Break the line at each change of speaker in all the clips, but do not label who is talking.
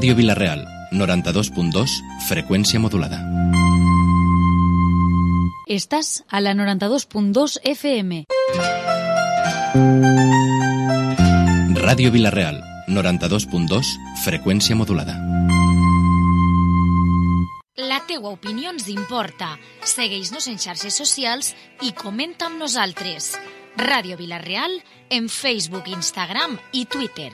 Ràdio Vila-real, 92.2, freqüència modulada.
Estás a la 92.2 FM.
Ràdio Vila-real, 92.2, freqüència modulada.
La teua opinió ens importa. Segueix-nos en xarxes socials i comenta amb nosaltres. Ràdio Vila-real en Facebook, Instagram i Twitter.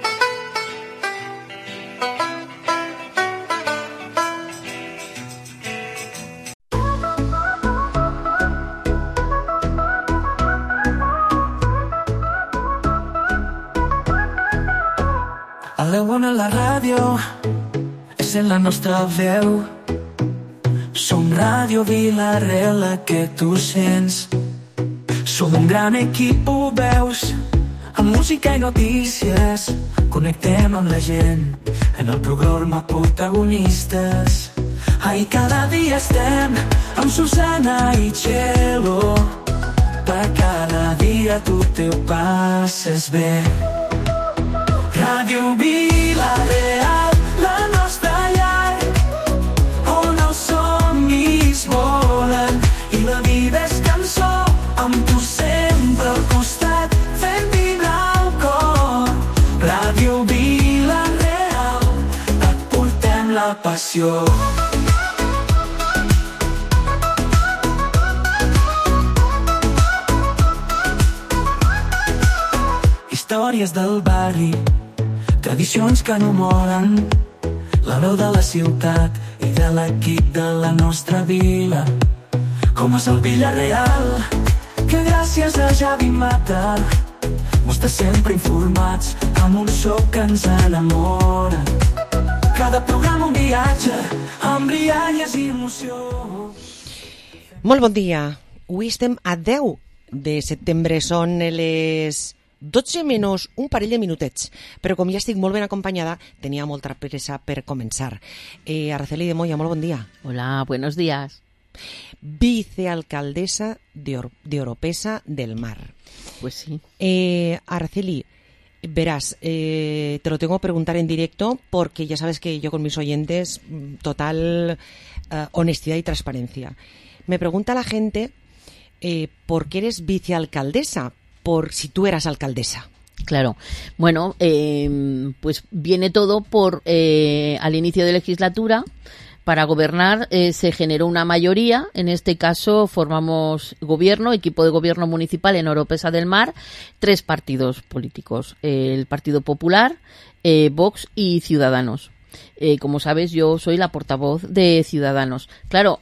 A la bona la ràdio és en la nostra veu. Som Ràdio Vila-real, la que tu sents. Som un gran equip, ho veus, amb música i notícies. Connectem amb la gent en el programa Protagonistes. Ai, cada dia estem amb Susana i Txelo. Per cada dia tu te ho passes bé. Ràdio Vila-real, la nostra llar, on els somnis volen i la vida és cançó, amb tu sempre al costat, fent vibrar el cor. Ràdio Vila-real, et portem la passió. Històries del barri, tradicions que no moren, la veu de la ciutat i de l'equip de la nostra vila. Com és el Vila-real, que gràcies a Javi Mata mos té sempre informats amb un so que ens enamora. Cada programa un viatge amb rialles i emoció.
Molt bon dia. Avui estem a 10 de setembre, són les 12 menys un parell de minutets, però com ja estic molt ben acompanyada, tenia molta pressa per començar. Araceli de Moya, molt bon dia.
Hola, buenos días.
Vicealcaldesa de Oropesa del Mar.
Pues sí.
Araceli, verás, te lo tengo que preguntar en directo porque ya sabes que yo con mis oyentes, total honestidad y transparencia. Me pregunta la gente por qué eres vicealcaldesa, por si tú eras alcaldesa.
Claro. Bueno, pues viene todo por al inicio de legislatura. Para gobernar se generó una mayoría. En este caso formamos gobierno, equipo de gobierno municipal en Oropesa del Mar, 3 partidos políticos: el Partido Popular, Vox y Ciudadanos. Como sabes, yo soy la portavoz de Ciudadanos. Claro,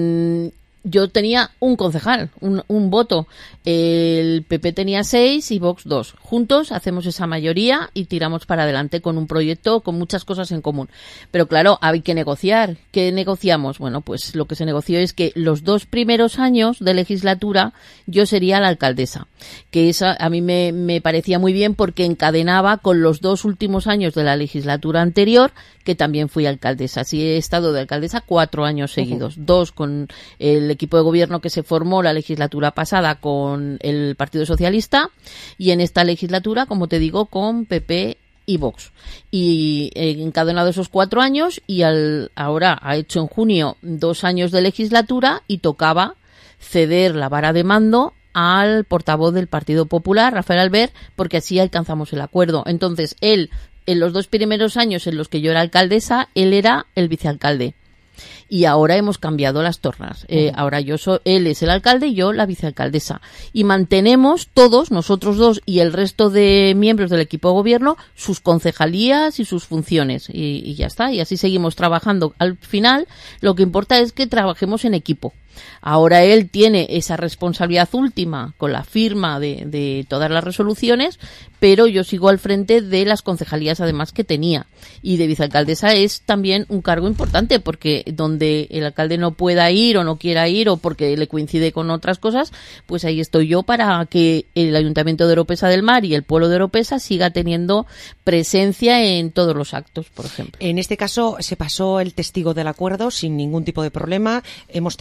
yo tenía un concejal, un voto. El PP tenía 6 y Vox 2. Juntos hacemos esa mayoría y tiramos para adelante con un proyecto con muchas cosas en común. Pero claro, hay que negociar. ¿Qué negociamos? Bueno, pues lo que se negoció es que los 2 primeros años de legislatura yo sería la alcaldesa. Que esa a mí me parecía muy bien porque encadenaba con los 2 últimos años de la legislatura anterior, que también fui alcaldesa. Así he estado de alcaldesa 4 años seguidos. 2 con el equipo de gobierno que se formó la legislatura pasada con el Partido Socialista y en esta legislatura, como te digo, con PP y Vox. Y he encadenado esos 4 años y ahora ha hecho en junio 2 años de legislatura y tocaba ceder la vara de mando al portavoz del Partido Popular, Rafael Albert, porque así alcanzamos el acuerdo. Entonces, él, en los 2 primeros años en los que yo era alcaldesa, él era el vicealcalde. Y ahora hemos cambiado las tornas. Ahora él es el alcalde y yo la vicealcaldesa. Y mantenemos todos, nosotros 2 y el resto de miembros del equipo de gobierno, sus concejalías y sus funciones. Y ya está. Y así seguimos trabajando. Al final, lo que importa es que trabajemos en equipo. Ahora él tiene esa responsabilidad última con la firma de todas las resoluciones, pero yo sigo al frente de las concejalías además que tenía. Y de vicealcaldesa es también un cargo importante porque donde el alcalde no pueda ir o no quiera ir o porque le coincide con otras cosas, pues ahí estoy yo para que el Ayuntamiento de Oropesa del Mar y el pueblo de Oropesa siga teniendo presencia en todos los actos, por ejemplo.
En este caso se pasó el testigo del acuerdo sin ningún tipo de problema. Hemos tenido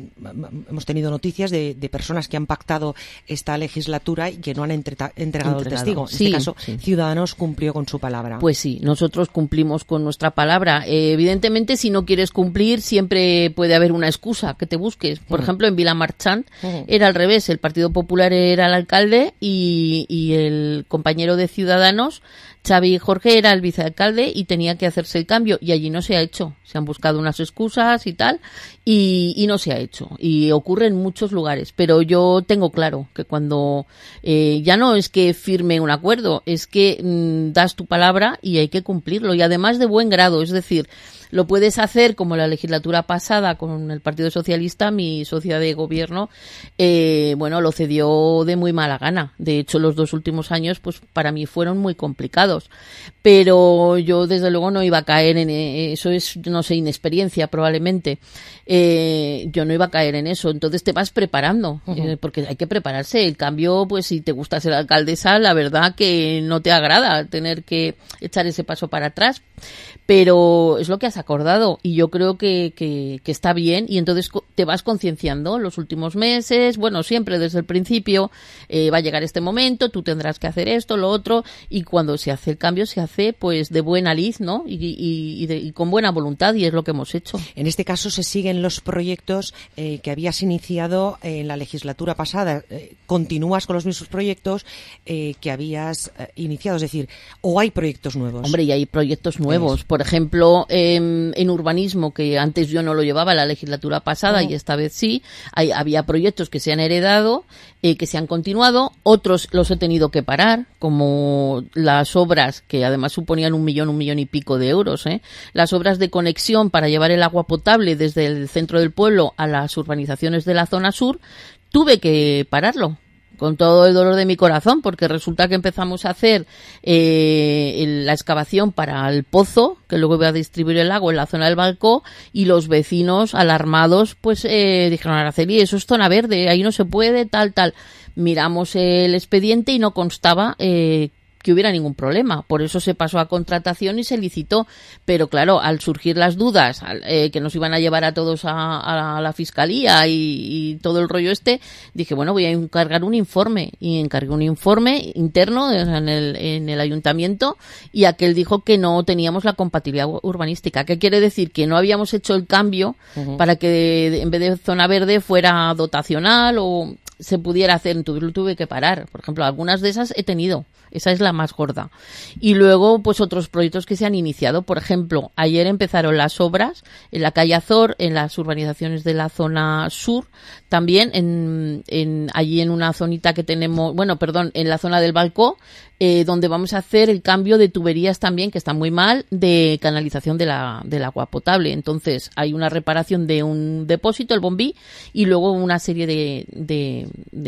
hemos tenido noticias de personas que han pactado esta legislatura y que no han entregado el testigo. En este caso, Ciudadanos cumplió con su palabra.
Pues sí, nosotros cumplimos con nuestra palabra. Evidentemente, si no quieres cumplir, siempre puede haber una excusa que te busques. Por ejemplo, en Vilamarchant era al revés. El Partido Popular era el alcalde y el compañero de Ciudadanos, Xavi Jorge, era el vicealcalde y tenía que hacerse el cambio, y allí no se ha hecho. Se han buscado unas excusas y tal, y no se ha hecho. Y ocurre en muchos lugares. Pero yo tengo claro que cuando ya no es que firme un acuerdo, es que das tu palabra y hay que cumplirlo. Y además de buen grado, es decir, lo puedes hacer como la legislatura pasada con el Partido Socialista, mi socia de gobierno, lo cedió de muy mala gana. De hecho, los 2 últimos años, pues para mí fueron muy complicados. Pero yo, desde luego, no iba a caer en eso. Es, no sé, inexperiencia probablemente. Yo no iba a caer en eso. Entonces te vas preparando, porque hay que prepararse. El cambio, pues si te gusta ser alcaldesa, la verdad que no te agrada tener que echar ese paso para atrás. Pero es lo que has acordado y yo creo que está bien, y entonces te vas concienciando los últimos meses, siempre desde el principio, va a llegar este momento, tú tendrás que hacer esto, lo otro, y cuando se hace el cambio se hace pues de buena lid, ¿no? Y con buena voluntad, y es lo que hemos hecho.
En este caso se siguen los proyectos que habías iniciado en la legislatura pasada. ¿Continúas con los mismos proyectos que habías iniciado? Es decir, ¿o hay proyectos nuevos?
Hombre, y hay proyectos nuevos. Por ejemplo, en urbanismo, que antes yo no lo llevaba la legislatura pasada y esta vez sí, había proyectos que se han heredado, que se han continuado, otros los he tenido que parar, como las obras, que además suponían 1 millón y pico de euros, las obras de conexión para llevar el agua potable desde el centro del pueblo a las urbanizaciones de la zona sur, tuve que pararlo. Con todo el dolor de mi corazón, porque resulta que empezamos a hacer la excavación para el pozo, que luego iba a distribuir el agua en la zona del Balcó, y los vecinos alarmados pues dijeron: Araceli, eso es zona verde, ahí no se puede, tal. Miramos el expediente y no constaba que hubiera ningún problema. Por eso se pasó a contratación y se licitó. Pero claro, al surgir las dudas, que nos iban a llevar a todos a la fiscalía y todo el rollo dije, voy a encargar un informe. Y encargué un informe interno en el ayuntamiento, y aquel dijo que no teníamos la compatibilidad urbanística. ¿Qué quiere decir? Que no habíamos hecho el cambio para que en vez de zona verde fuera dotacional o se pudiera hacer. Entonces lo tuve que parar. Por ejemplo, algunas de esas he tenido. Esa es la más gorda. Y luego, pues otros proyectos que se han iniciado. Por ejemplo, ayer empezaron las obras en la calle Azor, en las urbanizaciones de la zona sur, también allí en una zonita que tenemos, en la zona del Balcó, donde vamos a hacer el cambio de tuberías también, que está muy mal, de canalización del agua potable. Entonces, hay una reparación de un depósito, el Bombí, y luego una serie que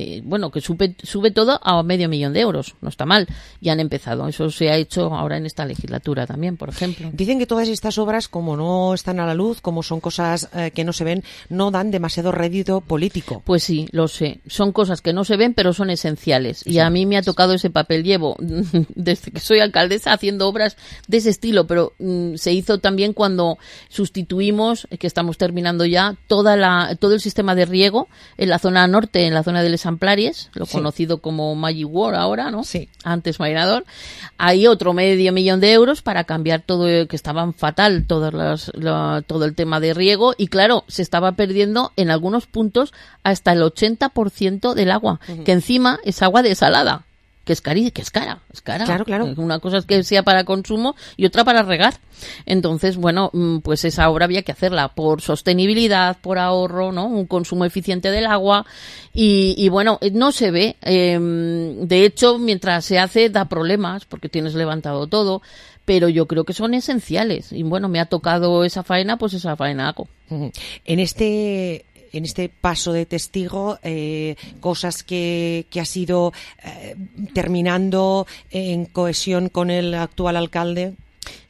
sube todo a 500.000 euros. No está mal. Ya han empezado. Eso se ha hecho ahora en esta legislatura también, por ejemplo.
Dicen que todas estas obras, como no están a la luz, como son cosas que no se ven, no dan demasiado rédito político.
Pues sí, lo sé. Son cosas que no se ven, pero son esenciales. Sí. Y a mí me ha tocado ese papel. Llevo desde que soy alcaldesa haciendo obras de ese estilo, pero se hizo también cuando sustituimos, que estamos terminando ya, todo el sistema de riego en la zona norte, en la zona de Les Amplaries, lo conocido como Magic World ahora, ¿no?
Sí.
Antes Marinador. Hay otro 500.000 euros para cambiar todo, que estaban fatal todo el tema de riego, y claro, se estaba perdiendo en algunos puntos hasta el 80% del agua, que encima es agua desalada, que es cara.
Claro.
Una cosa es que sea para consumo y otra para regar. Entonces, pues esa obra había que hacerla por sostenibilidad, por ahorro, ¿no? Un consumo eficiente del agua y no se ve. De hecho, mientras se hace da problemas porque tienes levantado todo, pero yo creo que son esenciales. Y me ha tocado esa faena, pues esa faena hago.
En este paso de testigo, cosas que has ido terminando en cohesión con el actual alcalde.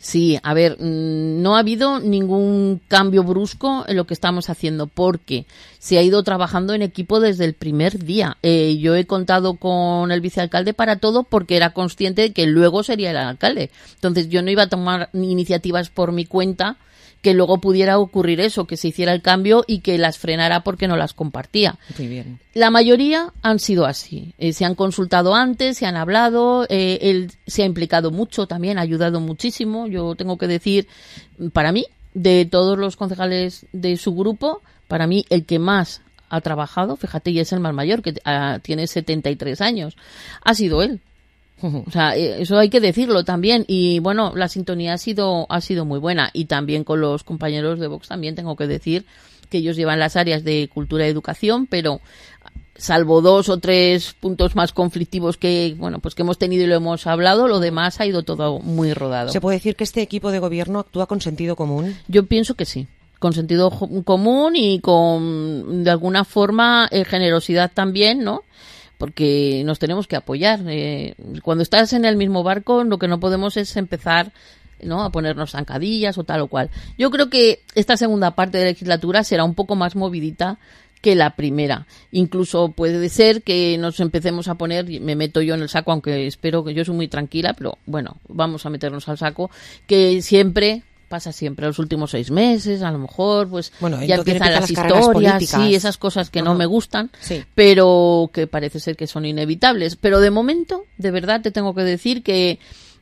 Sí, a ver, no ha habido ningún cambio brusco en lo que estamos haciendo porque se ha ido trabajando en equipo desde el primer día. Yo he contado con el vicealcalde para todo porque era consciente de que luego sería el alcalde. Entonces yo no iba a tomar iniciativas por mi cuenta que luego pudiera ocurrir eso, que se hiciera el cambio y que las frenara porque no las compartía.
Muy bien.
La mayoría han sido así. Se han consultado antes, se han hablado, él se ha implicado mucho también, ha ayudado muchísimo. Yo tengo que decir, para mí, de todos los concejales de su grupo, para mí el que más ha trabajado, fíjate, y es el más mayor, que tiene 73 años, ha sido él. O sea, eso hay que decirlo también. Y bueno, la sintonía ha sido muy buena. Y también con los compañeros de Vox también tengo que decir que ellos llevan las áreas de cultura y educación, pero salvo 2 o 3 puntos más conflictivos que, bueno, pues que hemos tenido y lo hemos hablado, lo demás ha ido todo muy rodado.
¿Se puede decir que este equipo de gobierno actúa con sentido común?
Yo pienso que sí. Con sentido común y con, de alguna forma, generosidad también, ¿no? Porque nos tenemos que apoyar. Cuando estás en el mismo barco, lo que no podemos es empezar, ¿no?, a ponernos zancadillas o tal o cual. Yo creo que esta segunda parte de la legislatura será un poco más movidita que la primera. Incluso puede ser que nos empecemos a poner, me meto yo en el saco, aunque espero que yo soy muy tranquila, pero bueno, vamos a meternos al saco, que pasa siempre, los últimos 6 meses, a lo mejor, pues
bueno,
ya empiezan las historias, sí, esas cosas que no me gustan,
sí,
pero que parece ser que son inevitables. Pero de momento, de verdad, te tengo que decir que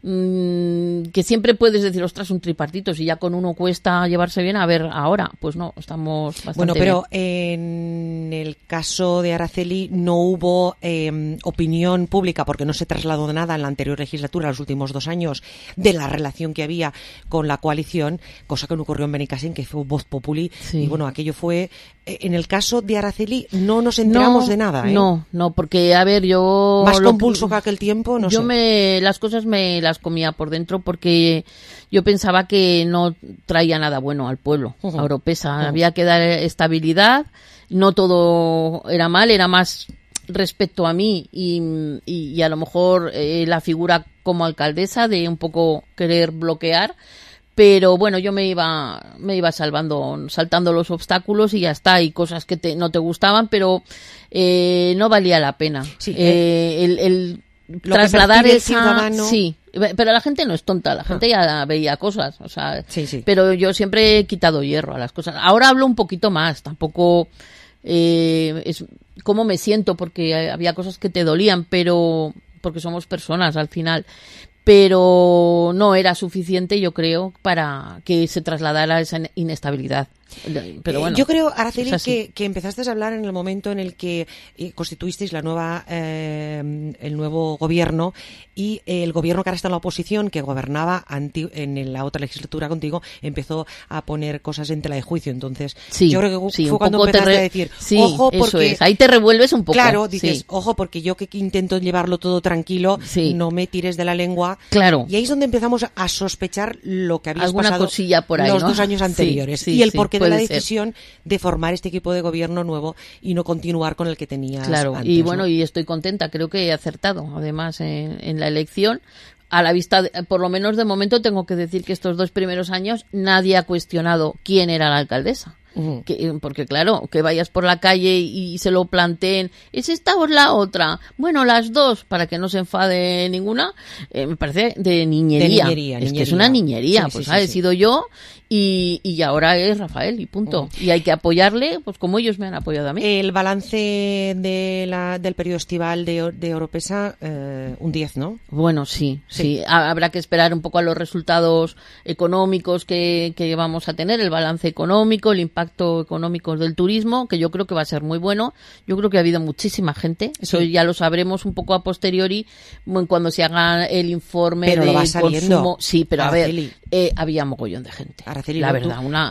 siempre puedes decir, ostras, un tripartito, si ya con uno cuesta llevarse bien, a ver, ahora, pues no, estamos bastante
bueno, pero
bien.
En el caso de Araceli no hubo opinión pública porque no se trasladó nada en la anterior legislatura, los últimos 2 años, de la relación que había con la coalición, cosa que no ocurrió en Benicàssim, que fue Voz Populi,
sí.
Y bueno, aquello fue... En el caso de Araceli no nos enteramos de nada, ¿eh?
No, porque, a ver, yo...
Más compulso que aquel tiempo, no sé.
Las cosas me las comía por dentro porque yo pensaba que no traía nada bueno al pueblo, a Oropesa. Había que dar estabilidad, no todo era mal, era más respecto a mí y a lo mejor la figura como alcaldesa de un poco querer bloquear. Pero bueno, yo me iba saltando los obstáculos y ya está. Hay cosas que no te gustaban, pero no valía la pena.
Sí,
el trasladar esa... Sí, pero la gente no es tonta, la gente ya veía cosas, o sea...
Sí.
Pero yo siempre he quitado hierro a las cosas. Ahora hablo un poquito más, tampoco es cómo me siento, porque había cosas que te dolían, pero... porque somos personas al final... pero no era suficiente, yo creo, para que se trasladara esa inestabilidad. Pero bueno,
yo creo, Araceli, que empezaste a hablar en el momento en el que constituisteis el nuevo gobierno y el gobierno que ahora está en la oposición, que gobernaba en la otra legislatura contigo, empezó a poner cosas en tela de juicio. Entonces,
sí,
yo creo que
sí,
fue cuando empezaste a decir,
sí,
ojo, porque...
eso es. Ahí te revuelves un poco.
Claro, dices,
sí.
Ojo, porque yo que intento llevarlo todo tranquilo,
sí.
No me tires de la lengua.
Claro.
Y ahí es donde empezamos a sospechar lo que habías
alguna
pasado
cosilla por ahí,
los
¿no?
2 años anteriores.
Sí,
y el porqué de la
ser.
decisión de formar este equipo de gobierno nuevo y no continuar con el que tenías
claro,
antes.
Y bueno,
¿no?
y estoy contenta, creo que he acertado, además, en la elección. A la vista, por lo menos de momento, tengo que decir que estos 2 primeros años nadie ha cuestionado quién era la alcaldesa.
Uh-huh.
Porque claro, que vayas por la calle y se lo planteen, ¿es esta o la otra? Bueno, las dos, para que no se enfade ninguna, me parece de niñería. Que es una niñería,
sí,
pues
sí,
he sido yo y ahora es Rafael y punto. Y hay que apoyarle, pues como ellos me han apoyado a mí.
El balance del periodo estival de Oropesa, un 10, ¿no?
Bueno, sí. Habrá que esperar un poco a los resultados económicos que vamos a tener, el balance económico, el impacto económico del turismo, que yo creo que va a ser muy bueno. Yo creo que ha habido muchísima gente, eso ya lo sabremos un poco a posteriori cuando se haga el informe
pero
de
lo vas
consumo.
sabiendo.
Sí, pero
Araceli,
a ver, había mogollón de gente.
Araceli,
la verdad,
o sea,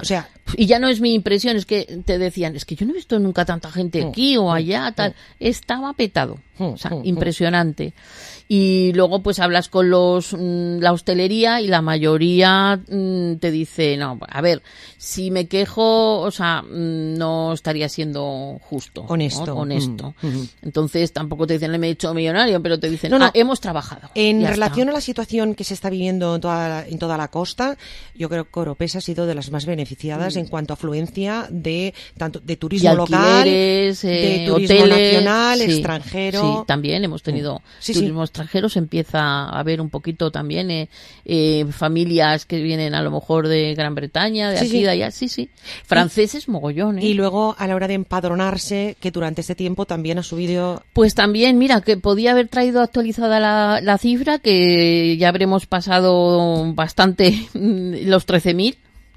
Y ya no es mi impresión, es que te decían, es que yo no he visto nunca tanta gente aquí o allá, tal. Estaba petado. O sea, impresionante. Y luego pues hablas con la hostelería y la mayoría te dice, no, a ver, si me quejo, o sea, no estaría siendo justo.
Honesto.
¿no? Honesto. Entonces tampoco te dicen, me he hecho millonario, pero te dicen, hemos trabajado.
En relación a la situación que se está viviendo en toda la costa, yo creo que Oropesa ha sido de las más beneficiadas en cuanto a afluencia de tanto de turismo local, de turismo
hoteles,
nacional, extranjero.
Sí, también hemos tenido turismo extranjero, se empieza a ver un poquito también familias que vienen a lo mejor de Gran Bretaña, de aquí, de allá, franceses mogollón.
Y luego a la hora de empadronarse, que durante este tiempo también ha subido.
Pues también, mira, que podía haber traído actualizada la cifra, que ya habremos pasado bastante los 13.000.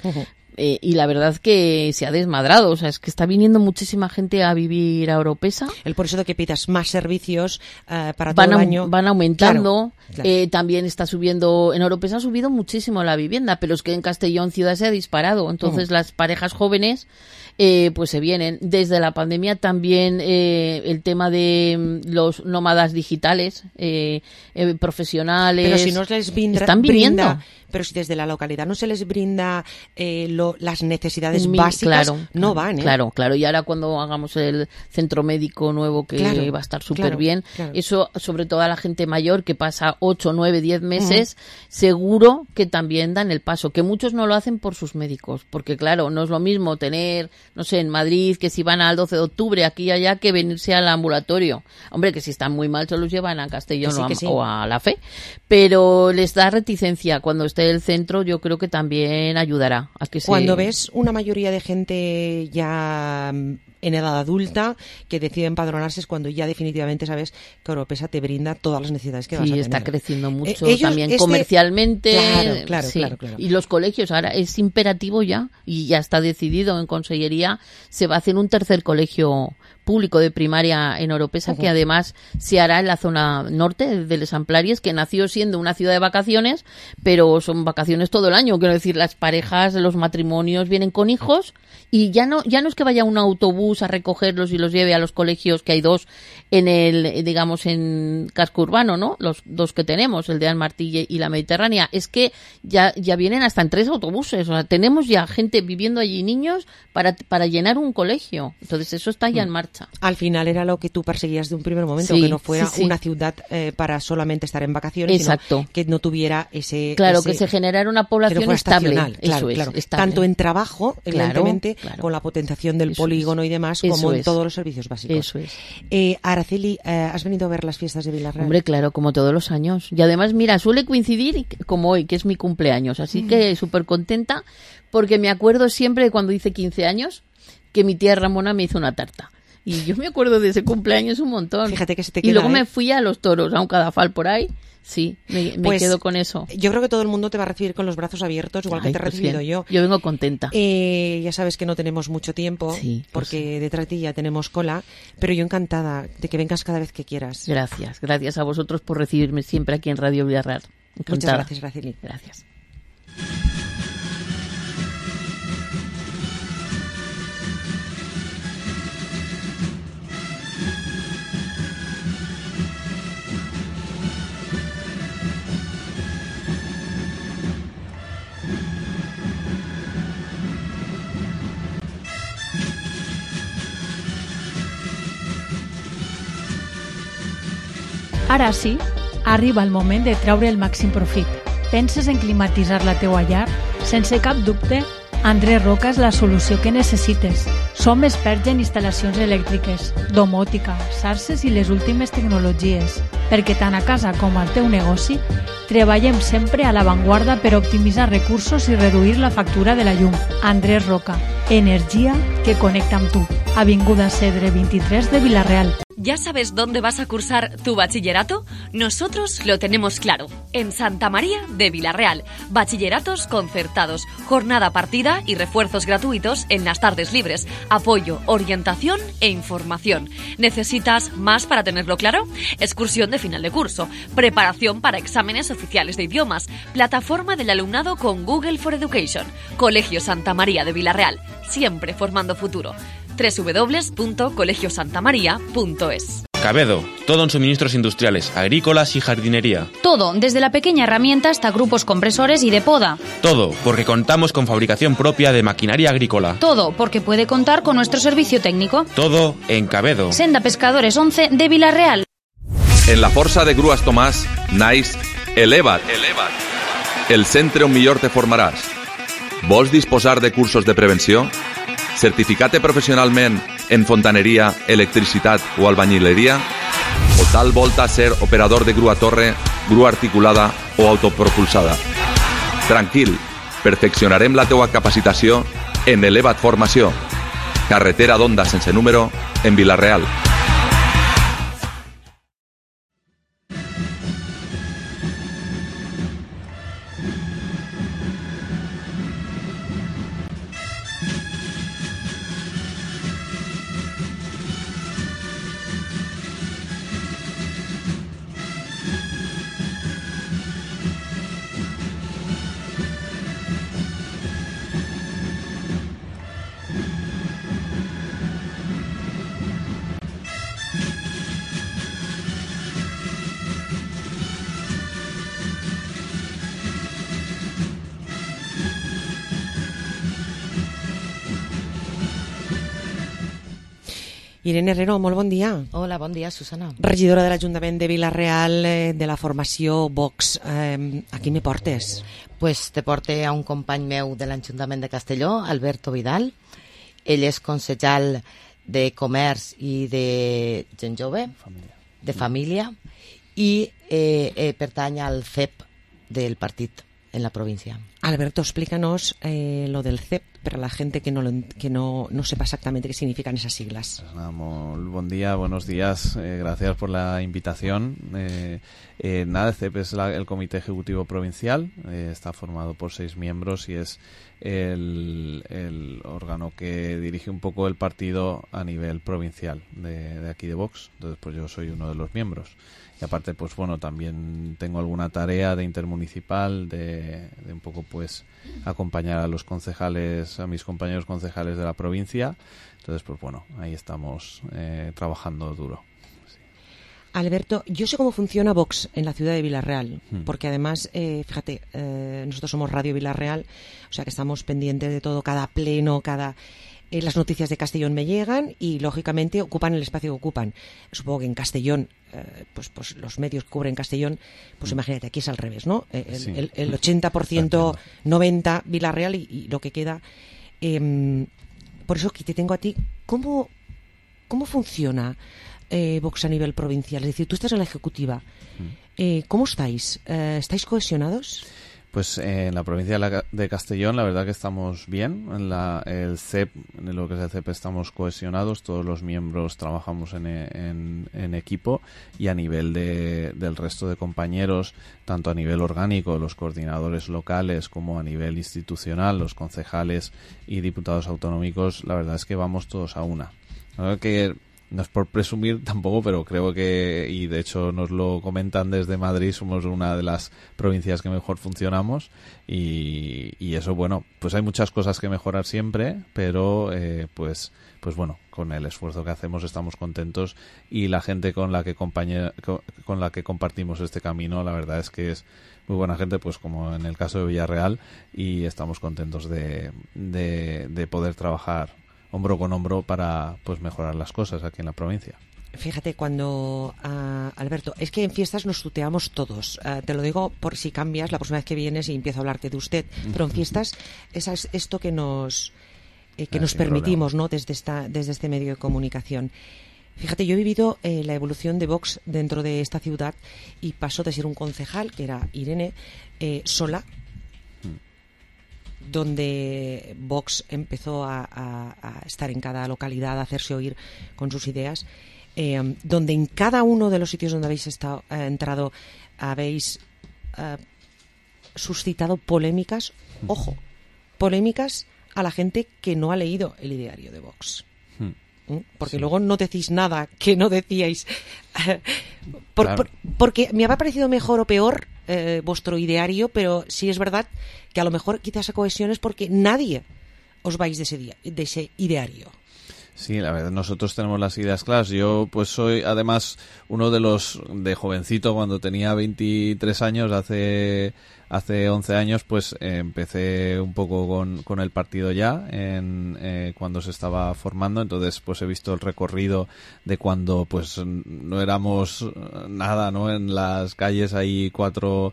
Y la verdad que se ha desmadrado, o sea, es que está viniendo muchísima gente a vivir a Oropesa.
Por eso de que pidas más servicios para todo el año.
Van aumentando,
claro.
También está subiendo, en Oropesa ha subido muchísimo la vivienda, pero es que en Castellón ciudad se ha disparado, entonces las parejas jóvenes pues se vienen. Desde la pandemia también el tema de los nómadas digitales, profesionales.
Pero si no les
están viniendo.
Pero si desde la localidad no se les brinda las necesidades básicas, no van.
Claro. Y ahora cuando hagamos el centro médico nuevo, que va a estar súper bien, eso, sobre todo a la gente mayor que pasa 8, 9, 10 meses, seguro que también dan el paso. Que muchos no lo hacen por sus médicos, porque claro, no es lo mismo tener, no sé, en Madrid, que si van al 12 de octubre, aquí y allá, que venirse al ambulatorio. Hombre, que si están muy mal se los llevan a Castellón o a La Fe. Pero les da reticencia cuando esté el centro, yo creo que también ayudará a que
Cuando ves una mayoría de gente ya en edad adulta que decide empadronarse, es cuando ya definitivamente sabes que Oropesa te brinda todas las necesidades que vas a tener.
Sí, está creciendo mucho también comercialmente.
Claro.
Y los colegios, ahora es imperativo ya, y ya está decidido en Consellería, se va a hacer un tercer colegio público de primaria en Oropesa, que además se hará en la zona norte de Les Amplaries, que nació siendo una ciudad de vacaciones, pero son vacaciones todo el año. Quiero decir, las parejas, los matrimonios vienen con hijos y ya no es que vaya un autobús a recogerlos y los lleve a los colegios, que hay dos en en casco urbano, ¿no? Los dos que tenemos, el de Almartille y la Mediterránea. Es que ya vienen hasta en 3 autobuses. O sea, tenemos ya gente viviendo allí, niños, para llenar un colegio. Entonces eso está ya en marcha.
Al final era lo que tú perseguías de un primer momento, que no fuera una ciudad para solamente estar en vacaciones, sino que no tuviera ese...
Claro, que se generara una población estable.
Claro.
Estable.
Tanto en trabajo, evidentemente, con la potenciación del polígono y demás, como en todos los servicios básicos.
Eso es.
Araceli, ¿has venido a ver las fiestas de Vilarreal?
Hombre, claro, como todos los años. Y además, mira, suele coincidir como hoy, que es mi cumpleaños. Así que súper contenta, porque me acuerdo siempre de cuando hice 15 años, que mi tía Ramona me hizo una tarta. Y yo me acuerdo de ese cumpleaños un montón.
Fíjate que se te queda,
y luego me fui a los toros, a un cadafal por ahí. Sí, me quedo con eso.
Yo creo que todo el mundo te va a recibir con los brazos abiertos, igual que te he recibido yo.
Yo vengo contenta.
Ya sabes que no tenemos mucho tiempo, porque detrás de ti ya tenemos cola, pero yo encantada de que vengas cada vez que quieras.
Gracias a vosotros por recibirme siempre aquí en Radio Villarreal. Encantada.
Muchas gracias, Araceli.
Gracias.
Ara sí, arriba el moment de treure el màxim profit. Penses en climatitzar la teua llar? Sense cap dubte, Andrés Roca és la solució que necessites. Som experts en instal·lacions elèctriques, domòtica, xarxes i les últimes tecnologies, perquè tant a casa com al teu negoci treballem sempre a l'avantguarda per optimitzar recursos i reduir la factura de la llum. Andrés Roca, energia que connecta amb tu. Avinguda Cedre 23 de Villarreal.
¿Ya sabes dónde vas a cursar tu bachillerato? Nosotros lo tenemos claro. En Santa María de Villarreal. Bachilleratos concertados, jornada partida y refuerzos gratuitos en las tardes libres. Apoyo, orientación e información. ¿Necesitas más para tenerlo claro? Excursión de final de curso. Preparación para exámenes oficiales de idiomas. Plataforma del alumnado con Google for Education. Colegio Santa María de Villarreal. Siempre formando futuro. www.colegiosantamaria.es.
Cabedo, todo en suministros industriales, agrícolas y jardinería.
Todo, desde la pequeña herramienta hasta grupos compresores y de poda.
Todo, porque contamos con fabricación propia de maquinaria agrícola.
Todo, porque puede contar con nuestro servicio técnico.
Todo en Cabedo.
Senda Pescadores 11 de Villarreal.
En la Força de Grues Tomàs naix Eleva't. El centre on millor te formaràs. Vols disposar de cursos de prevenció? Certificate professionalment en fontaneria, electricitat o albañileria? O tal volta ser operador de grua torre, grua articulada o autopropulsada? Tranquil, perfeccionarem la teua capacitació en Eleva't Formació. Carretera d'Onda sense número en Vilareal.
Irene Herrero, molt bon dia.
Hola, bon dia, Susana.
Regidora de l'Ajuntament de Vilareal, de la formació Vox. A qui me portes?
Pues te porte a un company meu de l'Ajuntament de Castelló, Alberto Vidal. Ell és consellal de Comerç i de gent jove, de família, i pertany al CEP del partit en la província.
Alberto, explícanos lo del CEP para la gente que no sepa exactamente qué significan esas siglas.
Muy buen día, buenos días, gracias por la invitación. El CEP es el Comité Ejecutivo Provincial, está formado por 6 miembros y es el órgano que dirige un poco el partido a nivel provincial de aquí de Vox. Entonces, pues yo soy uno de los miembros. Y aparte, pues bueno, también tengo alguna tarea de intermunicipal, de un poco pues acompañar a los concejales, a mis compañeros concejales de la provincia. Entonces, pues bueno, ahí estamos trabajando duro. Sí.
Alberto, yo sé cómo funciona Vox en la ciudad de Vilareal, porque además, fíjate, nosotros somos Radio Vilareal, o sea que estamos pendientes de todo, cada pleno, las noticias de Castellón me llegan y, lógicamente, ocupan el espacio que ocupan. Supongo que en Castellón, pues los medios que cubren Castellón, pues imagínate, aquí es al revés, ¿no? El 80%, 90% Vilareal y lo que queda. Por eso que te tengo a ti. ¿Cómo funciona Vox a nivel provincial? Es decir, tú estás en la ejecutiva. ¿Cómo estáis? ¿Estáis cohesionados?
Pues en la provincia de Castellón la verdad que estamos bien. En el CEP, en lo que es el CEP, estamos cohesionados, todos los miembros trabajamos en equipo, y a nivel del resto de compañeros, tanto a nivel orgánico, los coordinadores locales, como a nivel institucional, los concejales y diputados autonómicos, la verdad es que vamos todos a una. La verdad que no es por presumir tampoco, pero creo que, y de hecho nos lo comentan desde Madrid, somos una de las provincias que mejor funcionamos, y eso, bueno, pues hay muchas cosas que mejorar siempre, pero pues bueno, con el esfuerzo que hacemos estamos contentos, y la gente con la que compartimos este camino, la verdad es que es muy buena gente, pues como en el caso de Villarreal, y estamos contentos de poder trabajar hombro con hombro para pues mejorar las cosas aquí en la provincia.
Fíjate, cuando Alberto, es que en fiestas nos tuteamos todos, te lo digo por si cambias la próxima vez que vienes y empiezo a hablarte de usted, pero en fiestas es esto que nos permitimos, ¿no? desde este medio de comunicación. Fíjate, yo he vivido la evolución de Vox dentro de esta ciudad, y pasó de ser un concejal, que era Irene, sola, donde Vox empezó a estar en cada localidad, a hacerse oír con sus ideas, donde en cada uno de los sitios donde habéis entrado habéis suscitado polémicas, ojo, polémicas a la gente que no ha leído el ideario de Vox. Porque luego no decís nada que no decíais. Porque me ha parecido mejor o peor vuestro ideario, pero sí es verdad que a lo mejor quizás a cohesión es porque nadie os vais de ese ideario.
Sí, la verdad, nosotros tenemos las ideas claras. Yo pues soy además uno de jovencito, cuando tenía 23 años, hace 11 años, pues empecé un poco con el partido ya, cuando se estaba formando. Entonces pues he visto el recorrido de cuando pues no éramos nada, ¿no? En las calles hay 4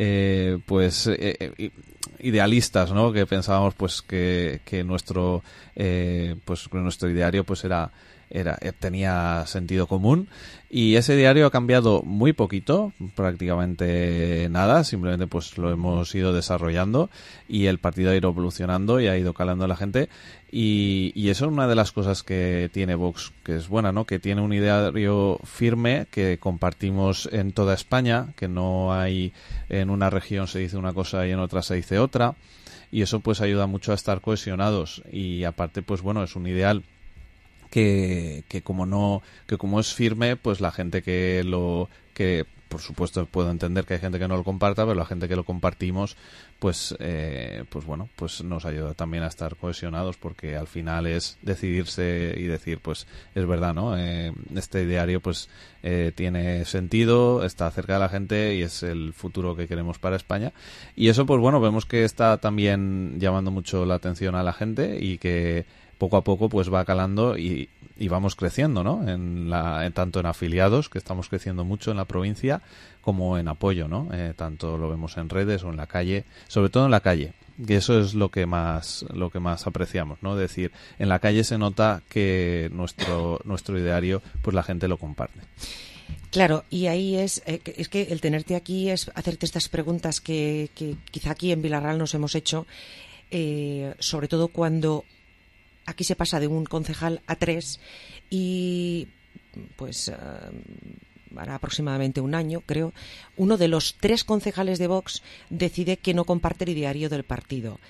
idealistas, ¿no? Que pensábamos pues que nuestro ideario pues tenía sentido común, y ese diario ha cambiado muy poquito, prácticamente nada, simplemente pues lo hemos ido desarrollando y el partido ha ido evolucionando y ha ido calando a la gente, y eso es una de las cosas que tiene Vox, que es buena, ¿no? Que tiene un ideario firme que compartimos en toda España, que no hay en una región se dice una cosa y en otra se dice otra, y eso pues ayuda mucho a estar cohesionados. Y aparte pues bueno, es un ideal que como es firme, pues la gente que por supuesto puedo entender que hay gente que no lo comparta, pero la gente que lo compartimos pues nos ayuda también a estar cohesionados, porque al final es decidirse y decir pues es verdad, ¿no? Este ideario pues tiene sentido, está cerca de la gente y es el futuro que queremos para España, y eso pues bueno, vemos que está también llamando mucho la atención a la gente y que poco a poco pues va calando y vamos creciendo, ¿no? Tanto en afiliados, que estamos creciendo mucho en la provincia, como en apoyo, ¿no? Tanto lo vemos en redes o en la calle, sobre todo en la calle, que eso es lo que más apreciamos, ¿no? Es decir, en la calle se nota que nuestro ideario pues la gente lo comparte.
Claro, y ahí es que el tenerte aquí es hacerte estas preguntas que quizá aquí en Vilarreal nos hemos hecho, sobre todo cuando aquí se pasa de un concejal a 3 y pues hará aproximadamente un año, creo, uno de los 3 concejales de Vox decide que no comparte el ideario del partido.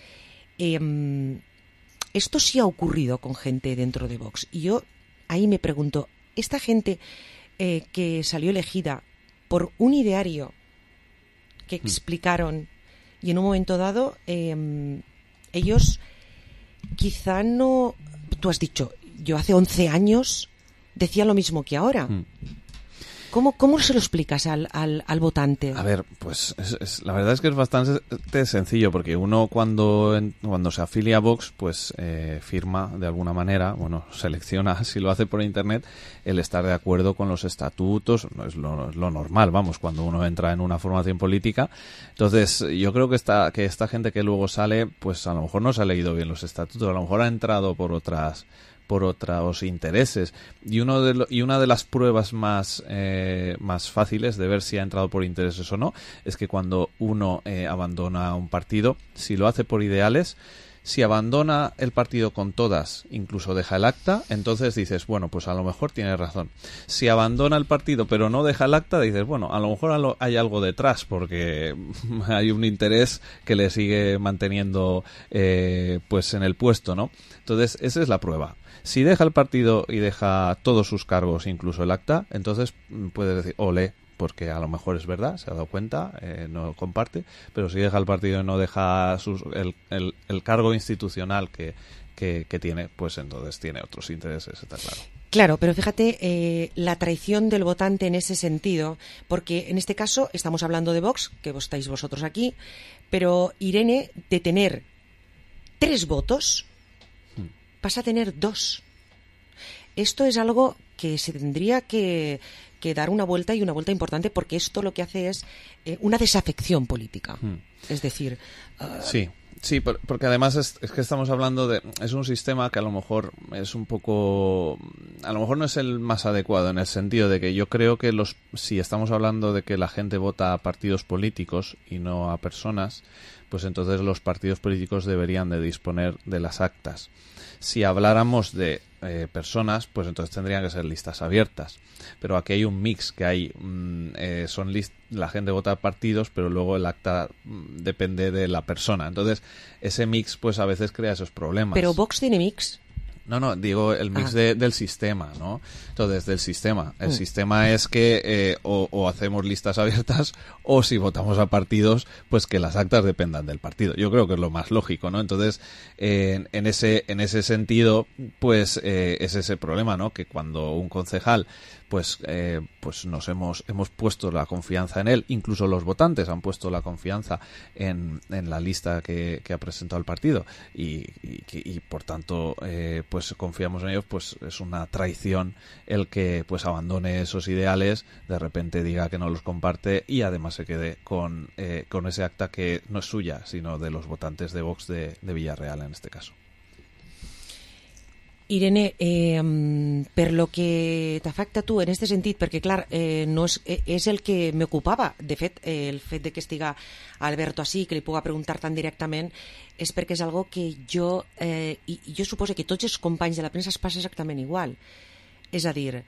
Esto sí ha ocurrido con gente dentro de Vox, y yo ahí me pregunto, esta gente que salió elegida por un ideario que explicaron y en un momento dado ellos quizá no... Tú has dicho, yo hace 11 años decía lo mismo que ahora. ¿Cómo se lo explicas al votante?
A ver, pues la verdad es que es bastante sencillo, porque uno cuando se afilia a Vox, pues firma de alguna manera, bueno, selecciona, si lo hace por internet, el estar de acuerdo con los estatutos, no es lo normal, vamos, cuando uno entra en una formación política. Entonces, yo creo que esta gente que luego sale, pues a lo mejor no se ha leído bien los estatutos, a lo mejor ha entrado por otros intereses, y una de las pruebas más fáciles de ver si ha entrado por intereses o no es que cuando uno abandona un partido, si lo hace por ideales, si abandona el partido con todas, incluso deja el acta, entonces dices, bueno, pues a lo mejor tiene razón. Si abandona el partido pero no deja el acta, dices, bueno, a lo mejor hay algo detrás, porque hay un interés que le sigue manteniendo pues en el puesto, ¿no? Entonces esa es la prueba. Si deja el partido y deja todos sus cargos, incluso el acta, entonces puedes decir, ole, porque a lo mejor es verdad, se ha dado cuenta, no comparte, pero si deja el partido y no deja el cargo institucional que tiene, pues entonces tiene otros intereses, está claro.
Claro, pero fíjate la traición del votante en ese sentido, porque en este caso estamos hablando de Vox, que estáis vosotros aquí, pero Irene, de tener 3 votos, pasa a tener 2. Esto es algo que se tendría que dar una vuelta, y una vuelta importante, porque esto lo que hace es una desafección política. Es decir...
Sí, Sí, porque además es que estamos hablando de... Es un sistema que a lo mejor es un poco... A lo mejor no es el más adecuado, en el sentido de que yo creo que si estamos hablando de que la gente vota a partidos políticos y no a personas, pues entonces los partidos políticos deberían de disponer de las actas. Si habláramos de personas, pues entonces tendrían que ser listas abiertas. Pero aquí hay un mix, que hay la gente vota a partidos, pero luego el acta depende de la persona. Entonces, ese mix pues a veces crea esos problemas.
¿Pero Vox tiene mix?
No, digo el mix del sistema, ¿no? Entonces, del sistema. El sistema es que o hacemos listas abiertas o si votamos a partidos, pues que las actas dependan del partido. Yo creo que es lo más lógico, ¿no? Entonces, en ese sentido, pues es ese problema, ¿no? Que cuando un concejal pues nos hemos puesto la confianza en él, incluso los votantes han puesto la confianza en la lista que ha presentado el partido y por tanto pues confiamos en ellos, pues es una traición el que pues abandone esos ideales, de repente diga que no los comparte y además se quede con ese acta que no es suya, sino de los votantes de Vox de Villarreal en este caso.
Irene, per lo que t'afecta a tu en aquest sentit, perquè clar, no és el que m'ocupava, de fet, el fet de que estiga Alberto així, que li puga preguntar tan directament, és perquè és algo que jo suposo que tots els companys de la premsa es passa exactament igual. És a dir,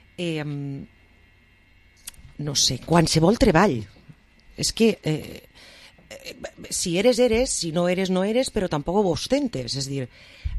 no sé, qualsevol treball. És que si eres, si no eres, no eres, però tampoc ho ostentes, és a dir,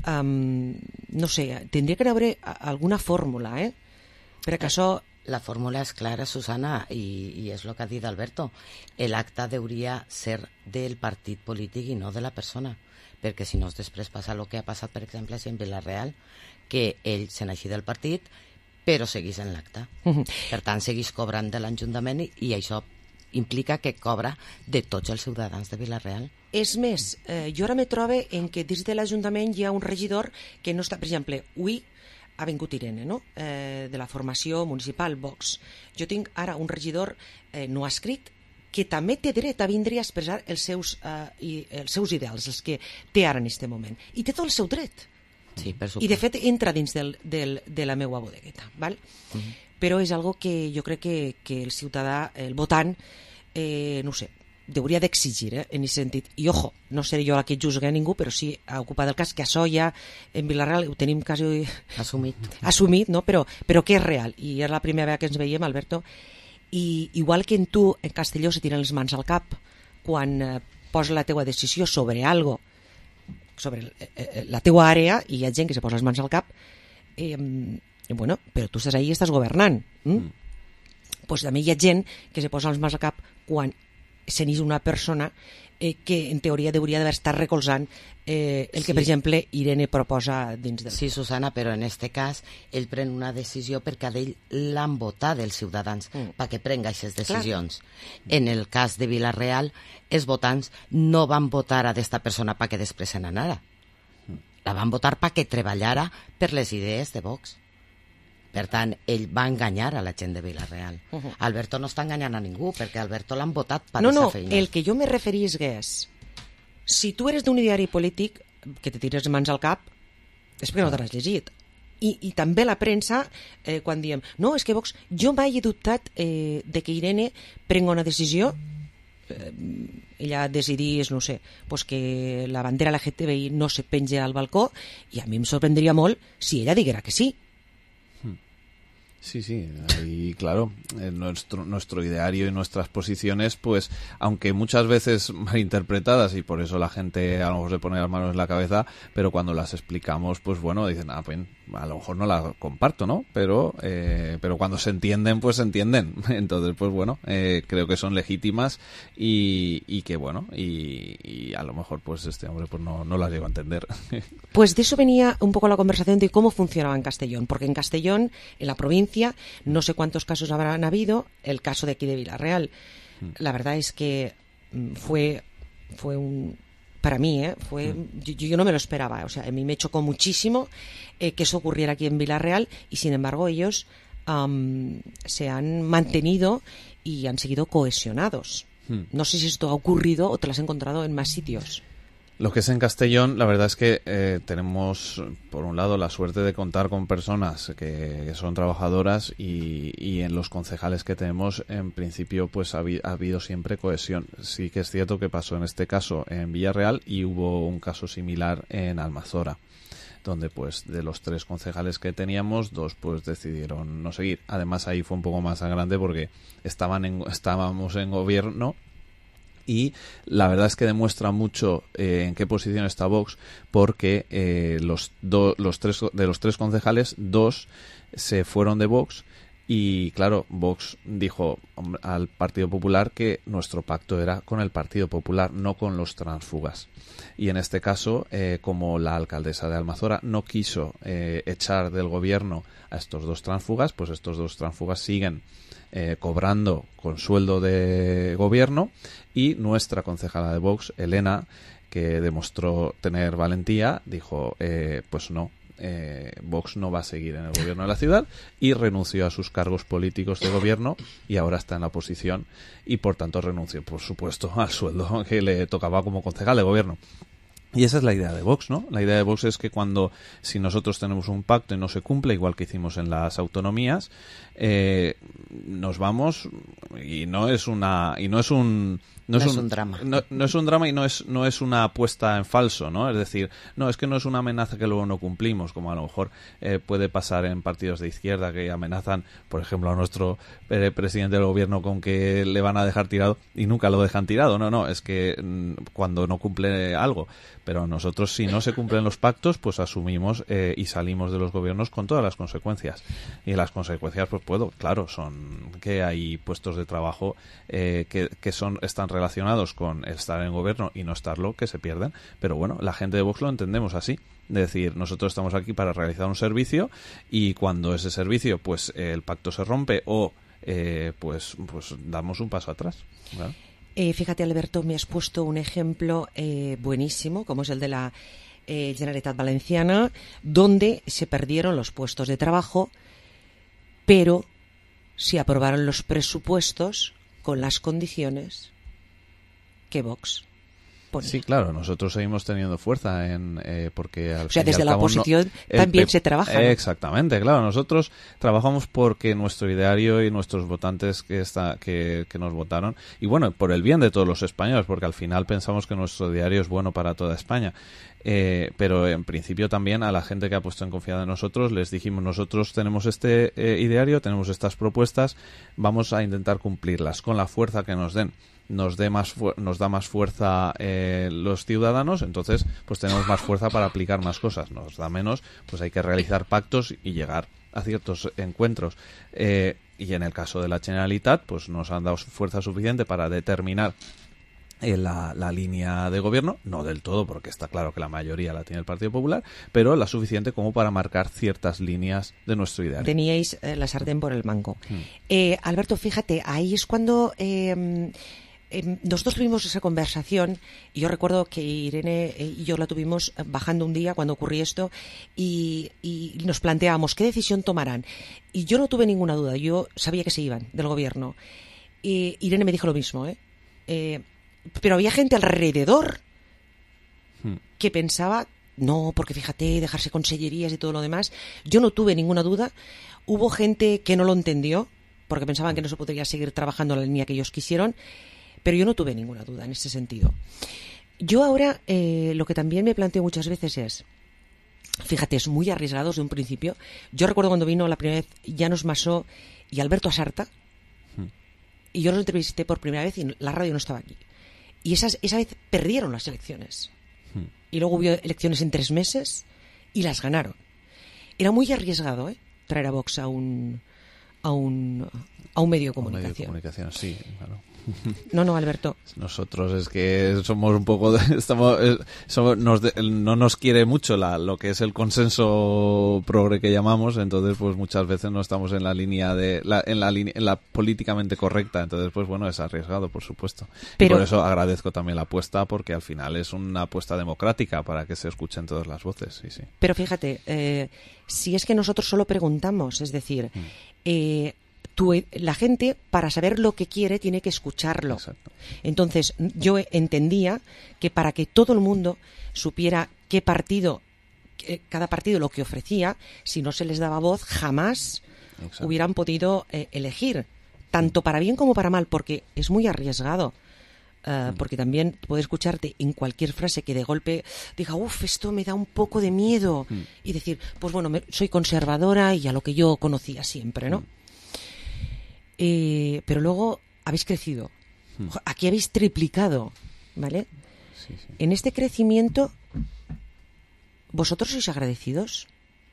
no sé, tindria que haver alguna fórmula, perquè això...
La fórmula és clara, Susana, i és el que ha dit Alberto. L'acte hauria ser del partit polític i no de la persona, perquè si no després passa el que ha passat, per exemple, en Villarreal, que ell se n'així del partit, però seguís en l'acte. Per tant, seguís cobrant de l'Ajuntament i això implica que cobra de tots els ciutadans de Villarreal.
És més, jo ara me trobo en que dins de l'Ajuntament hi ha un regidor que no està, per exemple, avui ha vingut Irene, no? De la formació municipal Vox. Jo tinc ara un regidor no escrit que també té dret a vindre a expressar els seus ideals, els que té ara en aquest moment. I té tot el seu dret.
Sí, per suposo.
I de fet entra dins de la meva bodegueta, val? Però és algo que jo crec que el ciutadà, el votant, no sé, hauria d'exigir, en aquest sentit. I ojo, no seré jo la que juzgue a ningú, però sí ha ocupat el cas que això ja en Villarreal ho tenim quasi assumit, no? Però que és real. I és la primera vegada que ens veiem, Alberto. I igual que en tu, en Castelló, se tiren les mans al cap quan posa la teua decisió sobre algo, sobre la teua àrea, i hi ha gent que se posa les mans al cap, bueno, però tu estàs ahí i estàs governant. Pues també hi ha gent que se posa les mans al cap quan se n'és una persona que en teoria hauria d'haver estat recolzant el que, per exemple, Irene proposa dins del...
Sí, Susana, però en aquest cas ell pren una decisió perquè d'ell l'han votat els ciutadans perquè prenga aquestes decisions. En el cas de Villarreal, els votants no van votar a aquesta persona perquè després se n'anara. La van votar perquè treballara per les idees de Vox. Per tant, ell va enganyar a la gent de Villarreal. Alberto no està enganyant a ningú, perquè Alberto l'han votat per aquesta feina.
El que jo me referís és, si tu eres d'un ideari polític que te tires mans al cap, és perquè no t'has llegit. I també la premsa, quan diem, no, és que Vox, jo mai he dubtat de que Irene prenga una decisió, ella decidís, no sé, pues que la bandera LGTBI no se penja al balcó, i a mi em sorprendria molt si ella diguera que sí.
Sí, y claro, nuestro ideario y nuestras posiciones, pues, aunque muchas veces malinterpretadas y por eso la gente a lo mejor se pone las manos en la cabeza, pero cuando las explicamos, pues bueno, dicen, pues a lo mejor no las comparto, ¿no? Pero cuando se entienden, pues se entienden. Entonces, pues bueno, creo que son legítimas y que bueno, y a lo mejor pues este hombre pues no las llego a entender.
Pues de eso venía un poco la conversación de cómo funcionaba en Castellón, porque en Castellón, en la provincia, no sé cuántos casos habrán habido, el caso de aquí de Villarreal, la verdad es que fue para mí, yo no me lo esperaba, o sea, a mí me chocó muchísimo que eso ocurriera aquí en Villarreal y sin embargo ellos se han mantenido y han seguido cohesionados. No sé si esto ha ocurrido o te lo has encontrado en más sitios.
Lo que es en Castellón, la verdad es que tenemos, por un lado, la suerte de contar con personas que son trabajadoras y en los concejales que tenemos, en principio, pues ha habido siempre cohesión. Sí que es cierto que pasó en este caso en Villarreal y hubo un caso similar en Almazora, donde pues de los 3 concejales que teníamos, 2 pues decidieron no seguir. Además ahí fue un poco más grande porque estábamos en gobierno. Y la verdad es que demuestra mucho en qué posición está Vox, porque de los 3 concejales, 2 se fueron de Vox. Y claro, Vox dijo al Partido Popular que nuestro pacto era con el Partido Popular, no con los tránsfugas. Y en este caso, como la alcaldesa de Almazora no quiso echar del gobierno a estos 2 tránsfugas, pues estos 2 tránsfugas siguen cobrando con sueldo de gobierno, y nuestra concejala de Vox, Elena, que demostró tener valentía, dijo pues no, Vox no va a seguir en el gobierno de la ciudad, y renunció a sus cargos políticos de gobierno y ahora está en la oposición y por tanto renunció, por supuesto, al sueldo que le tocaba como concejal de gobierno. Y esa es la idea de Vox, ¿no? La idea de Vox es que si nosotros tenemos un pacto y no se cumple, igual que hicimos en las autonomías, nos vamos, y no es un drama. No es un drama y no es una apuesta en falso, ¿no? Es decir, no, es que no es una amenaza que luego no cumplimos, como a lo mejor puede pasar en partidos de izquierda que amenazan, por ejemplo, a nuestro presidente del gobierno con que le van a dejar tirado y nunca lo dejan tirado. No, es que cuando no cumple algo. Pero nosotros, si no se cumplen los pactos, pues asumimos y salimos de los gobiernos con todas las consecuencias. Y las consecuencias, pues son que hay puestos de trabajo que están relacionados con estar en gobierno y no estarlo, que se pierden. Pero bueno, la gente de Vox lo entendemos así. Es decir, nosotros estamos aquí para realizar un servicio, y cuando ese servicio, pues el pacto se rompe o pues damos un paso atrás, ¿verdad?
Fíjate, Alberto, me has puesto un ejemplo buenísimo, como es el de la Generalitat Valenciana, donde se perdieron los puestos de trabajo, pero se aprobaron los presupuestos con las condiciones que Vox ponía.
Sí, claro, nosotros seguimos teniendo fuerza porque al
fin desde la oposición también se trabaja, ¿no?
Exactamente, claro, nosotros trabajamos porque nuestro ideario y nuestros votantes que nos votaron, y bueno, por el bien de todos los españoles, porque al final pensamos que nuestro ideario es bueno para toda España. Pero en principio también a la gente que ha puesto en confianza en nosotros les dijimos: nosotros tenemos este ideario, tenemos estas propuestas, vamos a intentar cumplirlas con la fuerza que nos den. Nos da más fuerza los ciudadanos, entonces pues tenemos más fuerza para aplicar más cosas. Nos da menos, pues hay que realizar pactos y llegar a ciertos encuentros. Y en el caso de la Generalitat, pues nos han dado fuerza suficiente para determinar la línea de gobierno, no del todo, porque está claro que la mayoría la tiene el Partido Popular, pero la suficiente como para marcar ciertas líneas de nuestro ideario.
Teníais la sartén por el mango. Alberto, fíjate, ahí es cuando nosotros tuvimos esa conversación, y yo recuerdo que Irene y yo la tuvimos bajando un día cuando ocurrió esto, y nos planteábamos qué decisión tomarán. Y yo no tuve ninguna duda, yo sabía que se iban del gobierno. Y Irene me dijo lo mismo, pero había gente alrededor que pensaba, no, porque fíjate, dejarse consellerías y todo lo demás. Yo no tuve ninguna duda. Hubo gente que no lo entendió, porque pensaban que no se podría seguir trabajando en la línea que ellos quisieron, pero yo no tuve ninguna duda en ese sentido. Yo ahora lo que también me planteo muchas veces es, fíjate, es muy arriesgado desde un principio. Yo recuerdo cuando vino la primera vez Llanos Massó y Alberto Asarta, y yo los entrevisté por primera vez y la radio no estaba aquí. Y esa vez perdieron las elecciones. Y luego hubo elecciones en 3 meses y las ganaron. Era muy arriesgado, traer a Vox a un medio de comunicación. Un medio de
comunicación, sí, claro.
No, Alberto.
Nosotros es que somos un poco no nos quiere mucho lo que es el consenso progre que llamamos, entonces pues muchas veces no estamos en la línea en la políticamente correcta, entonces pues bueno, es arriesgado, por supuesto. Pero, y por eso agradezco también la apuesta, porque al final es una apuesta democrática para que se escuchen todas las voces, sí.
Pero fíjate, si es que nosotros solo preguntamos, es decir, la gente, para saber lo que quiere, tiene que escucharlo.
Exacto.
Entonces, yo entendía que para que todo el mundo supiera qué partido, cada partido lo que ofrecía, si no se les daba voz, jamás hubieran podido elegir, tanto para bien como para mal, porque es muy arriesgado. Porque también puede escucharte en cualquier frase que de golpe diga, esto me da un poco de miedo, y decir, pues bueno, soy conservadora y a lo que yo conocía siempre, ¿no? Pero luego habéis crecido. Aquí habéis triplicado, ¿vale?
Sí, sí.
En este crecimiento, ¿vosotros sois agradecidos?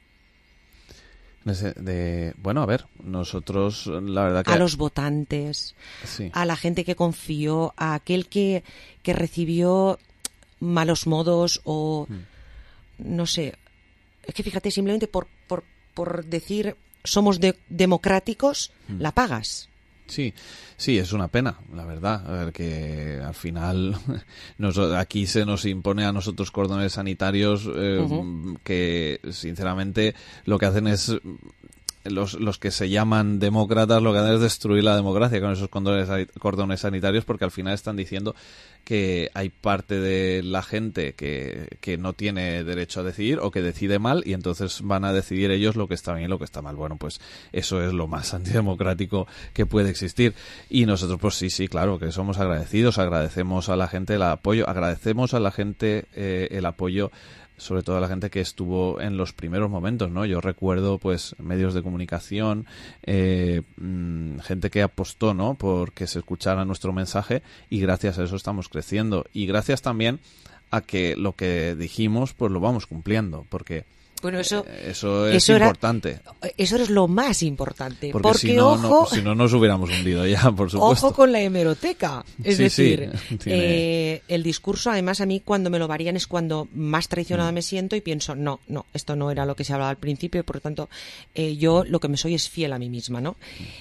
Bueno, a ver, nosotros la verdad que...
A los votantes,
sí,
a la gente que confió, a aquel que recibió malos modos o... No sé, es que fíjate, simplemente por decir somos democráticos, la pagas.
Sí, es una pena, la verdad, a ver, que al final aquí se nos impone a nosotros cordones sanitarios que sinceramente lo que hacen es... Los que se llaman demócratas lo que hacen es destruir la democracia con esos cordones sanitarios, porque al final están diciendo que hay parte de la gente que no tiene derecho a decidir o que decide mal, y entonces van a decidir ellos lo que está bien y lo que está mal. Bueno, pues eso es lo más antidemocrático que puede existir. Y nosotros, pues sí, claro, que somos agradecidos, agradecemos a la gente el apoyo, agradecemos a la gente el apoyo, sobre todo a la gente que estuvo en los primeros momentos, ¿no? Yo recuerdo, pues, medios de comunicación, gente que apostó, ¿no?, porque se escuchara nuestro mensaje, y gracias a eso estamos creciendo. Y gracias también a que lo que dijimos, pues lo vamos cumpliendo, porque...
Bueno, eso
es importante.
Eso es lo más importante.
Porque si no, nos hubiéramos hundido ya, por supuesto.
Ojo con la hemeroteca. Es decir,
tiene...
el discurso, además, a mí cuando me lo varían es cuando más traicionada me siento y pienso, no, esto no era lo que se hablaba al principio, y por lo tanto, yo lo que me soy es fiel a mí misma, ¿no?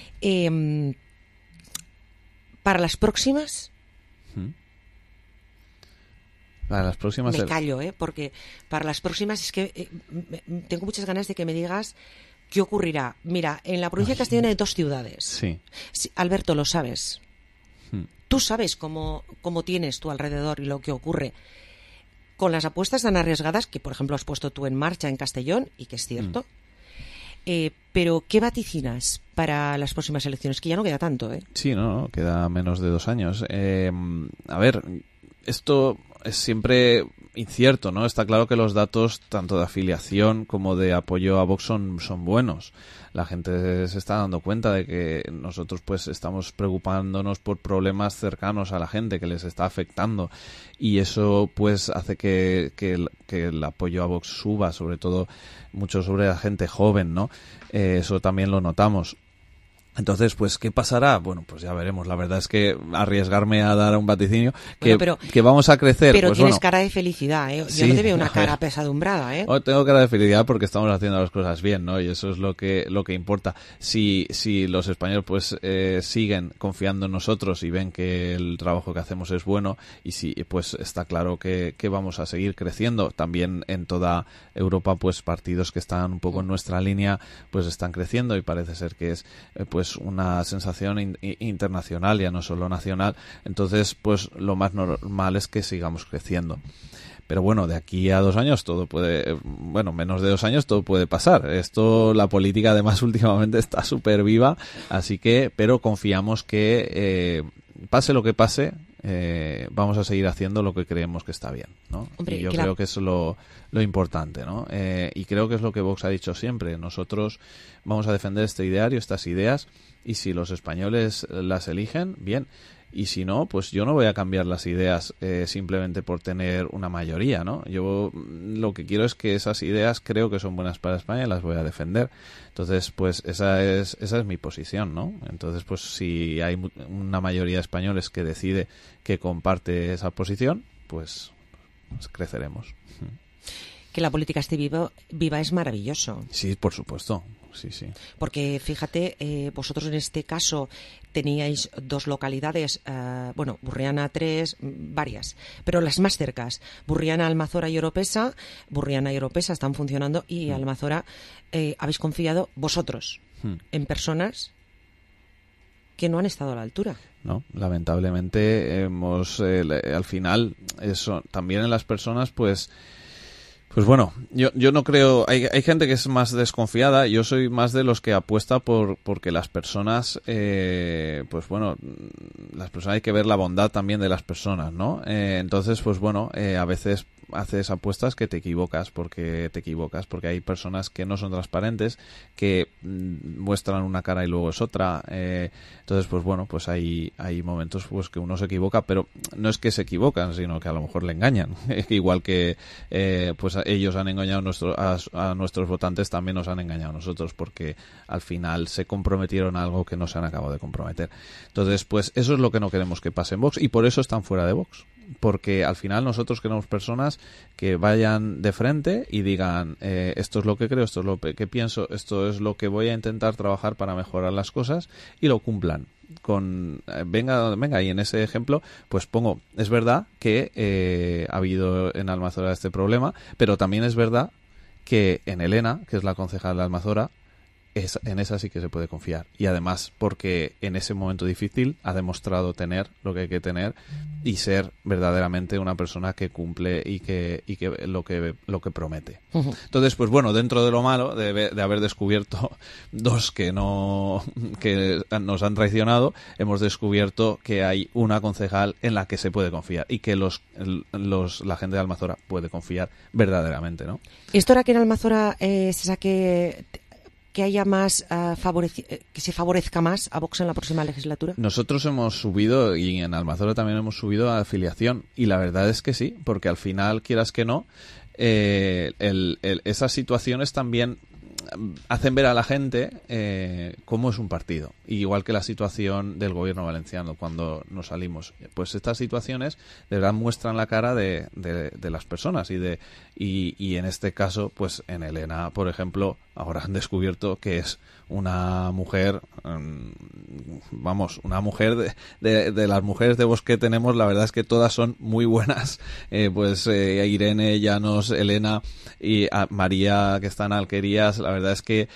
Para las próximas...
Para las próximas...
Me callo, porque para las próximas es que tengo muchas ganas de que me digas qué ocurrirá. Mira, en la provincia de Castellón hay 2 ciudades.
Sí.
Alberto, lo sabes. Tú sabes cómo tienes tu alrededor y lo que ocurre. Con las apuestas tan arriesgadas que, por ejemplo, has puesto tú en marcha en Castellón, y que es cierto. Pero, ¿qué vaticinas para las próximas elecciones? Que ya no queda tanto, ¿eh?
Sí, no, queda menos de 2 años. A ver, esto... es siempre incierto, ¿no? Está claro que los datos, tanto de afiliación como de apoyo a Vox, son buenos. La gente se está dando cuenta de que nosotros, pues, estamos preocupándonos por problemas cercanos a la gente que les está afectando, y eso, pues, hace que el apoyo a Vox suba, sobre todo mucho sobre la gente joven, ¿no? Eso también lo notamos. Entonces, pues, ¿qué pasará? Bueno, pues ya veremos. La verdad es que arriesgarme a dar un vaticinio que vamos a crecer.
Pero
pues
tienes
bueno,
cara de felicidad, ¿eh? Yo
sí,
no te veo una cara pesadumbrada, ¿eh?
Tengo cara de felicidad porque estamos haciendo las cosas bien, ¿no? Y eso es lo que importa. Si los españoles, pues, siguen confiando en nosotros y ven que el trabajo que hacemos es bueno, y si, pues, está claro que vamos a seguir creciendo. También en toda Europa, pues, partidos que están un poco en nuestra línea, pues, están creciendo, y parece ser que es, pues, una sensación internacional, ya no solo nacional. Entonces, pues, lo más normal es que sigamos creciendo. Pero bueno, de aquí a 2 años todo puede, bueno, menos de 2 años todo puede pasar. La política, además, últimamente está súper viva, así que, pero confiamos que pase lo que pase, vamos a seguir haciendo lo que creemos que está bien, ¿no?
Hombre,
y yo creo que eso es lo importante, ¿no? Y creo que es lo que Vox ha dicho siempre. Nosotros vamos a defender este ideario, estas ideas, y si los españoles las eligen, bien. Y si no, pues yo no voy a cambiar las ideas simplemente por tener una mayoría, ¿no? Yo lo que quiero es que esas ideas creo que son buenas para España y las voy a defender. Entonces, pues esa es mi posición, ¿no? Entonces, pues si hay una mayoría de españoles que decide que comparte esa posición, pues creceremos.
Que la política esté viva es maravilloso.
Sí, por supuesto. Sí.
Porque fíjate, vosotros en este caso teníais 2 localidades, Burriana 3, varias, pero las más cercas, Burriana, Almazora y Oropesa. Burriana y Oropesa están funcionando, y Almazora habéis confiado vosotros en personas que no han estado a la altura.
No, lamentablemente hemos al final eso también en las personas pues bueno, yo no creo, hay gente que es más desconfiada, yo soy más de los que apuesta porque las personas pues bueno, las personas hay que ver la bondad también de las personas, ¿no? Entonces pues bueno, a veces haces apuestas que te equivocas porque hay personas que no son transparentes, que muestran una cara y luego es otra, entonces pues bueno, pues hay momentos pues que uno se equivoca, pero no es que se equivocan, sino que a lo mejor le engañan. Igual que pues ellos han engañado a nuestros votantes, también nos han engañado a nosotros, porque al final se comprometieron a algo que no se han acabado de comprometer. Entonces pues eso es lo que no queremos que pase en Vox, y por eso están fuera de Vox. Porque al final nosotros queremos personas que vayan de frente y digan esto es lo que creo, esto es lo que pienso, esto es lo que voy a intentar trabajar para mejorar las cosas, y lo cumplan. Venga, y en ese ejemplo pues pongo, es verdad que ha habido en Almazora este problema, pero también es verdad que en Elena, que es la concejal de Almazora, en esa sí que se puede confiar, y además porque en ese momento difícil ha demostrado tener lo que hay que tener y ser verdaderamente una persona que cumple y que lo que promete. Uh-huh. Entonces pues bueno, dentro de lo malo de haber descubierto dos que nos han traicionado, hemos descubierto que hay una concejal en la que se puede confiar y que la gente de Almazora puede confiar verdaderamente, ¿no?
Esto era que en Almazora se saque que haya más que se favorezca más a Vox en la próxima legislatura.
Nosotros hemos subido, y en Almazora también hemos subido a afiliación, y la verdad es que sí, porque al final, quieras que no, esas situaciones también hacen ver a la gente cómo es un partido, igual que la situación del gobierno valenciano cuando nos salimos. Pues estas situaciones de verdad muestran la cara de las personas, y en este caso pues en Elena, por ejemplo, ahora han descubierto que es una mujer, una mujer de las mujeres de Vox que tenemos, la verdad es que todas son muy buenas, Irene, Llanos, Elena y María, que está en Alquerías, la verdad es que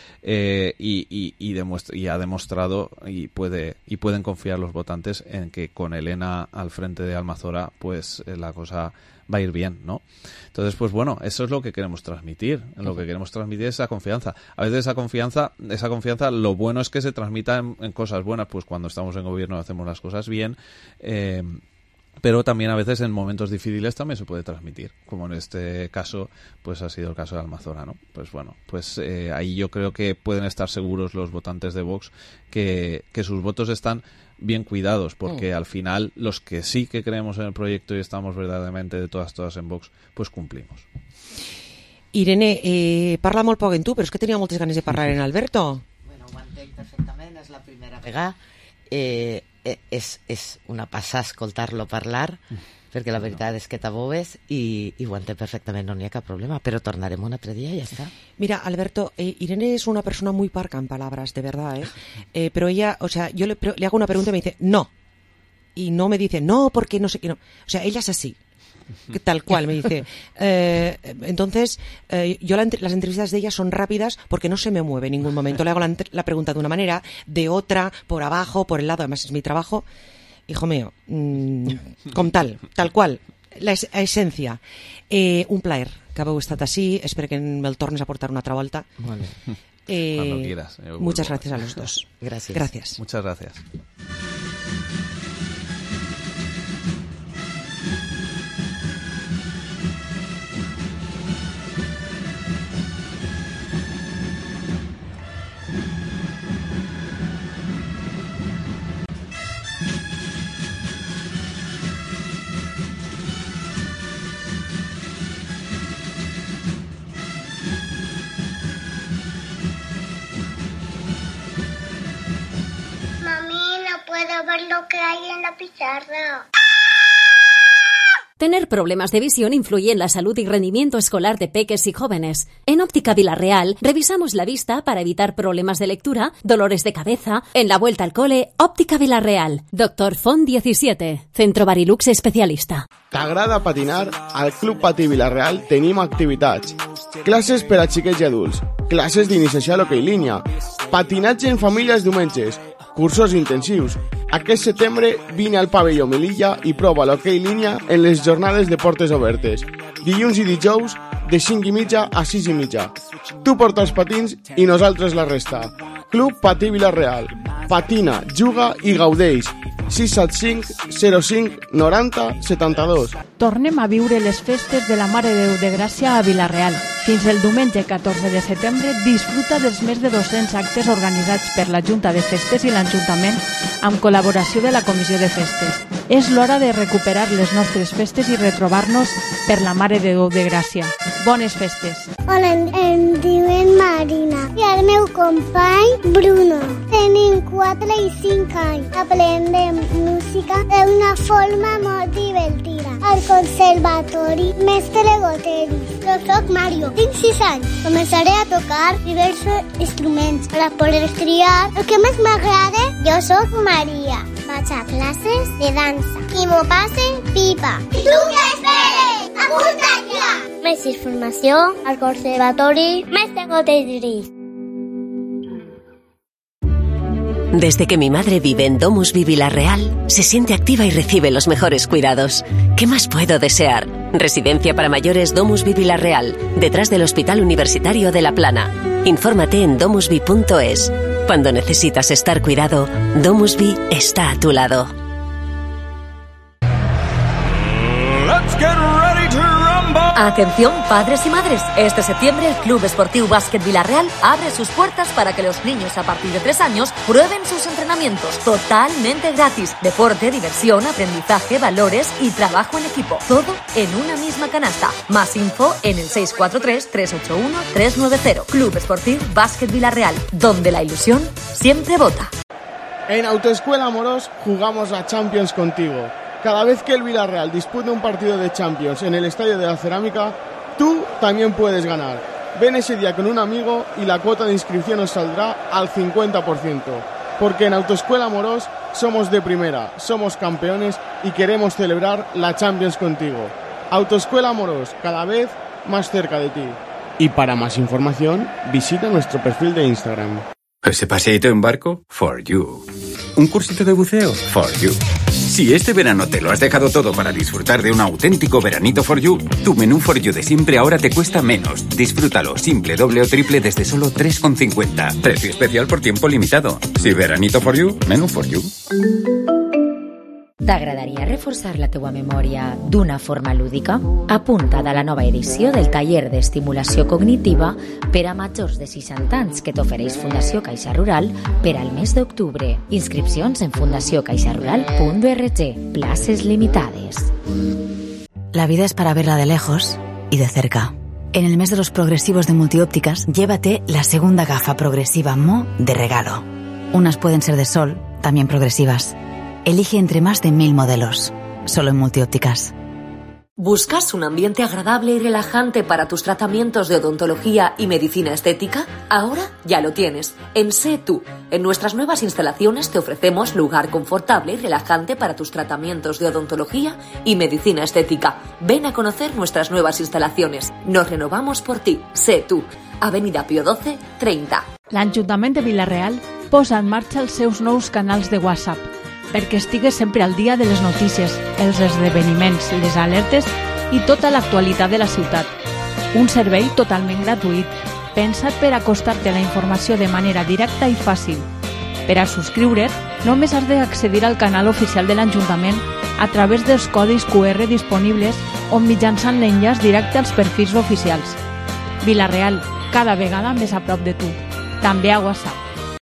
y ha demostrado y pueden confiar los votantes en que con Elena al frente de Almazora pues la cosa va a ir bien, ¿no? Entonces, pues bueno, eso es lo que queremos transmitir. Lo que queremos transmitir es esa confianza. A veces esa confianza, lo bueno es que se transmita en cosas buenas, pues cuando estamos en gobierno hacemos las cosas bien, pero también a veces en momentos difíciles también se puede transmitir, como en este caso pues ha sido el caso de Almazora, ¿no? Pues bueno, pues ahí yo creo que pueden estar seguros los votantes de Vox que sus votos están bien cuidados, porque al final los que sí que creemos en el proyecto y estamos verdaderamente de todas en Vox, pues cumplimos.
Irene, parla molt poc en tu, però és que tenia moltes ganes de parlar en Alberto.
Bueno, ho entenc perfectament, és la primera vegada. És una passada escoltar-lo parlar, perquè la veritat és que t'abobes i ho entenc perfectament, no n'hi ha cap problema, però tornarem un altre dia i ja està.
Mira, Alberto, Irene es una persona muy parca en palabras, de verdad, pero ella, o sea, yo le hago una pregunta y me dice, no, y no me dice, no, porque no sé qué, no, o sea, ella es así, que tal cual, me dice. Entonces, yo las entrevistas de ella son rápidas porque no se me mueve en ningún momento, le hago la pregunta de una manera, de otra, por abajo, por el lado, además es mi trabajo. Hijo mío, com tal qual, la essència. Un plaer que hagueu estat així, espero que me'l tornes a portar una altra volta.
Vale. Cuando quieras.
Muchas gracias a los dos.
Gracias.
Muchas gracias.
Puedo ver lo que hay en la pizarra.
Tener problemas de visión influye en la salud y rendimiento escolar de peques y jóvenes. En Óptica Vilarreal revisamos la vista para evitar problemas de lectura, dolores de cabeza. En la vuelta al cole, Óptica Vilarreal. Dr. Font 17, Centro Barilux especialista.
T'agrada patinar? Al Club Patí Vilarreal tenim activitats. Classes per a xiquets i adults. Classes d'iniciació a l'hoquei línia. Patinatge en famílies diumenges. cursos intensius. Aquest setembre vine al pavelló Melilla i prova l'hoquei línia en les jornades de portes obertes. Dilluns i dijous de 5:30 a 6:30. Tu porta els patins i nosaltres la resta. Club Patí Vila-real. Patina, juga i gaudeix. 675 05 90 72.
Tornem a viure les festes de la Mare de Déu de Gràcia a Vila-real. Fins el diumenge 14 de setembre disfruta dels més de 200 actes organitzats per la Junta de Festes i l'Ajuntament amb col·laboració de la Comissió de Festes. És l'hora de recuperar les nostres festes i retrobar-nos per la Mare de Déu de Gràcia. Bones festes!
Hola, em diuen Marina i el meu company Bruno. Tenim 4 i 5 anys. Aprendem música d'una forma molt divertida. Al Conservatori Mestre Goteris. Jo soc Mario, tinc 6 anys. Començaré a tocar diversos instruments per a poder triar el que més m'agrada. Jo soc Maria. Vaig a classes de dansa i m'ho passe pipa. I tu què esperes? Apunta't ja! Més informació al Conservatori Mestre Goteris.
Desde que mi madre vive en DomusVi Vila-real, se siente activa y recibe los mejores cuidados. ¿Qué más puedo desear? Residencia para mayores DomusVi Vila-real, detrás del Hospital Universitario de La Plana. Infórmate en domusvi.es. Cuando necesitas estar cuidado, DomusVi está a tu lado.
Let's get ready to rumble.
Atención, padres y madres. Este septiembre el Club Esportiu Básquet Vila-real abre sus puertas para que los niños a partir de 3 años prueben sus entrenamientos totalmente gratis. Deporte, diversión, aprendizaje, valores y trabajo en equipo. Todo en una misma canasta. Más info en el 643-381-390. Club Esportiu Básquet Vila-real, donde la ilusión siempre vota.
En Autoescuela Moros jugamos a Champions contigo. Cada vez que el Villarreal dispute un partido de Champions en el Estadio de la Cerámica, tú también puedes ganar. Ven ese día con un amigo y la cuota de inscripción os saldrá al 50%. Porque en Autoescuela Moros somos de primera, somos campeones y queremos celebrar la Champions contigo. Autoescuela Moros, cada vez más cerca de ti. Y para más información, visita nuestro perfil de Instagram.
¿Ese paseíto en barco? For you. ¿Un cursito de buceo? For you. Si este verano te lo has dejado todo para disfrutar de un auténtico veranito For You, tu menú For You de siempre ahora te cuesta menos. Disfrútalo simple, doble o triple desde solo 3,50. Precio especial por tiempo limitado. Si veranito For You, menú For You.
T'agradaria reforçar la teua memòria d'una forma lúdica? Apunta't a la nova edició del taller d'estimulació cognitiva per a majors de 60 anys que t'ofereix Fundació Caixa Rural per al mes d'octubre. Inscripcions en fundaciocaixarural.org. Places limitades.
La vida es para verla de lejos y de cerca. En el mes de los progresivos de Multiópticas, llévate la segunda gafa progresiva Mo de regalo. Unas pueden ser de sol, también progresivas. Elige entre más de 1000 modelos, solo en Multiópticas.
¿Buscas un ambiente agradable y relajante para tus tratamientos de odontología y medicina estética? Ahora ya lo tienes. En Sé Tú. En nuestras nuevas instalaciones te ofrecemos lugar confortable y relajante para tus tratamientos de odontología y medicina estética. Ven a conocer nuestras nuevas instalaciones. Nos renovamos por ti. Sé Tú. Avenida Pío XII, 30.
L'Ajuntament de Vila-real posa en marxa els seus nous canals de WhatsApp perquè estigues sempre al dia de les notícies, els esdeveniments, les alertes i tota l'actualitat de la ciutat. Un servei totalment gratuït, pensat per acostar-te a la informació de manera directa i fàcil. Per a subscriure't, només has d'accedir al canal oficial de l'Ajuntament a través dels codis QR disponibles o mitjançant l'enllaç directe als perfils oficials. Vila-real, cada vegada més a prop de tu. També a WhatsApp.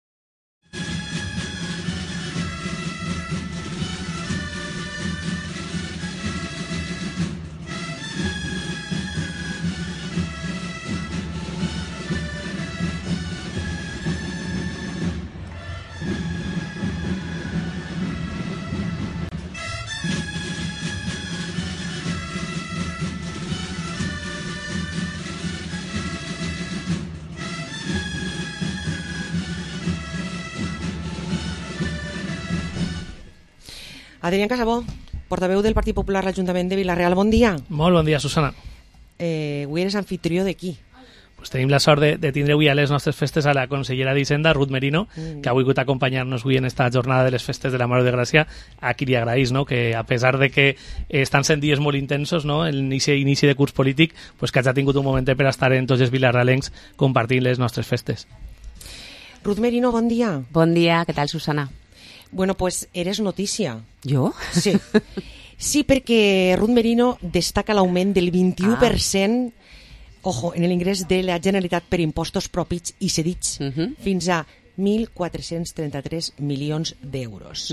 Adrián Casabó, portaveu del Partit Popular a l'Ajuntament de Vila-real, bon dia.
Molt bon dia, Susana.
Avui eres anfitrió de qui?
pues tenim la sort de tindre avui a les nostres festes a la consellera d'Hisenda, Ruth Merino, que ha volgut acompanyar-nos avui en esta jornada de les festes de la Mare de Gràcia. A qui li agraïs, no?, que a pesar de que estan sent dies molt intensos, no?, l'inici de curs polític, pues que hagi tingut un moment per estar en tots els vilarrealencs compartint les nostres festes.
Ruth Merino, bon dia.
Bon dia, què tal, Susana?
Bueno, pues eres notícia.
Jo?
Sí. Sí, perquè Ruth Merino destaca l'augment del 21%, ojo, en l'ingrés de la Generalitat per impostos propis i cedits, fins a 1.433 milions d'euros.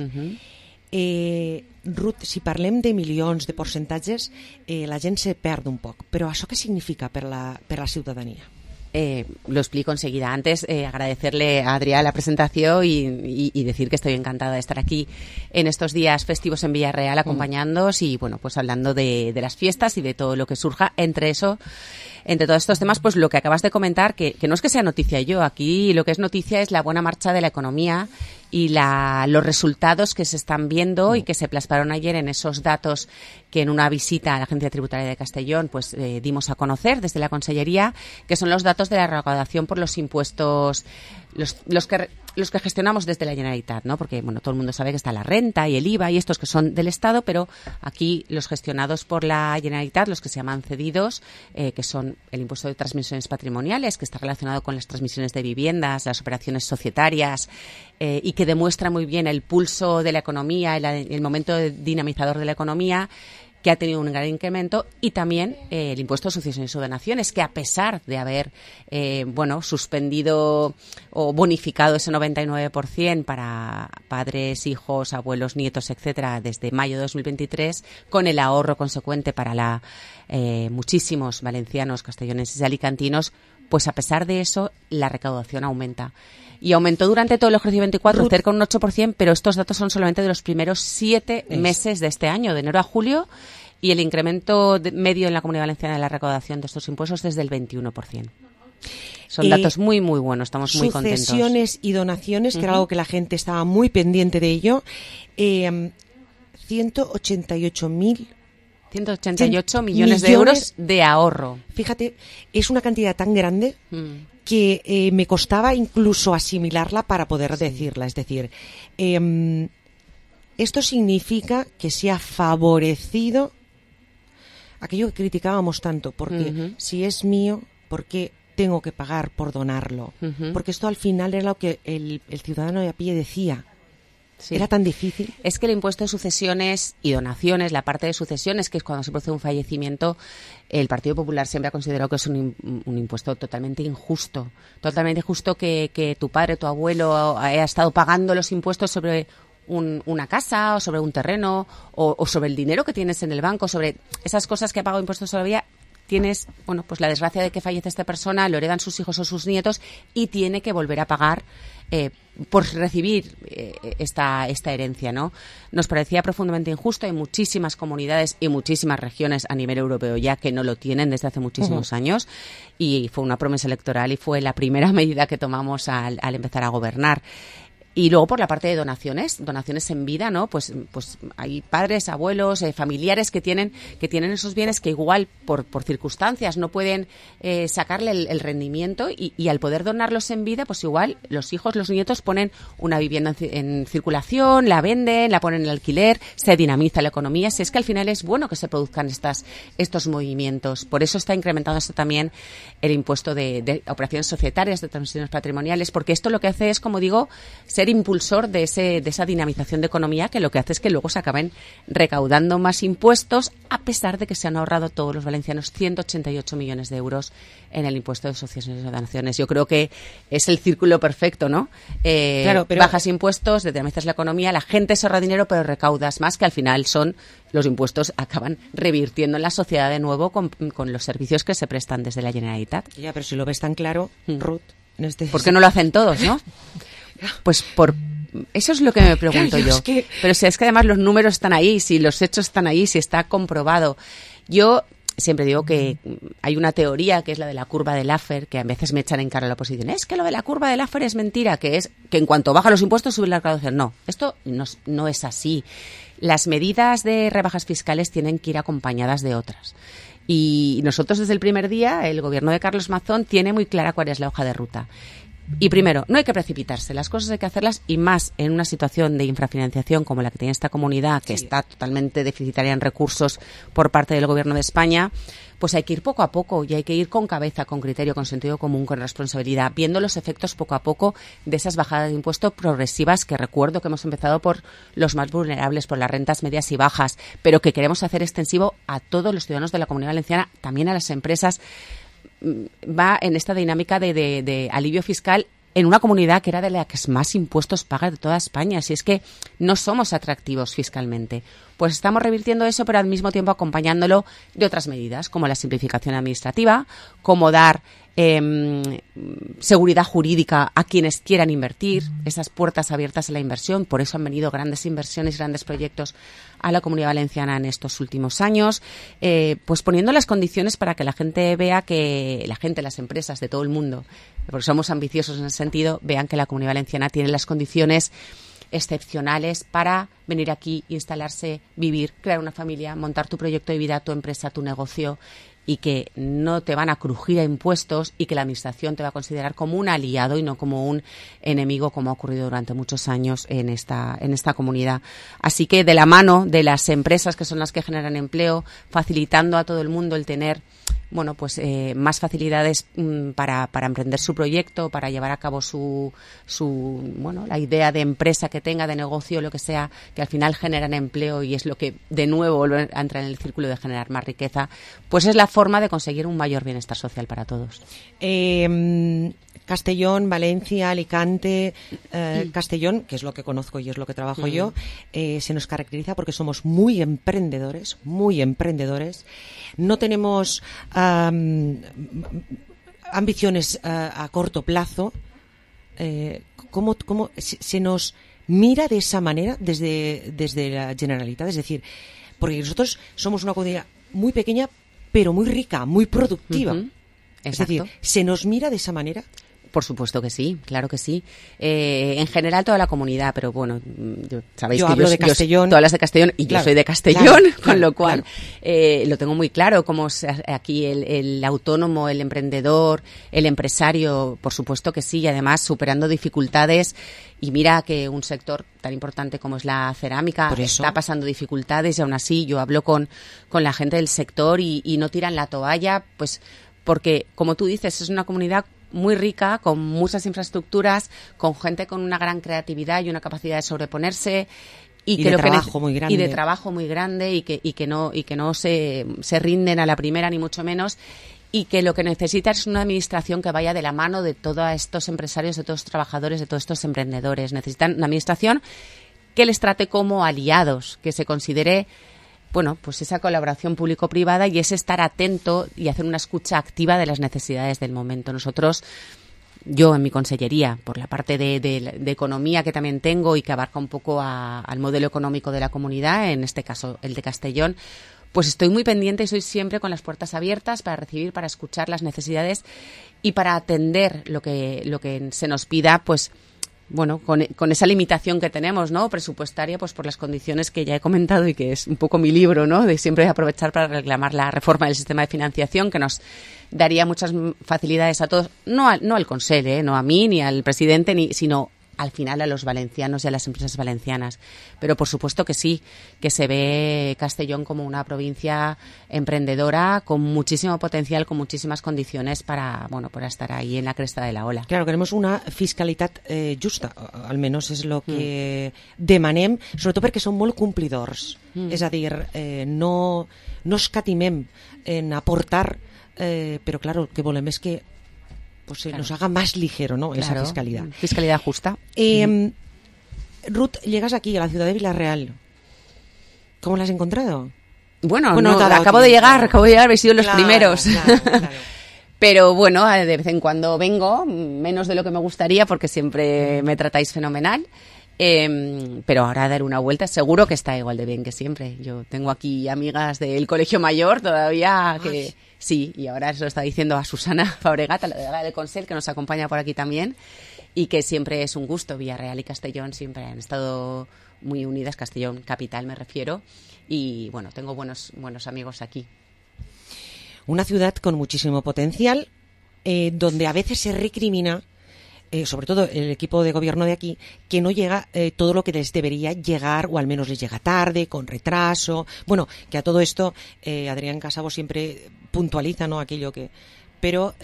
Ruth, si parlem de milions, de percentatges, la gent se perd un poc. Però això què significa per la ciutadania?
Lo explico enseguida. Antes, agradecerle a Adrià la presentación y decir que estoy encantada de estar aquí en estos días festivos en Villarreal acompañándoos y, bueno, pues hablando de las fiestas y de todo lo que surja. Entre todos estos temas, pues lo que acabas de comentar, que no es que sea noticia yo, aquí lo que es noticia es la buena marcha de la economía y los resultados que se están viendo y que se plasmaron ayer en esos datos que en una visita a la Agencia Tributaria de Castellón pues dimos a conocer desde la Consellería, que son los datos de la recaudación por los impuestos, los que gestionamos desde la Generalitat, ¿no? Porque, bueno, todo el mundo sabe que está la renta y el IVA y estos que son del Estado, pero aquí los gestionados por la Generalitat, los que se llaman cedidos, que son el impuesto de transmisiones patrimoniales, que está relacionado con las transmisiones de viviendas, las operaciones societarias, y que demuestra muy bien el pulso de la economía, el momento dinamizador de la economía, que ha tenido un gran incremento, y también el impuesto de sucesiones o donaciones, que a pesar de haber suspendido o bonificado ese 99% para padres, hijos, abuelos, nietos, etcétera, desde mayo de 2023, con el ahorro consecuente para muchísimos valencianos, castellonenses y alicantinos, pues a pesar de eso, la recaudación aumenta. Y aumentó durante todo el ejercicio 24 cerca de un 8%, pero estos datos son solamente de los primeros 7 meses de este año, de enero a julio, y el incremento medio en la Comunidad Valenciana de la recaudación de estos impuestos es del 21%. Son datos muy, muy buenos, estamos muy contentos.
Sucesiones y donaciones, que era algo que la gente estaba muy pendiente de ello, 188
millones de euros de ahorro.
Fíjate, es una cantidad tan grande que me costaba incluso asimilarla para poder decirla. Es decir, esto significa que se ha favorecido aquello que criticábamos tanto, porque si es mío, ¿por qué tengo que pagar por donarlo? Porque esto al final era lo que el ciudadano de a pie decía. Sí. ¿Era tan difícil?
Es que el impuesto de sucesiones y donaciones, la parte de sucesiones, que es cuando se produce un fallecimiento, el Partido Popular siempre ha considerado que es un impuesto totalmente injusto. Totalmente injusto que tu padre, tu abuelo haya estado pagando los impuestos sobre una casa o sobre un terreno o sobre el dinero que tienes en el banco, sobre esas cosas que ha pagado impuestos todavía. Tienes, bueno, pues la desgracia de que fallece esta persona, lo heredan sus hijos o sus nietos y tiene que volver a pagar por recibir esta herencia, ¿no? Nos parecía profundamente injusto. Hay muchísimas comunidades y muchísimas regiones a nivel europeo ya que no lo tienen desde hace muchísimos años, y fue una promesa electoral y fue la primera medida que tomamos al empezar a gobernar. Y luego por la parte de donaciones en vida, ¿no? Pues hay padres, abuelos, familiares que tienen esos bienes que igual por circunstancias no pueden sacarle el rendimiento y al poder donarlos en vida, pues igual los hijos, los nietos ponen una vivienda en circulación, la venden, la ponen en alquiler, se dinamiza la economía. Si es que al final es bueno que se produzcan estos movimientos. Por eso está incrementando esto también el impuesto de operaciones societarias, de transmisiones patrimoniales, porque esto lo que hace es, como digo, ser impulsor de esa dinamización de economía, que lo que hace es que luego se acaben recaudando más impuestos, a pesar de que se han ahorrado todos los valencianos 188 millones de euros en el impuesto de sucesiones y donaciones. Yo creo que es el círculo perfecto, ¿no? Claro, pero bajas impuestos, dinamizas la economía, la gente se ahorra dinero, pero recaudas más, que al final son los impuestos acaban revirtiendo en la sociedad de nuevo con los servicios que se prestan desde la Generalitat.
Ya, pero si lo ves tan claro, Ruth,
¿por qué no lo hacen todos, no? Pues eso es lo que me pregunto yo. Pero si es que además los números están ahí, si los hechos están ahí, si está comprobado. Yo siempre digo que hay una teoría que es la de la curva de Laffer, que a veces me echan en cara a la oposición. Es que lo de la curva de Laffer es mentira, que es que en cuanto bajan los impuestos suben la recaudación. No, esto no es así. Las medidas de rebajas fiscales tienen que ir acompañadas de otras. Y nosotros desde el primer día, el gobierno de Carlos Mazón tiene muy clara cuál es la hoja de ruta. Y primero, no hay que precipitarse, las cosas hay que hacerlas, y más en una situación de infrafinanciación como la que tiene esta comunidad, que está totalmente deficitaria en recursos por parte del Gobierno de España, pues hay que ir poco a poco y hay que ir con cabeza, con criterio, con sentido común, con responsabilidad, viendo los efectos poco a poco de esas bajadas de impuestos progresivas, que recuerdo que hemos empezado por los más vulnerables, por las rentas medias y bajas, pero que queremos hacer extensivo a todos los ciudadanos de la Comunidad Valenciana, también a las empresas. Va en esta dinámica de alivio fiscal en una comunidad que era de la que más impuestos paga de toda España. Si es que no somos atractivos fiscalmente, pues estamos revirtiendo eso, pero al mismo tiempo acompañándolo de otras medidas, como la simplificación administrativa, como dar seguridad jurídica a quienes quieran invertir, esas puertas abiertas a la inversión. Por eso han venido grandes inversiones, grandes proyectos a la Comunidad Valenciana en estos últimos años, pues poniendo las condiciones para que la gente vea que las empresas de todo el mundo, porque somos ambiciosos en ese sentido, vean que la Comunidad Valenciana tiene las condiciones excepcionales para venir aquí, instalarse, vivir, crear una familia, montar tu proyecto de vida, tu empresa, tu negocio, y que no te van a crujir a impuestos y que la administración te va a considerar como un aliado y no como un enemigo, como ha ocurrido durante muchos años en esta comunidad. Así que de la mano de las empresas, que son las que generan empleo, facilitando a todo el mundo el tener más facilidades para emprender su proyecto, para llevar a cabo la idea de empresa que tenga, de negocio, lo que sea, que al final generan empleo y es lo que de nuevo vuelve a entrar en el círculo de generar más riqueza, pues es la forma de conseguir un mayor bienestar social para todos.
Castellón, Valencia, Alicante, Castellón, que es lo que conozco y es lo que trabajo yo, se nos caracteriza porque somos muy emprendedores, no tenemos ambiciones a corto plazo. ¿Cómo se nos mira de esa manera desde la Generalitat? Es decir, porque nosotros somos una comunidad muy pequeña, pero muy rica, muy productiva. Es decir, ¿se nos mira de esa manera?
Por supuesto que sí, claro que sí. En general toda la comunidad, pero bueno, sabéis
yo
que
hablo de Castellón.
Tú hablas de Castellón y yo soy de Castellón, con lo cual lo tengo muy claro, como aquí el autónomo, el emprendedor, el empresario, por supuesto que sí, y además superando dificultades. Y mira que un sector tan importante como es la cerámica está pasando dificultades y aún así yo hablo con la gente del sector y no tiran la toalla, pues porque, como tú dices, es una comunidad muy rica, con muchas infraestructuras, con gente con una gran creatividad y una capacidad de sobreponerse y de trabajo muy grande y que no se rinden a la primera ni mucho menos, y que lo que necesita es una administración que vaya de la mano de todos estos empresarios, de todos estos trabajadores, de todos estos emprendedores. Necesitan una administración que les trate como aliados, que se considere pues esa colaboración público-privada y ese estar atento y hacer una escucha activa de las necesidades del momento. Nosotros, yo en mi consellería, por la parte de economía que también tengo y que abarca un poco al modelo económico de la comunidad, en este caso el de Castellón, pues estoy muy pendiente y soy siempre con las puertas abiertas para recibir, para escuchar las necesidades y para atender lo que se nos pida, pues con esa limitación que tenemos, ¿no?, presupuestaria, pues por las condiciones que ya he comentado y que es un poco mi libro, ¿no?, de siempre aprovechar para reclamar la reforma del sistema de financiación, que nos daría muchas facilidades a todos, no al Consell, no a mí ni al presidente, sino al final a los valencianos y a las empresas valencianas. Pero por supuesto que sí, que se ve Castellón como una provincia emprendedora con muchísimo potencial, con muchísimas condiciones para estar ahí en la cresta de la ola.
Claro, queremos una fiscalitat justa, almenys és el que demanem, sobretot perquè som molt complidors. És a dir, no escatimem en aportar, però claro, el que volem és que nos haga más ligero, ¿no?, esa fiscalidad.
Fiscalidad justa.
Ruth, llegas aquí a la ciudad de Vila-real. ¿Cómo la has encontrado?
Bueno, acabo de llegar, habéis sido los primeros. Claro. Pero bueno, de vez en cuando vengo, menos de lo que me gustaría, porque siempre me tratáis fenomenal. Pero ahora dar una vuelta seguro que está igual de bien que siempre. Yo tengo aquí amigas del Colegio Mayor todavía que sí, y ahora se lo está diciendo a Susana Fabregat, la delegada del Consell, que nos acompaña por aquí también, y que siempre es un gusto. Villarreal y Castellón siempre han estado muy unidas, Castellón capital me refiero, y bueno, tengo buenos amigos aquí.
Una ciudad con muchísimo potencial, donde a veces se recrimina, sobre todo el equipo de gobierno de aquí, que no llega todo lo que les debería llegar, o al menos les llega tarde, con retraso. Bueno, que a todo esto Adrián Casabo siempre puntualiza, ¿no?, aquello que... Pero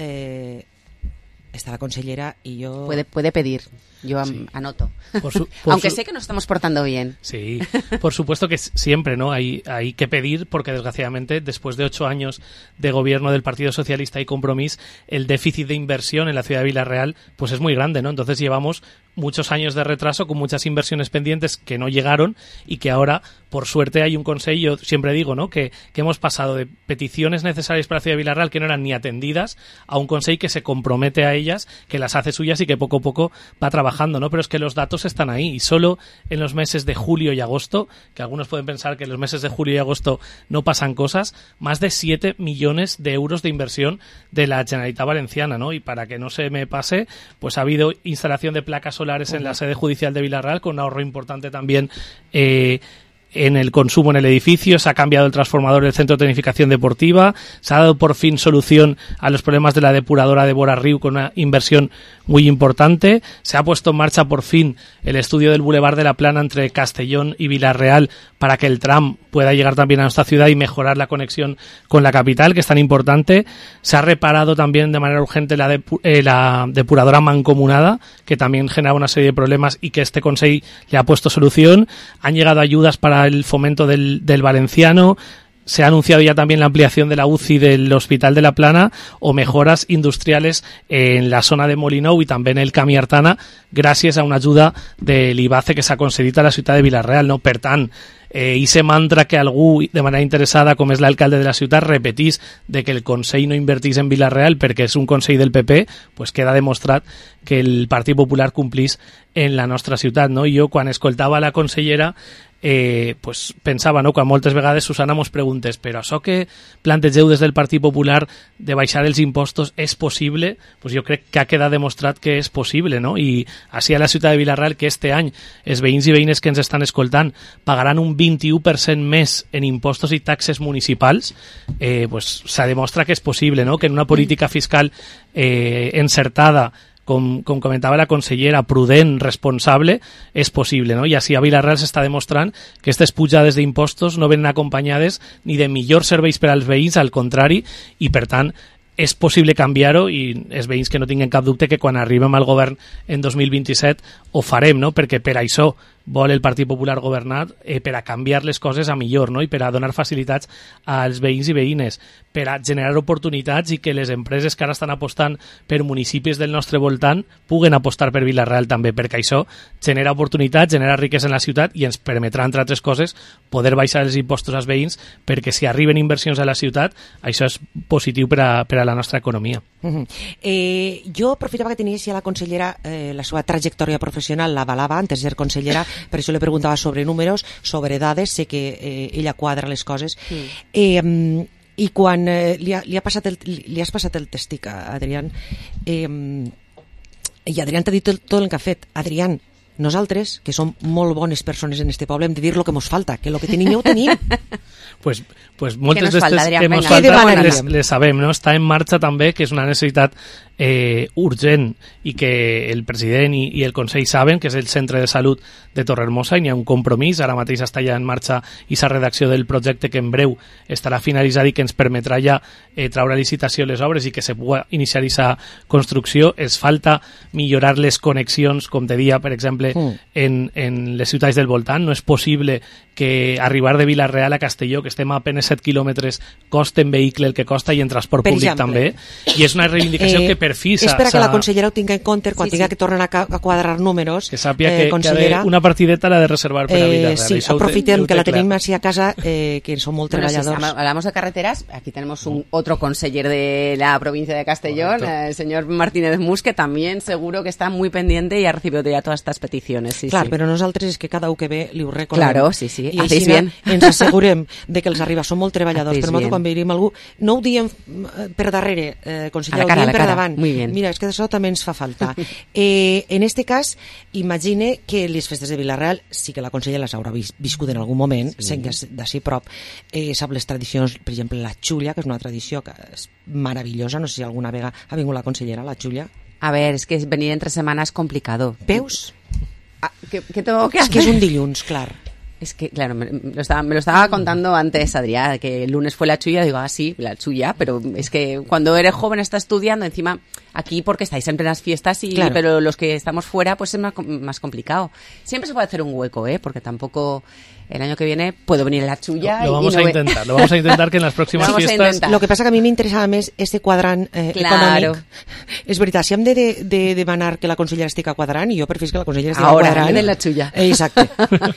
está la consellera y yo...
Puede pedir. Yo anoto. Aunque sé que nos estamos portando bien.
Sí, por supuesto que siempre, ¿no? Hay que pedir, porque desgraciadamente después de 8 años de gobierno del Partido Socialista y Compromís, el déficit de inversión en la ciudad de Villarreal pues es muy grande, ¿no? Entonces llevamos muchos años de retraso con muchas inversiones pendientes que no llegaron y que ahora, por suerte, hay un consejo. Yo siempre digo, ¿no?, que hemos pasado de peticiones necesarias para la ciudad de Villarreal que no eran ni atendidas a un consejo que se compromete a ellas, que las hace suyas y que poco a poco va trabajando, ¿no? Pero es que los datos están ahí, y solo en los meses de julio y agosto, que algunos pueden pensar que en los meses de julio y agosto no pasan cosas, más de 7 millones de euros de inversión de la Generalitat Valenciana, ¿no? Y para que no se me pase, pues ha habido instalación de placas solares en la sede judicial de Villarreal, con un ahorro importante también en el consumo en el edificio. Se ha cambiado el transformador del centro de tecnificación deportiva, se ha dado por fin solución a los problemas de la depuradora de Bora-Riu con una inversión muy importante, se ha puesto en marcha por fin el estudio del Boulevard de la Plana entre Castellón y Villarreal para que el tram pueda llegar también a nuestra ciudad y mejorar la conexión con la capital, que es tan importante. Se ha reparado también de manera urgente la depuradora mancomunada, que también generaba una serie de problemas y que este Consejo le ha puesto solución. Han llegado ayudas para el fomento del valenciano. Se ha anunciado ya también la ampliación de la UCI del Hospital de la Plana o mejoras industriales en la zona de Molinou i també en el Camí Artana, gràcies a una ajuda de l'IBACE que s'ha concedit a la ciutat de Villarreal, no? Per tant, ese mantra que algú de manera interessada, com és l'alcalde de la ciutat, repetís de que el Consell no invertís en Villarreal perquè és un Consell del PP, pues queda demostrat que el Partit Popular complís en la nostra ciutat, no? I jo, quan escoltava la consellera, pues pensava, no?, quan moltes vegades Susana mos preguntes, però això que plantegeu des del Partit Popular de baixar els impostos és possible? Pues jo crec que ha quedat demostrat que és possible, no? I així a la ciutat de Villarreal, que este any els veïns i veïnes que ens estan escoltant pagaran un 21% més en impostos i taxes municipals, pues se demostra que és possible, no?, que en una política fiscal encertada, com comentava la consellera, prudent, responsable, és possible, no? I així a Villarreal s'està demostrant que aquestes pujades d'impostos no venen acompanyades ni de millors serveis per als veïns, al contrari, i per tant és possible canviar-ho, i els veïns que no tinguin cap dubte que quan arribem al govern en 2027 ho farem, no? Perquè per això vol el Partit Popular governar, per a canviar les coses a millor, no? I per a donar facilitats als veïns i veïnes, per a generar oportunitats i que les empreses que ara estan apostant per municipis del nostre voltant puguen apostar per Villarreal també, perquè això genera oportunitats, genera riquesa en la ciutat i ens permetrà, entre altres coses, poder baixar els impostos als veïns, perquè si arriben inversions a la ciutat, això és positiu per a la nostra economia.
Jo aprofitava que tenies ja la consellera, la seva trajectòria professional l'avalava antes de ser consellera, per això le preguntava sobre números, sobre dades, sé que ella quadra les coses. I quan li has passat el tèstic a Adrián, i Adrián t'ha dit tot el que ha fet. Adrián, nosaltres, que som molt bones persones en este poble, hem de dir lo que mos falta, que lo que tenim ja ho tenim.
Pues moltes d'estes que ens falten les sabem, no? Està en marxa també, que és una necessitat urgent i que el president i el Consell saben, que és el centre de salut de Torrehermosa, i n'hi ha un compromís. Ara mateix està ja en marxa aquesta redacció del projecte, que en breu estarà finalitzat i que ens permetrà ja traure a licitació les obres i que se pugui iniciar aquesta construcció. Es falta millorar les connexions, com te dia, per exemple, en les ciutats del voltant. No és possible que arribar de Villarreal a Castelló, que estem a apenas 7 quilòmetres, costa en vehicle el que costa i en transport públic també. I és una reivindicació que per fi
espera que la consellera ho tingui en compte quan tinga que tornar a quadrar números.
Que sàpia que una partideta l'ha de reservar per a Villarreal.
Sí, aprofitem que la tenim així a casa, que som molt treballadors.
Si hablamos de carreteras, aquí tenemos otro conseller de la provincia de Castellón, el señor Martínez Mus, que también seguro que está muy pendiente y ha recibido ya todas estas peticiones. tradiciones, sí,
Clar,
sí.
però nosaltres és que cada un que ve li ho recordem.
Claro, sí, sí,
I
hacéis
així
bien.
ens assegurem de que els arriba, són molt treballadors,
Hacéis
però nosaltres
bien.
quan veiem algú, no ho diem per darrere, consellera, ho diem per davant.
Muy bien.
Mira, és que això també ens fa falta. En este cas, imagine que les festes de Vila-real, sí que la consellera les haurà viscut en algun moment, sent que és d'ací prop, sap les tradicions, per exemple, la xulla, que és una tradició que és meravellosa, no sé si alguna vegada ha vingut la consellera, la xulla.
A ver, es que venir entre semanas es complicado.
¿Veus?
¿Qué tengo que
Es
hacer?
que es un dilluns, clar.
Es que, claro, me lo estaba contando antes, Adrián, que el lunes fue la chulla, digo, sí, la chulla, pero es que cuando eres joven estás estudiando, encima aquí porque estáis en plenas fiestas,
Claro.
pero los que estamos fuera pues es más complicado. Siempre se puede hacer un hueco, porque tampoco el año que viene puedo venir a la chulla.
Lo vamos a intentar que en las próximas fiestas...
Lo que passa que a mi m'interessava més este quadrant
Claro.
econòmic. És veritat, si hem de demanar que la consellera estigui a quadrant, i jo prefiro que la consellera estigui
Ahora,
a quadrant.
en la chulla.
Exacte.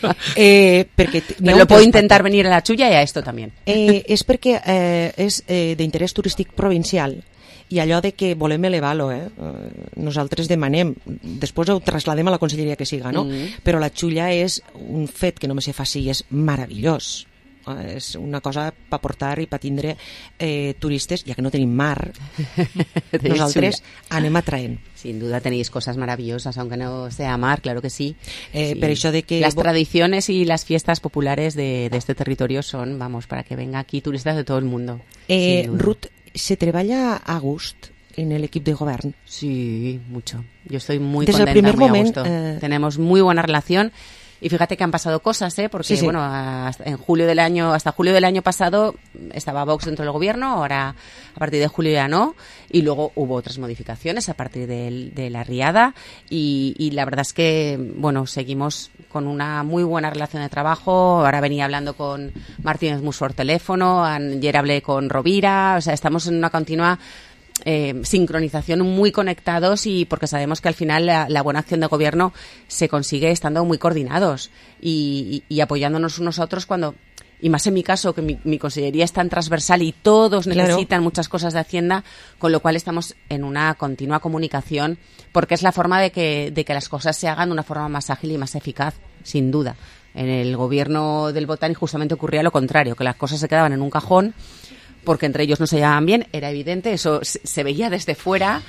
Perquè
Pero lo puedo intentar venir a la chulla y a esto también.
És perquè és d'interès turístic provincial i allò de que volem elevar-lo, nosaltres demanem, després ho trasladem a la conselleria que siga, no? Però la xulla és un fet que només se faci i és meravellós. És una cosa per portar i per tindre turistes, ja que no tenim mar, nosaltres anem atraent.
Sin duda tenéis cosas maravillosas, aunque no sea mar, claro que sí.
Pero eso de que...
Las tradiciones y las fiestas populares de este territorio son, vamos, para que venga aquí turistas de todo el mundo.
Ruth, ¿se treballa a gust en el equipo de govern?
Sí, mucho. Yo estoy muy
Desde
contenta,
el primer
muy a
momento,
gusto. Tenemos muy buena relación. Y fíjate que han pasado cosas, porque
Sí.
bueno, hasta julio del año pasado estaba Vox dentro del gobierno, ahora a partir de julio ya no, y luego hubo otras modificaciones a partir de la riada y la verdad es que bueno, seguimos con una muy buena relación de trabajo. Ahora venía hablando con Martínez Mus por teléfono, ayer hablé con Rovira, o sea, estamos en una continua sincronización, muy conectados, y porque sabemos que al final la buena acción de gobierno se consigue estando muy coordinados y apoyándonos unos a otros cuando, y más en mi caso, que mi consellería es tan transversal y todos necesitan muchas cosas de Hacienda, con lo cual estamos en una continua comunicación, porque es la forma de que las cosas se hagan de una forma más ágil y más eficaz, sin duda. En el gobierno del Botani justamente ocurría lo contrario, que las cosas se quedaban en un cajón porque entre ellos no se llevaban bien, era evidente, eso se veía desde fuera,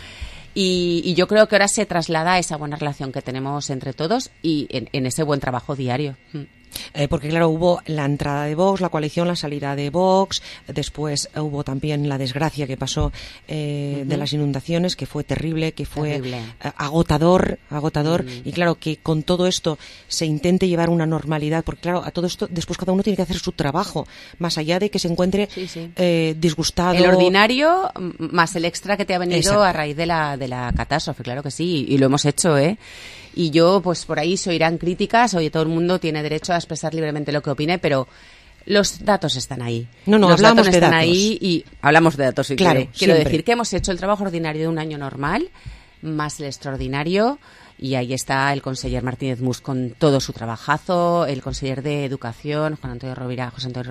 y yo creo que ahora se traslada esa buena relación que tenemos entre todos y en ese buen trabajo diario.
Porque claro, hubo la entrada de Vox, la coalición, la salida de Vox, después hubo también la desgracia que pasó de las inundaciones, que fue terrible, que fue agotador, y claro, que con todo esto se intente llevar una normalidad, porque claro, a todo esto después cada uno tiene que hacer su trabajo, más allá de que se encuentre disgustado.
El ordinario más el extra que te ha venido
Exacto.
a raíz de la catástrofe, claro que sí, y lo hemos hecho, Y yo, pues por ahí se oirán críticas, oye, todo el mundo tiene derecho a expresar libremente lo que opine, pero los datos están ahí.
No,
los
hablamos
datos
de
están
datos.
ahí y hablamos de datos.
Claro,
quiero
siempre.
decir que hemos hecho el trabajo ordinario de un año normal, más el extraordinario, y ahí está el conseller Martínez Mus con todo su trabajazo, el conseller de Educación, José Antonio Rovira,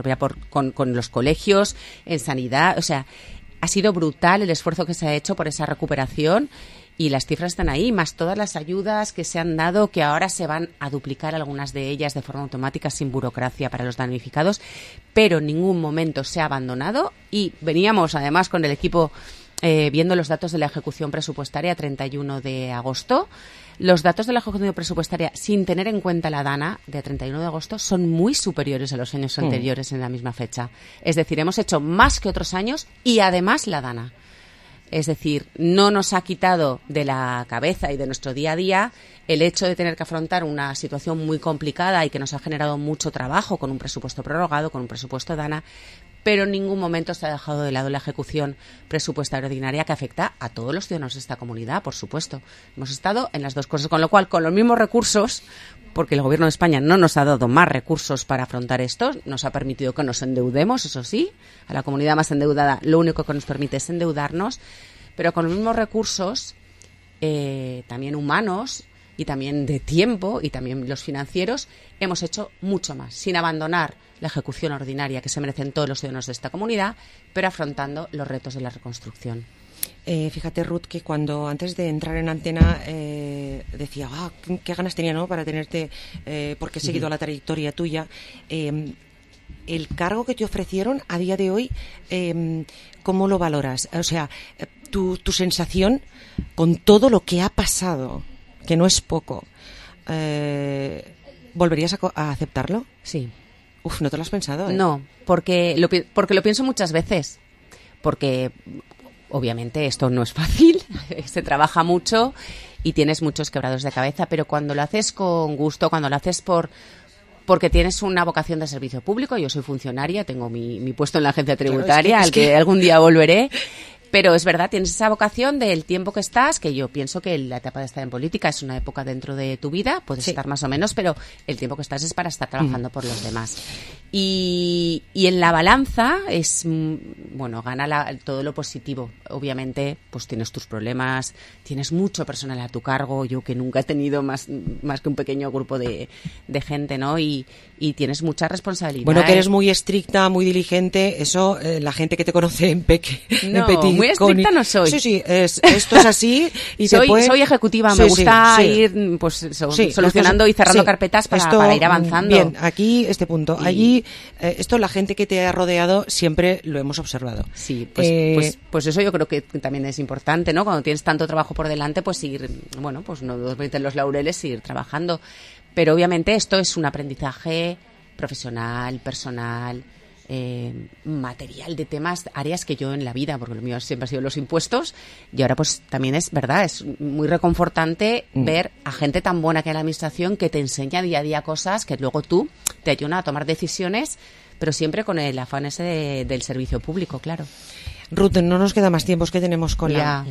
con los colegios, en sanidad, o sea, ha sido brutal el esfuerzo que se ha hecho por esa recuperación. Y las cifras están ahí, más todas las ayudas que se han dado, que ahora se van a duplicar algunas de ellas de forma automática, sin burocracia para los damnificados, pero en ningún momento se ha abandonado. Y veníamos además con el equipo viendo los datos de la ejecución presupuestaria 31 de agosto. Los datos de la ejecución presupuestaria, sin tener en cuenta la DANA, de 31 de agosto, son muy superiores a los años anteriores en la misma fecha. Es decir, hemos hecho más que otros años y además la DANA. Es decir, no nos ha quitado de la cabeza y de nuestro día a día el hecho de tener que afrontar una situación muy complicada y que nos ha generado mucho trabajo con un presupuesto prorrogado, con un presupuesto DANA, pero en ningún momento se ha dejado de lado la ejecución presupuestaria ordinaria que afecta a todos los ciudadanos de esta comunidad, por supuesto. Hemos estado en las dos cosas, con lo cual, con los mismos recursos, porque el Gobierno de España no nos ha dado más recursos para afrontar esto, nos ha permitido que nos endeudemos, eso sí, a la comunidad más endeudada lo único que nos permite es endeudarnos, pero con los mismos recursos, también humanos y también de tiempo y también los financieros, hemos hecho mucho más, sin abandonar la ejecución ordinaria que se merecen todos los ciudadanos de esta comunidad, pero afrontando los retos de la reconstrucción.
Fíjate, Ruth, que cuando antes de entrar en antena decía, qué ganas tenía, ¿no?, para tenerte, porque he seguido la trayectoria tuya. El cargo que te ofrecieron a día de hoy, ¿cómo lo valoras? O sea, tu sensación con todo lo que ha pasado, que no es poco, ¿volverías a aceptarlo?
Sí.
Uf, ¿no te lo has pensado?
No, porque lo pienso muchas veces. Porque obviamente esto no es fácil, se trabaja mucho y tienes muchos quebrados de cabeza, pero cuando lo haces con gusto, cuando lo haces porque tienes una vocación de servicio público, yo soy funcionaria, tengo mi puesto en la agencia tributaria, al que algún día volveré. Pero es verdad, tienes esa vocación del tiempo que estás, que yo pienso que la etapa de estar en política es una época dentro de tu vida, puedes estar más o menos, pero el tiempo que estás es para estar trabajando por los demás. Y en la balanza gana todo lo positivo. Obviamente, pues tienes tus problemas, tienes mucho personal a tu cargo, yo que nunca he tenido más que un pequeño grupo de gente, ¿no? Y tienes mucha responsabilidad.
Bueno, que eres muy estricta, muy diligente, eso la gente que te conoce en Petit.
Muy estricta no soy.
Sí, esto es así. Y
soy ejecutiva, me gusta ir solucionando y cerrando carpetas para ir avanzando.
Bien, aquí este punto. Allí, esto la gente que te ha rodeado siempre lo hemos observado.
Sí, pues eso yo creo que también es importante, ¿no? Cuando tienes tanto trabajo por delante, pues ir, pues no dormirte en los laureles y ir trabajando. Pero obviamente esto es un aprendizaje profesional, personal, material de temas, áreas que yo en la vida, porque lo mío siempre ha sido los impuestos, y ahora pues también es verdad, es muy reconfortante ver a gente tan buena que hay en la administración que te enseña día a día cosas que luego tú te ayudan a tomar decisiones, pero siempre con el afán ese del servicio público, claro.
Ruth, no nos queda más tiempo, es que tenemos cola.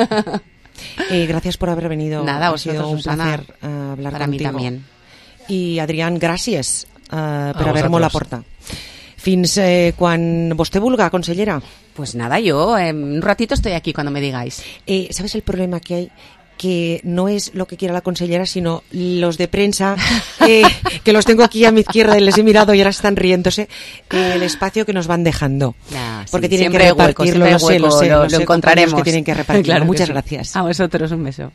Gracias por haber venido.
Nada,
ha sido un placer hablar
para
contigo.
Mí también.
I Adrián, gràcies per haver-m'ho la porta. Fins quan vostè vulga, consellera.
Pues nada, yo en un ratito estoy aquí cuando me digáis.
¿Sabes el problema que hay? Que no es lo que quiera la consellera, sino los de prensa, que los tengo aquí a mi izquierda y les he mirado y ahora están riéndose, el espacio que nos van dejando. Porque tienen que repartirlo,
lo encontraremos.
Que tienen que repartirlo.
Claro,
muchas gracias.
A vosotros, un beso.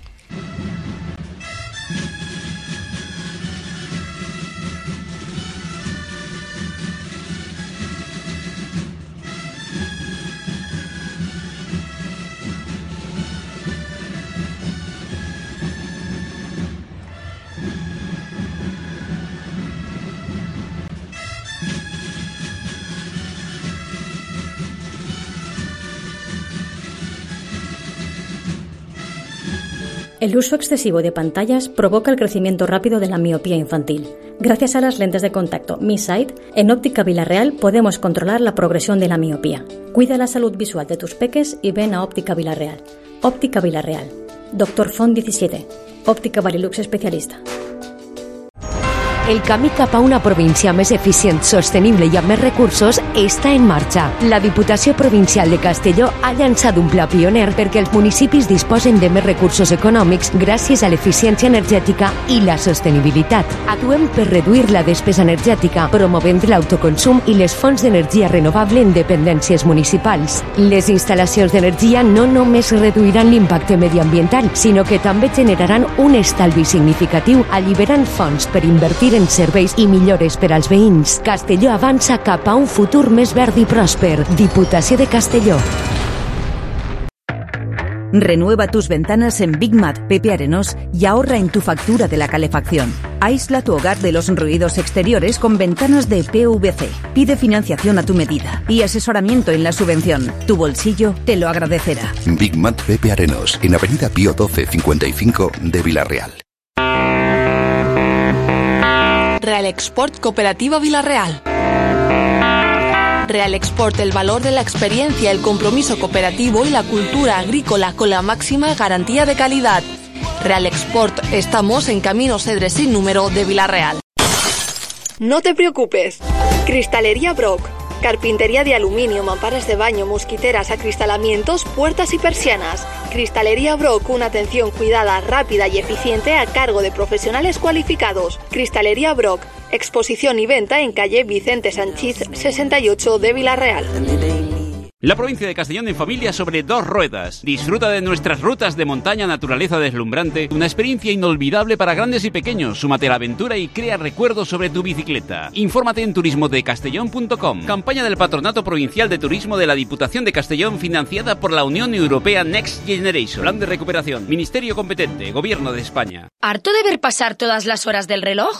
El uso excesivo de pantallas provoca el crecimiento rápido de la miopía infantil. Gracias a las lentes de contacto Mi Sight, en Óptica Vilarreal podemos controlar la progresión de la miopía. Cuida la salud visual de tus peques y ven a Óptica Vilarreal. Óptica Vilarreal. Dr. Font 17. Òptica Varilux especialista.
El camí cap a una província més eficient, sostenible i amb més recursos està en marxa. La Diputació Provincial de Castelló ha llançat un pla pioner perquè els municipis disposen de més recursos econòmics gràcies a l'eficiència energètica i la sostenibilitat. Actuem per reduir la despesa energètica, promovent l'autoconsum i les fonts d'energia renovable en dependències municipals. Les instal·lacions d'energia no només reduiran l'impacte mediambiental, sinó que també generaran un estalvi significatiu, alliberant fons per invertir en serveis i millores per als veïns. Castelló avança cap a un futur més verd i pròsper. Diputació de Castelló.
Renueva tus ventanas en Big Mat Pepe Arenós y ahorra en tu factura de la calefacción. Aísla tu hogar de los ruidos exteriores con ventanas de PVC. Pide financiación a tu medida y asesoramiento en la subvención. Tu bolsillo te lo agradecerá.
Big Mat Pepe Arenós, en Avenida Pío 12 55 de Villarreal.
Real Export Cooperativa Villarreal. Real Export, el valor de la experiencia, el compromiso cooperativo y la cultura agrícola con la máxima garantía de calidad. Real Export, estamos en Camino Cedres sin número de Villarreal.
No te preocupes. Cristalería Brock. Carpintería de aluminio, mamparas de baño, mosquiteras, acristalamientos, puertas y persianas. Cristalería Brock, una atención cuidada, rápida y eficiente a cargo de profesionales cualificados. Cristalería Brock, exposición y venta en calle Vicente Sanchís 68 de Villarreal.
La provincia de Castellón en familia sobre 2 ruedas. Disfruta de nuestras rutas de montaña, naturaleza deslumbrante, una experiencia inolvidable para grandes y pequeños. Súmate a la aventura y crea recuerdos sobre tu bicicleta. Infórmate en turismodecastellón.com. Campaña del Patronato Provincial de Turismo de la Diputación de Castellón, financiada por la Unión Europea Next Generation. Plan de recuperación. Ministerio competente. Gobierno de España.
¿Harto de ver pasar todas las horas del reloj?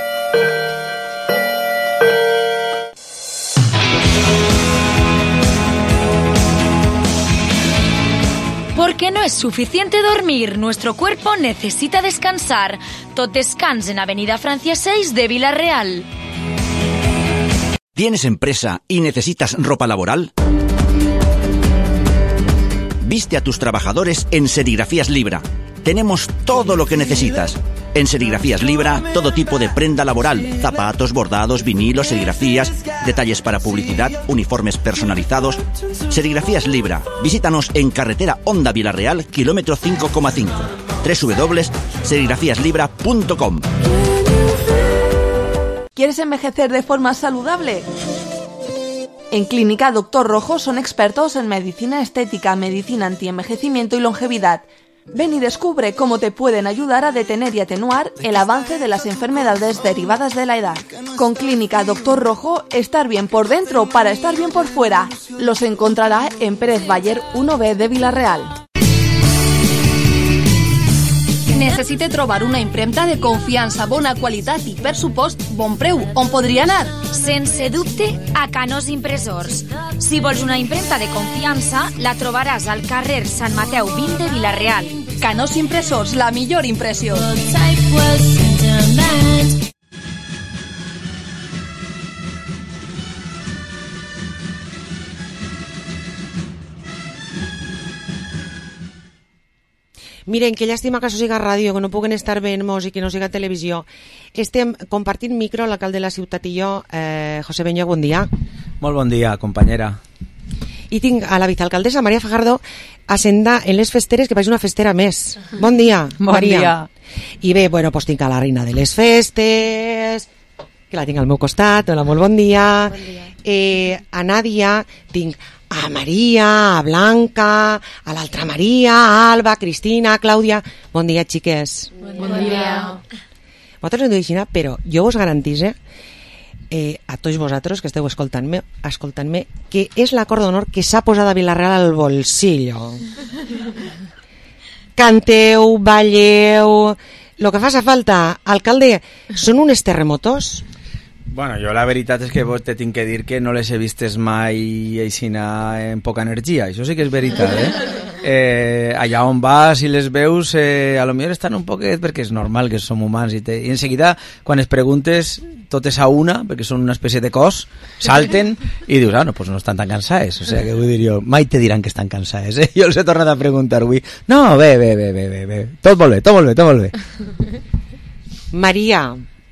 Porque no es suficiente dormir, nuestro cuerpo necesita descansar. Tot Descans en Avenida Francia 6 de Vila-real.
¿Tienes empresa y necesitas ropa laboral? Viste a tus trabajadores en Serigrafías Libra. Tenemos todo lo que necesitas. En Serigrafías Libra, todo tipo de prenda laboral, zapatos, bordados, vinilos, serigrafías, detalles para publicidad, uniformes personalizados. Serigrafías Libra. Visítanos en carretera Honda Vila-real, kilómetro 5,5. www.serigrafíaslibra.com.
¿Quieres envejecer de forma saludable? En Clínica Dr. Rojo son expertos en medicina estética, medicina antienvejecimiento y longevidad. Ven y descubre cómo te pueden ayudar a detener y atenuar el avance de las enfermedades derivadas de la edad. Con Clínica Dr. Rojo, estar bien por dentro para estar bien por fuera. Los encontrará en Pérez Baller 1B de Vila-real.
Necessite trobar una impremta de confiança, bona qualitat i, per supost, bon preu. On podria anar?
Sense dubte, a Canós Impressors. Si vols una impremta de confiança, la trobaràs al carrer Sant Mateu 20 de Vila-real.
Canós Impressors, la millor impressió.
Miren, que llàstima que això siga ràdio, que no puguen estar veient-nos i que no siga televisió. Estem compartint micro, l'alcalde de la ciutat i jo. José Beño, bon dia.
Molt bon dia, companyera.
I tinc a la vicealcaldessa Maria Fajardo assenda en les festeres, que faig una festera més. Bon dia, Maria. Bon dia. I bé, bueno, pues tinc a la reina de les festes, que la tinc al meu costat. Hola, molt bon dia. Bon dia. A Nàdia tinc a Maria, a Blanca, a l'altra Maria, a Alba, a Cristina, a Clàudia. Bon dia, xiques.
Bon dia.
Vosaltres no diu així, però jo us garantisse a tots vosaltres que esteu escoltant-me, que és l'acord d'honor que s'ha posat a Vila-real al bolsillo. Canteu, balleu, lo que faci falta. Alcalde, són uns terremotos?
Bueno, jo la veritat és que vos te tinc que dir que no les he vistes mai aixina en poca energia, això sí que és veritat, allà on vas i les veus a lo millor estan un poquet, perquè és normal que som humans i en seguida quan es preguntes totes a una, perquè són una espècie de cos, salten i dius, no, pues no estan tan cansades, o sea que vull dir jo, mai te diran que estan cansades, jo els he tornat a preguntar avui, no, bé, tot molt bé.
Maria,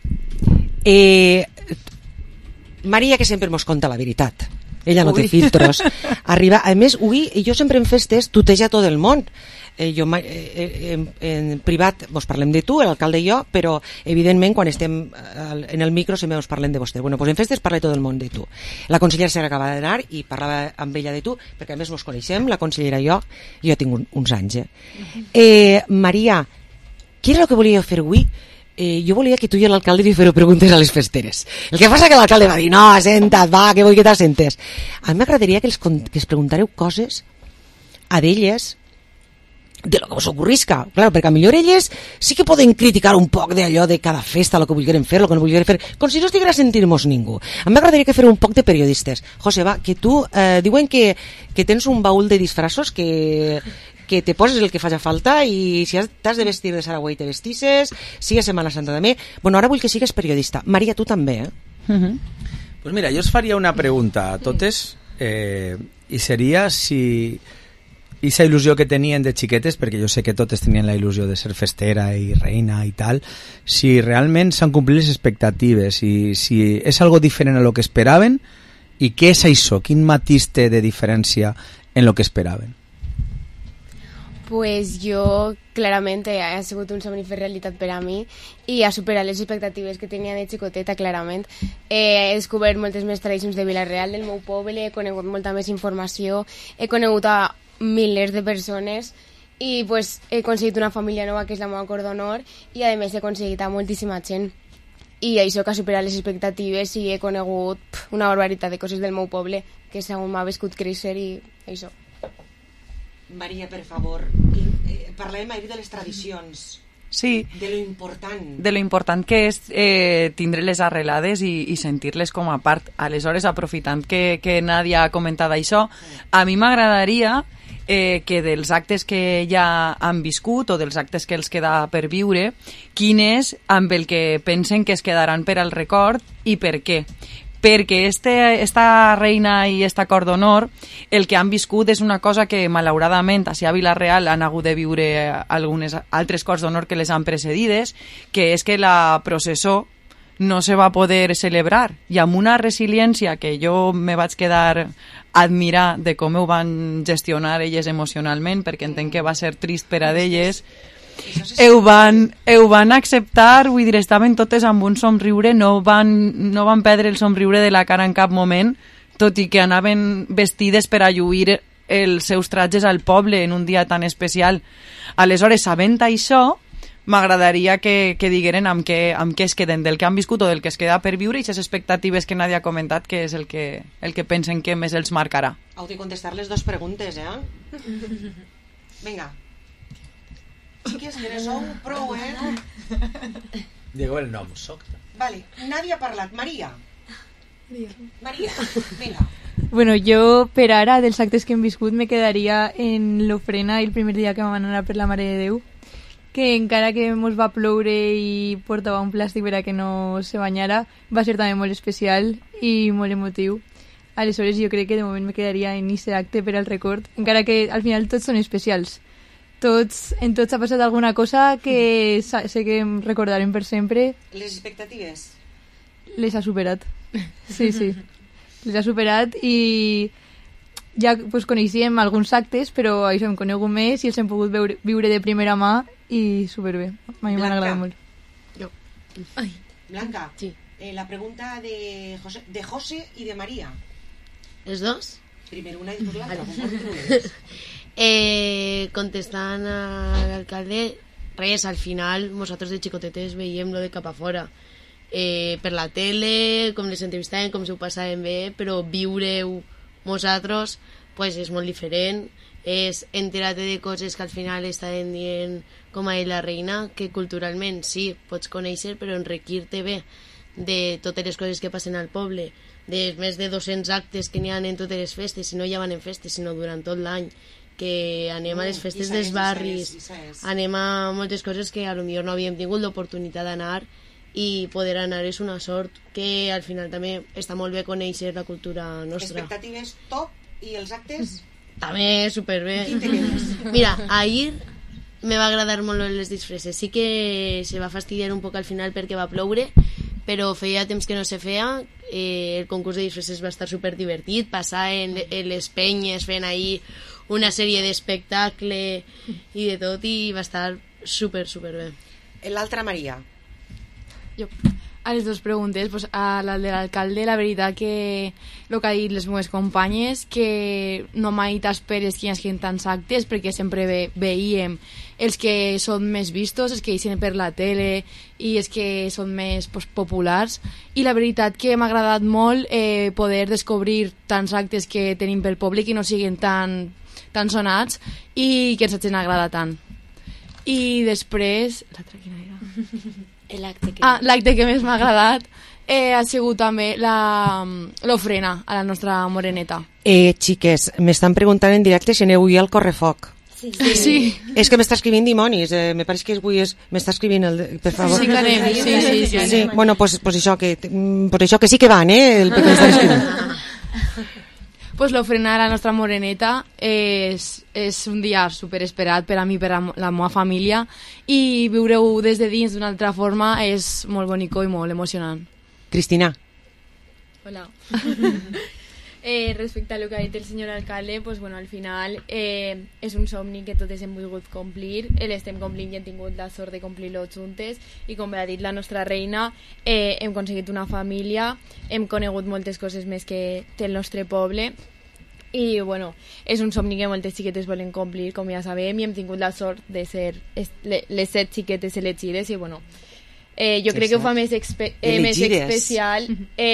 Maria, que sempre mos conta la veritat, ella no té filtros, arriba, a més, jo sempre en festes tuteja tot el món, jo en privat vos parlem de tu, l'alcalde i jo, però evidentment quan estem en el micro sempre us parlem de vostè. Bueno, pues en festes parla tot el món de tu. La consellera s'era acaba d'anar i parlava amb ella de tu, perquè a més mos coneixem, la consellera i jo tinc uns anys. Maria, què era el que volia fer avui? Jo volia que tu i l'alcalde li feu preguntes a les festeres. El que passa que l'alcalde va dir, no, senta't, va, que vull que t'assentes. A mi m'agradaria que es preguntareu coses a d'elles de lo que us ocorrisca. Claro, perquè a millor elles sí que poden criticar un poc d'allò de cada festa, lo que vulgueren fer, lo que no vulgueren fer, com si no estiguera a sentir-nos ningú. A mi m'agradaria que feu un poc de periodistes. José, va, que tu diuen que tens un baúl de disfrazos que te poses el que faci falta i si t'has de vestir de Saragüey te vestisses, si és Setmana Santa també. Bueno, ara vull que sigues periodista. Maria, tu també,
Pues mira, jo us faria una pregunta a totes i seria si aquesta il·lusió que tenien de xiquetes, perquè jo sé que totes tenien la il·lusió de ser festera i reina i tal, si realment s'han complit les expectatives, si és algo diferent a lo que esperaven i què és això, quin matís té de diferència en lo que esperaven.
Pues jo, clarament, ha sigut un somni fer realitat per a mi i ha superat les expectatives que tenia de xicoteta, clarament. He descobert moltes més tradicions de Vila-real, del meu poble, he conegut molta més informació, he conegut a milers de persones i pues, he aconseguit una família nova que és la meva cor d'honor i a més he aconseguit a moltíssima gent. I això que ha superat les expectatives i he conegut una barbaritat de coses del meu poble que segons m'ha viscut créixer i això.
Maria, per favor, parlem ahir de les tradicions.
Sí.
De lo important.
De lo important que és tindre-les arrelades i sentir-les com a part. Aleshores, aprofitant que Nàdia ha comentat això, a mi m'agradaria que dels actes que ja han viscut o dels actes que els queda per viure, quin és amb el que pensen que es quedaran per al record i per què. Perquè esta reina i esta cor d'honor, el que han viscut és una cosa que malauradament a Vila-real han hagut de viure algunes altres cors d'honor que les han precedides, que és que la processó no se va poder celebrar i amb una resiliència que jo me vaig quedar a admirar de com ho van gestionar elles emocionalment, perquè entenc que va ser trist per a d'elles. Ho van acceptar, vull dir, estaven totes amb un somriure, no van perdre el somriure de la cara en cap moment, tot i que anaven vestides per a lluir els seus tratges al poble en un dia tan especial. Aleshores, sabent això, m'agradaria que digueren amb què es queden, del que han viscut o del que es queda per viure i les expectatives que Nàdia ha comentat, que és el que pensen que més els marcarà.
Heu de contestar les dues preguntes, Vinga. Xiques, que ne sou prou,
Digo el nom, soc.
Vale, Nàdia ha parlat. Maria, vinga.
Bueno, jo per ara dels actes que hem viscut me quedaria en l'ofrena el primer dia que vam anar per la Mare de Déu, que encara que mos va ploure i portava un plàstic per a que no se banyara, va ser també molt especial i molt emotiu. Aleshores jo crec que de moment me quedaria en aquest acte per al record, encara que al final tots són especials. En tots ha passat alguna cosa que sé que em recordarem per sempre.
Les expectatives?
Les ha superat. Sí. Les ha superat i ja pues, coneixíem alguns actes, però això hem conegut més i els hem pogut viure de primera mà i superbé. A mi m'ha agradat molt.
Jo.
Blanca, sí. La pregunta de José i de Maria.
¿Els dos?
Primer una i després l'altra.
Contestant a l'alcalde, res, al final nosaltres de xicotetes veiem lo de cap a fora per la tele, com les entrevistàvem, com s'ho passàvem bé, però viure-ho nosaltres pues, és molt diferent, és enterar-te de coses que al final estaven dient com a la reina, que culturalment sí, pots conèixer, però enriquir-te bé de totes les coses que passen al poble, de més de 200 actes que n'hi ha en totes les festes, si no ja van en festes, sinó durant tot l'any, que anem a les festes dels barris, anem a moltes coses que a lo millor no havíem tingut l'oportunitat d'anar i poder anar és una sort, que al final també està molt bé conèixer la cultura nostra.
Expectatives top i els actes?
També superbé.
Quin te quedes?
Mira, ahir me va agradar molt les disfresses, sí que se va fastidiar un poc al final perquè va ploure, però feia temps que no se feia, el concurs de disfresses va estar superdivertit, passar en les penyes fent ahir una sèrie d'espectacle i de tot, i va estar superbé.
L'altra Maria.
Jo. A les dues preguntes, pues, a la de l'alcalde, la veritat que el que ha dit les meves companyes, que no mai t'esperes que hi hagi tants actes, perquè sempre veiem els que són més vistos, els que eixen per la tele i els que són més pues, populars, i la veritat que m'ha agradat molt poder descobrir tants actes que tenim pel poble que no siguin tan sonats i que ens hagin agradat tant. I després... L'altra quina era? L'acte que més m'ha agradat ha sigut també l'ofrena a la nostra moreneta.
Xiques, m'estan preguntant en directe si aneu avui al correfoc.
Sí.
És que m'està escrivint dimonis, me pareix que avui m'està escrivint per favor.
Sí que anem, sí.
Bueno, pues això que sí que van, el que m'estan escrivint.
Pues l'ofrena a la nostra moreneta és un dia superesperat per a mi, per a la meva família, i viure-ho des de dins d'una altra forma és molt bonico i molt emocionant.
Cristina.
Hola.
Respecte a lo que ha dit el senyor alcalde, pues, bueno, al final és un somni que totes hem volgut complir, l'estem complint i hem tingut la sort de complir-lo juntes, i com ha dit la nostra reina, hem aconseguit una família, hem conegut moltes coses més que té el nostre poble, i bueno, és un somni que moltes xiquetes volen complir, com ja sabem, i hem tingut la sort de ser les 7 xiquetes elegides, i bueno, jo crec que ho fa més especial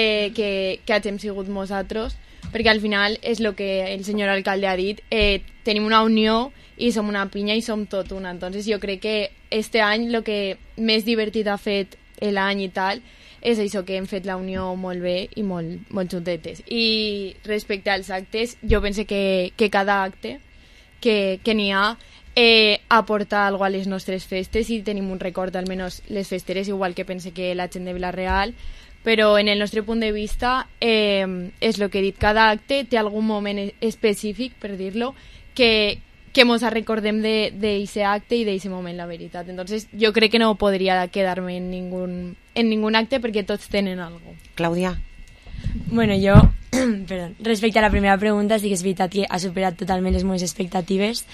que hagin sigut nosaltres, perquè al final és el que el senyor alcalde ha dit, tenim una unió i som una pinya i som tot una. Entonces jo crec que este any el que més divertit ha fet l'any i tal és això, que hem fet la unió molt bé i molt juntetes. I respecte als actes, jo penso que cada acte que n'hi ha aporta alguna cosa a les nostres festes i tenim un record, almenys les festeres, igual que pense que la gent de Vila-real, però en el nostre punt de vista és el que he dit, cada acte té algun moment específic, per dir-lo, que mos recordem d'aquest acte i d'aquest moment, la veritat. Entonces jo crec que no podria quedar-me en ningún acte perquè tots tenen alguna cosa.
Clàudia.
Bueno, jo, perdó, respecte a la primera pregunta, sí que és veritat que ha superat totalment les meves expectatives.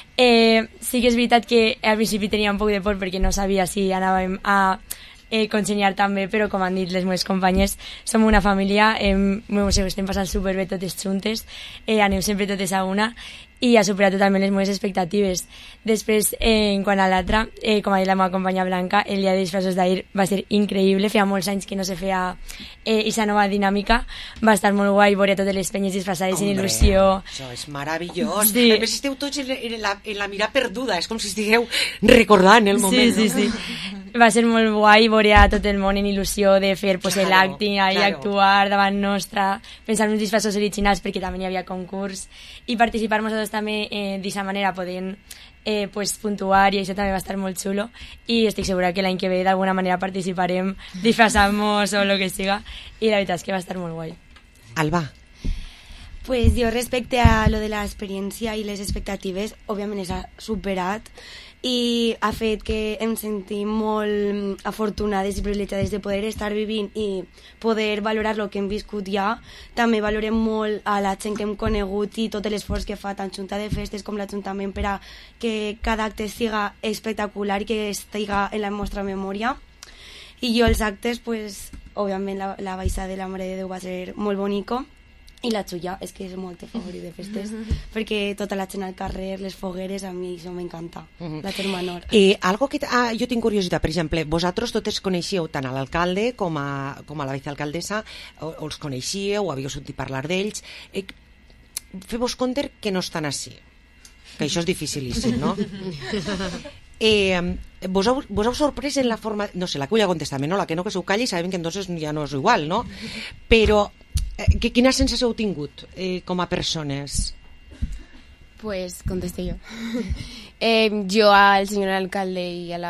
Sí que és veritat que al principi tenia un poc de por perquè no sabia si anàvem a consensuar també, però com han dit les meves companyes, som una família, ho estem passant superbé totes juntes, anem sempre totes a una, i ha superat totalment les meves expectatives. Després, en quant a l'altra, com ha dit la meva companya Blanca, el dia de disfressos d'ahir va ser increïble, feia molts anys que no se feia aquesta nova dinàmica, va estar molt guai veure totes les penyes disfressades en il·lusió.
Això és meravellós.
Sí.
A més, esteu tots en la mirada perduda, és com si estigueu recordant el moment.
Sí. Va ser molt guai veure a tot el món en il·lusió de fer l'acting i actuar davant nostra, pensar en uns disfressos originals perquè també hi havia concurs, i participar nosaltres també d'aquesta manera podent puntuar, i això també va estar molt xulo, i estic segura que l'any que ve d'alguna manera participarem disfressant-nos o el que siga, i la veritat és que va estar molt guai.
Alba.
Pues jo respecte a lo de l'experiència i les expectatives, òbviament s'ha superat i ha fet que em sentim molt afortunades i privilegiades de poder estar vivint i poder valorar el que hem viscut ja. També valorem molt a la gent que hem conegut i tot l'esforç que fa tant Junta de Festes com l'Ajuntament per a que cada acte siga espectacular i que estiga en la nostra memòria. I jo els actes, pues, òbviament la baixada de la Mare de Déu va ser molt bonico, i la xulla és que és molt favorit de festes, perquè tota la gent al carrer, les fogueres, a mi això m'encanta, la gent menor.
Algo que jo tinc curiositat, per exemple, vosaltres totes coneixíeu tant a l'alcalde com a la vicealcaldessa, o els coneixíeu, o havíeu sentit parlar d'ells. Feu-vos compte que no estan així, que això és dificilíssim, no? Vos heu sorprès en la forma, no sé, la que vull contestar, no? La que no, que s'ho calli, sabem que entonces ja no és igual, no? Però quina sensació heu tingut com a persones?
Pues contesté yo. Yo al señor alcalde y a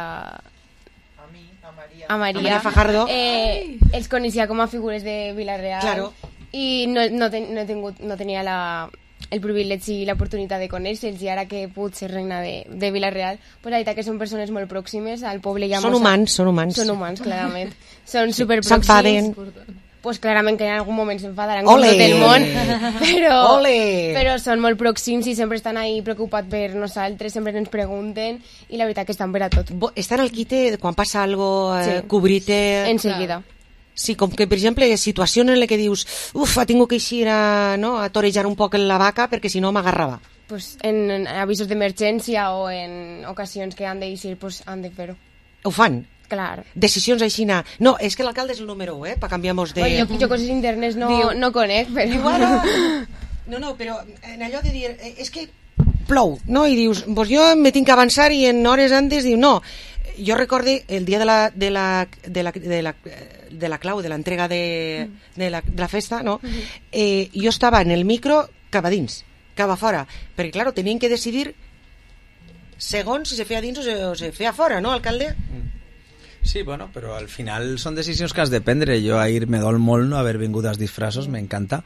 María
Fajardo
els coneixia com a figures de Vila-real,
claro.
I no tenia el privilegi i l'oportunitat de conèixer-los, i ara que puc ser reina de Vila-real, pues la veritat que són persones molt pròximes al poble.
Són humans.
Són humans, clarament. Són superpròxims.
S'enfaden.
Pues clarament que en algun moment s'enfadaran com tot el món, però són molt pròxims i sempre estan ahí preocupats per nosaltres, sempre ens pregunten, i la veritat que estan per a tot.
Estan al quite quan passa algo, cobrir-te...
Enseguida.
Sí, com que, per exemple, situacions en les que dius ha tingut que eixir a torejar un poc la vaca perquè si no m'agarrava.
Pues en avisos d'emergència o en ocasions que han d'eixir, pues han de fer-ho.
Ho fan?
Clar.
Decisions així... No, és que l'alcalde és el número 1, per canviar-nos de...
Bueno, jo coses internes no conec, però...
Bueno, no, però en allò de dir... És que plou, no? I dius, pues jo me tinc que avançar i en hores antes diu, no. Jo recorde el dia de la clau, de l'entrega de la festa, no? Jo estava en el micro cap a dins, cap a fora, perquè, clar, tenien que decidir segons si se feia dins o se feia fora, no, alcalde?
Sí, bueno, però al final són decisions que has de prendre. Jo ahir me dol molt no haver vingut als disfressos, m'encanta.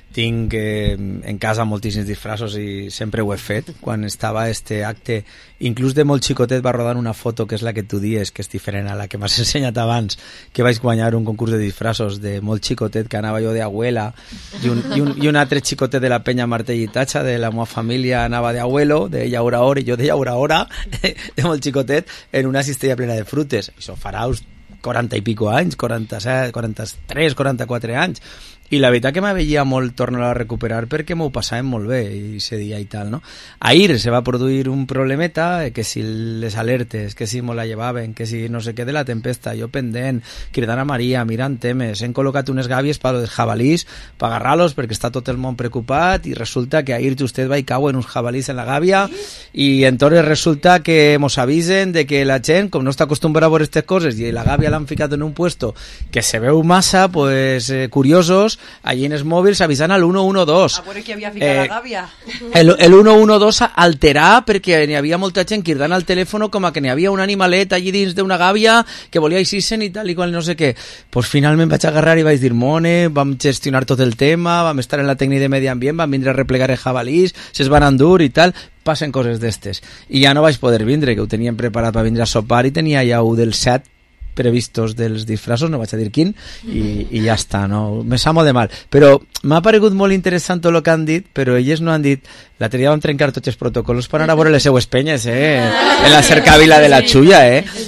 tinc en casa moltíssims disfraços i sempre ho he fet. Quan estava este acte, inclús de molt xicotet, va rodant una foto que és la que tu dies, que és diferent a la que m'has ensenyat abans, que vaig guanyar un concurs de disfraços de molt xicotet, que anava jo d'abuela, i un altre xicotet de la penya Martell i Tatxa, de la meva família, anava d'abuelo, de llaura hora, i jo de llaura hora, de molt xicotet, en una cistella plena de frutes. Això farà 40 i pico anys, 47, 43, 44 anys. I la veritat que m'aveia molt tornar a recuperar perquè m'ho passàvem molt bé i ese dia i tal, no? Ahir se va produir un problemeta, que si les alertes, que si me la llevaven, que si no sé què de la tempesta, jo pendent, cridant a Maria, mirant temes, hem col·locat unes gàbies per als jabalís, per agarrar-los perquè està tot el món preocupat i resulta que ahir justet va i cauen uns jabalís en la gàbia i entonces resulta que mos avisen de que la gent, com no està acostumbrada a veure aquestes coses i la gàbia l'han ficat en un puesto que se veu massa, pues curiosos, allí en els mòbils avisant al 112.
A veure qui havia ficat la gàbia.
El 112 alterà perquè n'hi havia molta gent cridant al telèfon com a que n'hi havia un animalet allí dins d'una gàbia que volia eixir-se'n i tal i qual no sé què. Pues finalment vaig agarrar i vaig dir mone, vam gestionar tot el tema, vam estar en la tècnica de medi ambient, vam vindre a replegar els jabalís, se'ls van endur i tal, passen coses d'estes. I ja no vaig poder vindre, que ho teníem preparat per vindre a sopar i tenia ja un dels 7 previstos dels disfraços, no vaig a dir quin, i ja està, no? Me sap molt de mal. Però m'ha paregut molt interessant tot el que han dit, però elles no han dit l'altre dia vam trencar tots els protocols per anar a veure les seues penyes, en la cercavila de la Xulla,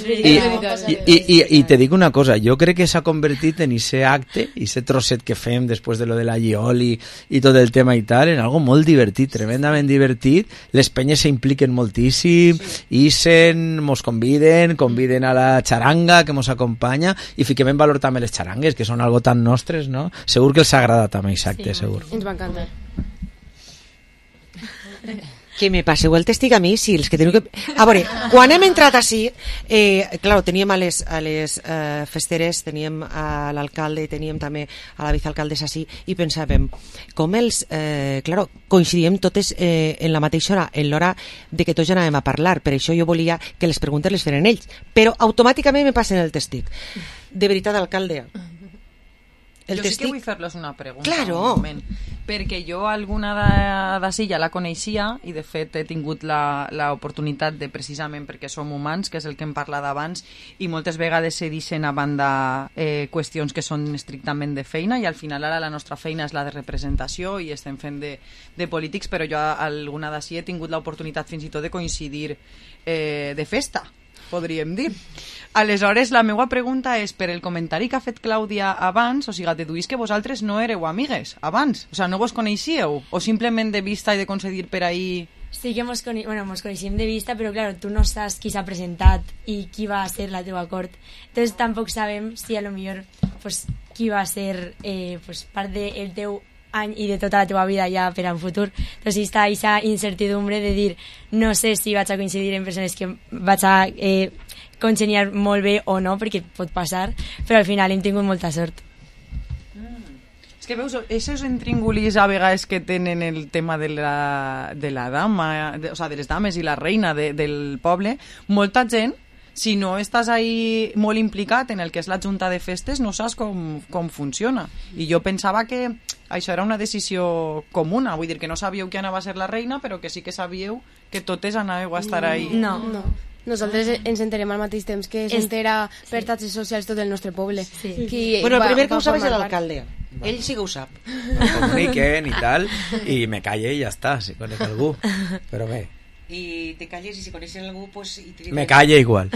I te dic una cosa, jo crec que s'ha convertit en ese acte, ese trosset que fem després de lo de la Llioli i tot el tema i tal, en algo molt divertit, tremendament divertit, les penyes s'impliquen moltíssim, ixen, mos conviden a la xaranga, que mos acompanya, i fiquem en valor també les xarangues, que són algo tan nostres, no? Segur que els agrada també, exacte,
sí,
segur.
Ens va encantar.
Que me passeu el tèstic a mi, sí, els que teniu que... A veure, quan hem entrat així, claro, teníem a les festeres, teníem a l'alcalde, teníem també a la vicealcaldessa així, i pensàvem, com els... claro, coincidíem totes en la mateixa hora, en l'hora de que tots ja anàvem a parlar, per això jo volia que les preguntes les feren ells, però automàticament me passen el tèstic. De veritat, alcalde...
Jo sí que vull fer-los una pregunta.
Claro.
Un moment, perquè jo alguna d'ací ja la coneixia i de fet he tingut l'oportunitat de, precisament perquè som humans, que és el que hem parlat abans, i moltes vegades se deixen a banda qüestions que són estrictament de feina i al final ara la nostra feina és la de representació i estem fent de polítics, però jo alguna d'ací he tingut l'oportunitat fins i tot de coincidir de festa, podríem dir. Aleshores, la meva pregunta és, per el comentari que ha fet Clàudia abans, o sigui, deduís que vosaltres no éreu amigues abans, o sigui, no vos coneixíeu, o simplement de vista i de concedir per ahí...
Sí que mos coneixem de vista, però claro, tu no saps qui s'ha presentat i qui va ser la teua cort. Entonces tampoc sabem si a lo millor pues, qui va ser part del teu any i de tota la teva vida ja per a un futur. Entonces està aquesta incertidumbre de dir no sé si vaig a coincidir en persones que vaig a congeniar molt bé o no, perquè pot passar, però al final hem tingut molta sort.
És que veus, aquests intríngulis a vegades que tenen el tema de la dama, o sigui, de les dames i la reina del poble, molta gent, si no estàs ahí molt implicat en el que és la junta de festes, no saps com funciona. I jo pensava que això era una decisió comuna, vull dir que no sabíeu qui anava a ser la reina, però que sí que sabíeu que totes anàveu a estar ahí.
No. Nosaltres ens enterem al mateix temps que s'entera per xarxes socials tot el nostre poble.
Sí.
Bueno, el primer que ho sap és l'alcalde. Ell sí que ho sap.
Me comuniquen i tal, i me calle i ja està, si conec algú. Però bé.
I te calles i si coneixen algú pues,
me calla igual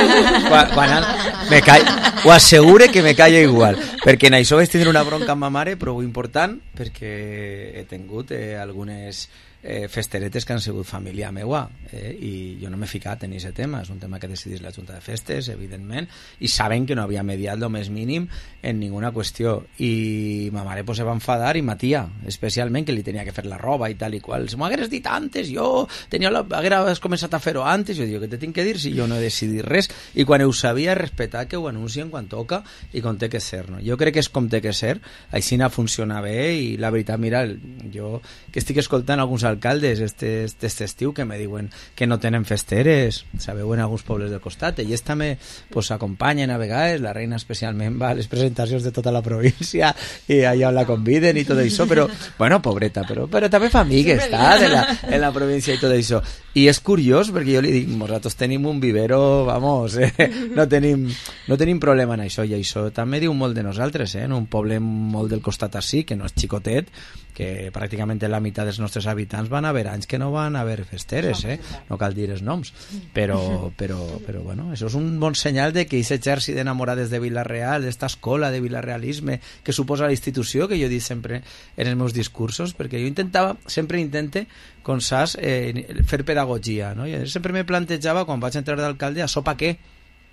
ho assegure que me calla igual perquè en això vaig tindre una bronca amb ma mare prou important perquè he tingut algunes festeretes que han sigut família meua i jo no m'he ficat en aquest tema, és un tema que decidís la Junta de Festes, evidentment, i saben que no havia mediat el més mínim en ninguna qüestió, i ma mare pues, se va enfadar i matia, especialment que li tenia que fer la roba i tal i qual, si m'ho hagués dit antes, jo hagués començat a fer-ho antes, jo dic, què te tinc que dir si jo no he decidit res, i quan ho sabia respetar que ho anuncien quan toca i com té que ser, no? Jo crec que és com té que ser, així no funciona bé, i la veritat, mira, jo que estic escoltant alguns alcaldes este estiu que me diuen que no tenen festeres, sabeu, en alguns pobles del costat. Ells també pues, acompanyen a vegades, la reina especialment va a les presentacions de tota la província i allà on la conviden i tot això, però, bueno, pobreta, però també fa amigues, en la província i tot això. I és curiós perquè jo li dic, nosaltres tenim un vivero, vamos, no tenim problema en això, i això també diu molt de nosaltres, en un poble molt del costat així, que no és xicotet, que pràcticament la meitat dels nostres habitants van haver anys que no van haver festeres, no cal dir els noms, però bueno, això és un bon senyal de que aquest exèrcit d'enamorades de Vila-real, d'esta escola de vilarealisme que suposa la institució, que jo dic sempre en els meus discursos, perquè jo sempre intente, com saps, fer pedagogia, no? I sempre me plantejava, quan vaig entrar d'alcalde, això pa què?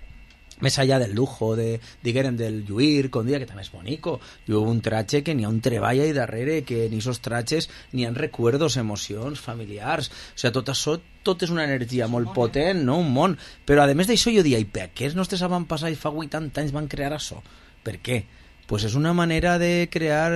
Més allà del lujo, diguem, del lluir, com dia, que també és bonico. Jo un tratge que n'hi ha un treball ahí darrere, que en aquests tratges n'hi ha recuerdos, emocions, familiars. O sigui, tot això, tot és una energia molt potent, no? Un món. Però, a més d'això, jo diria, i per què els nostres avantpassats fa 80 anys van crear això? Per què? Pues és una manera de crear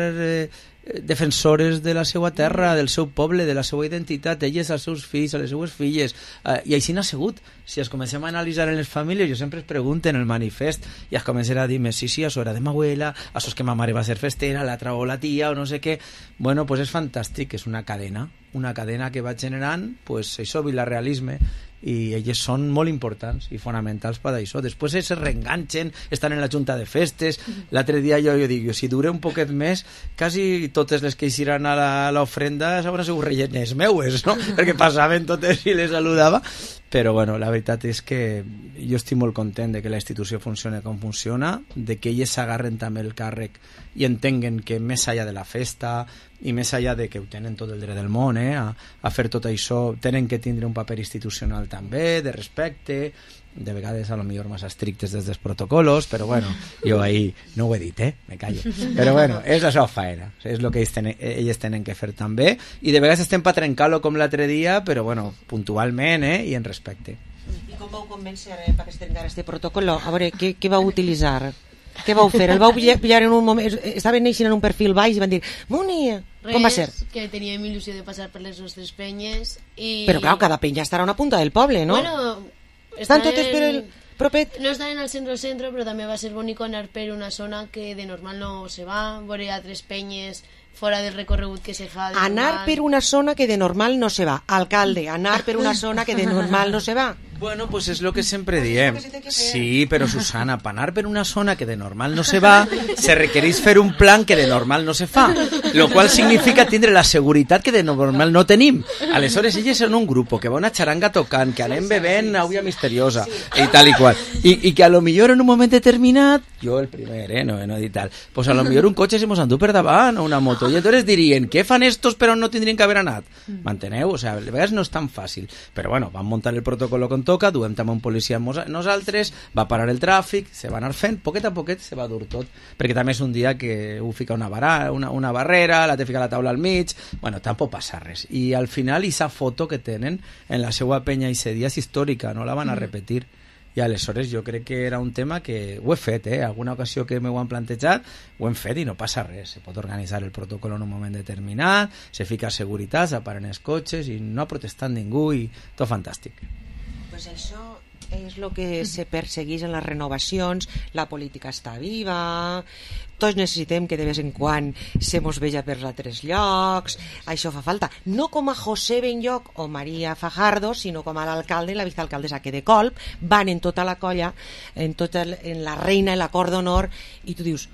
defensores de la seva terra, del seu poble, de la seva identitat, elles als seus fills, a les seues filles, i així n'ha sigut. Si es comencem a analitzar en les famílies, jo sempre es pregunto en el manifest, i es comencen a dir-me, sí, això era de ma abuela, això és que ma mare va ser festera, l'altra o la tia, o no sé què. Bueno, pues és fantàstic, és una cadena que va generant, pues això, vilarealisme, i elles són molt importants i fonamentals per això. Després se reenganxen, estan en la junta de festes. L'altre dia jo dic, si dure un poquet més, quasi totes les que eixiran a l'ofrenda s'hauran sigut rellenes meues, no? Perquè passaven totes i les saludava. Però bueno, la veritat és que jo estic molt content de que la institució funcioni com funciona, de que elles s'agarren també el càrrec i entenguen que més enllà de la festa i més enllà de que ho tenen tot el dret del món a fer tot això, tenen que tindre un paper institucional també, de respecte, de vegades a lo millor més estrictes des dels protocolos, però bueno, jo ahí no ho he dit, me callo. Però bueno, és la seva faena, és el que elles tenen que fer també, i de vegades estem per trencar-lo com l'altre dia, però bueno, puntualment i en respecte.
I com vau convèncer perquè es trencara este protocolo? A veure, què vau utilitzar? Què vau fer? El vau pillar en un moment... Estaven neixent en un perfil baix i van dir Muni, com va ser?
Que teníem il·lusió de passar per les nostres penyes i...
Però clar, cada penya estarà a una punta del poble, no?
Bueno,
estan totes per el propet?
No estan al centre, però també va ser bonic anar per una zona que de normal no se va, veure altres penyes fora del recorregut que se fa de
anar per una zona que de normal no se va. Alcalde, anar per una zona que de normal no se va.
Bueno, pues es lo que siempre diem. Sí, però Susana, per anar per una zona que de normal no se va, se requereix fer un plan que de normal no se fa, lo qual significa tindre la seguretat que de normal no tenim. Aleshores, elles són un grup que va una xaranga tocant, que anem bevent aigua misteriosa, i tal i qual. I que a lo millor en un moment determinat, jo el primer, no he dit tal, pues a lo millor un cotxe se mos endú per davant, o una moto, i entonces dirien, què fan estos però no tindrien que haver anat? M'enteneu? O sea, a vegades no és tan fàcil. Però bueno, van muntar el protocolo con toca, duem també un policia amb nosaltres, va parar el tràfic, se va anar fent, poquet a poquet se va dur tot, perquè també és un dia que ho fica una barrera, la té fica la taula al mig, bueno, tampoc passa res. I al final, aquesta foto que tenen en la seva penya i dia és històrica, no la van a repetir. I aleshores jo crec que era un tema que ho he fet, alguna ocasió que m'ho han plantejat, ho hem fet i no passa res. Se pot organitzar el protocolo en un moment determinat, se fica seguretat, s'aparen els cotxes i no ha protestat ningú i tot fantàstic.
Pues això és el que se persegueix en les renovacions, la política està viva, tots necessitem que de vez en quan se mos veja per altres llocs, això fa falta. No com a José Benlloch o María Fajardo, sinó com a l'alcalde i la vicealcaldessa, que de colp van en tota la colla, en la reina, en la cor d'honor, i tu dius,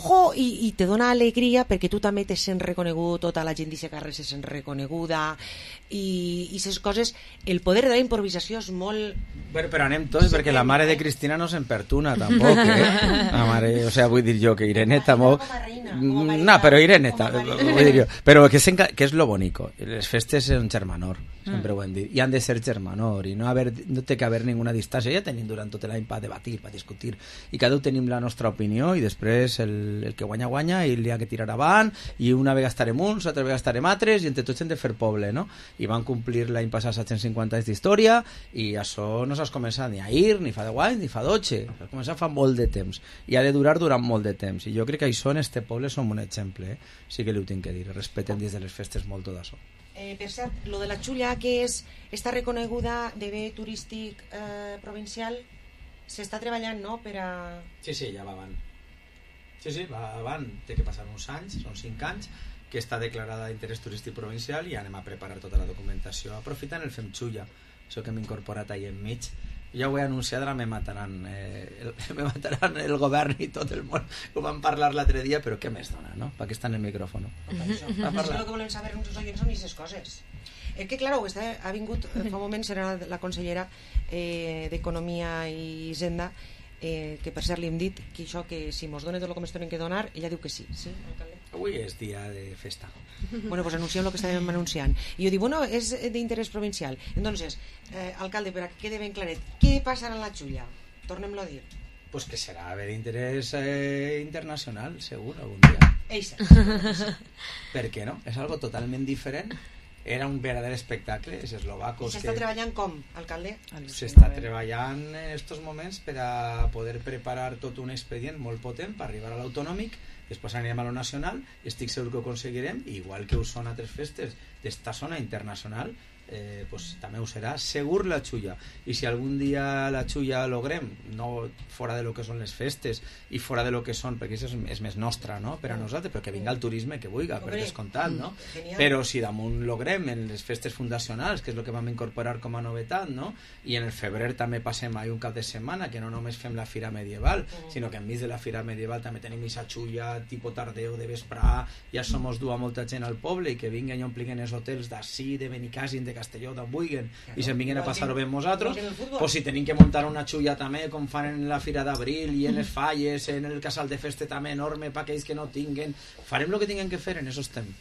i te dona alegria perquè tu també te sents reconegut, tota la gent d'aquest carrer se sent reconeguda, i aquestes coses, el poder de la improvisació és molt...
Però anem tots, perquè la mare de Cristina no s'empertuna tampoc, la mare, o sea, vull dir jo que Irene tampoc... No, però Irene vull dir jo, però que és lo bonico, les festes són germanor, sempre ho hem dit, i han de ser germanor, i no té que haver ninguna distància, ja tenim durant tot l'any per debatir, per discutir, i cada un tenim la nostra opinió, i després el que guanya, i li ha que tirar avant, i una vegada estarem uns, altra vegada estarem altres, i entre tots hem de fer poble, no? I van complir l'any passat 750 anys d'història, i això no s'ha començat ni ahir, ni fa 10 anys, ni fa 12, s'ha començat fa molt de temps, i ha de durar durant molt de temps, i jo crec que això en este poble som un exemple, sí que li ho tinc que dir, respectem des de les festes molt tot això.
Per cert, lo de la Xulla, que està reconeguda de bé turístic provincial, s'està treballant, no?, per a...
Sí, ja va avant. Sí, va avant. Té que passar uns anys, són 5 anys, que està declarada d'interès turístic provincial i anem a preparar tota la documentació. Aprofitant el Fem Xulla, això que hem incorporat ahir enmig. Ja ho he anunciat, ara me mataran el govern i tot el món. Ho vam parlar l'altre dia, però què més dona, no? Per què està en el micròfon?
És que el que volem saber nosaltres oients són aquestes coses. Que, clar, ha vingut fa un moment, serà la consellera d'Economia i Hisenda, que per cert li hem dit que això, que si mos donen tot el que ens tenen que donar, ella diu que sí, alcalde?
Avui és dia de festa.
Bueno, pues anunciem el que estàvem anunciant. I jo dic, bueno, és d'interès provincial. Entonces, alcalde, per a que quede ben claret, què passarà en la Xulla? Tornem-lo a dir.
Pues que serà d'interès internacional, segur, algun dia.
Eixa.
Per què no? És algo totalment diferent. Era un verdader espectacle, els eslovacos...
I s'està treballant com, alcalde?
S'està treballant en estos moments per a poder preparar tot un expedient molt potent per arribar a l'autonòmic, després anirem a lo nacional i estic segur que ho aconseguirem, igual que ho són altres festes d'esta zona internacional, pues també ho serà segur la Xulla. I si algun dia la Xulla logrem, no fora de lo que són les festes i fora de lo que són, perquè això és més nostra, no?, per a nosaltres, però que vinga el turisme que vulga, per descomptat, no? Però si damunt logrem en les festes fundacionals, que és el que vam incorporar com a novetat, no?, i en el febrer també passem ahir un cap de setmana, que no només fem la fira medieval, sinó que enmig de la fira medieval també tenim aquesta Xulla tipus tardeu de vesprà, ja som dur a molta gent al poble i que vinguen i ompliguin els hotels d'ací, de Benicàssim, de Castelló, d'on vulguin, i se'n vinguin a passar-ho bé amb nosaltres, o si tenim que muntar una Xulla també, com fan en la Fira d'Abril i en les falles, en el casal de festa també enorme per aquells que no tinguen, farem el que tinguem que fer en esos temps.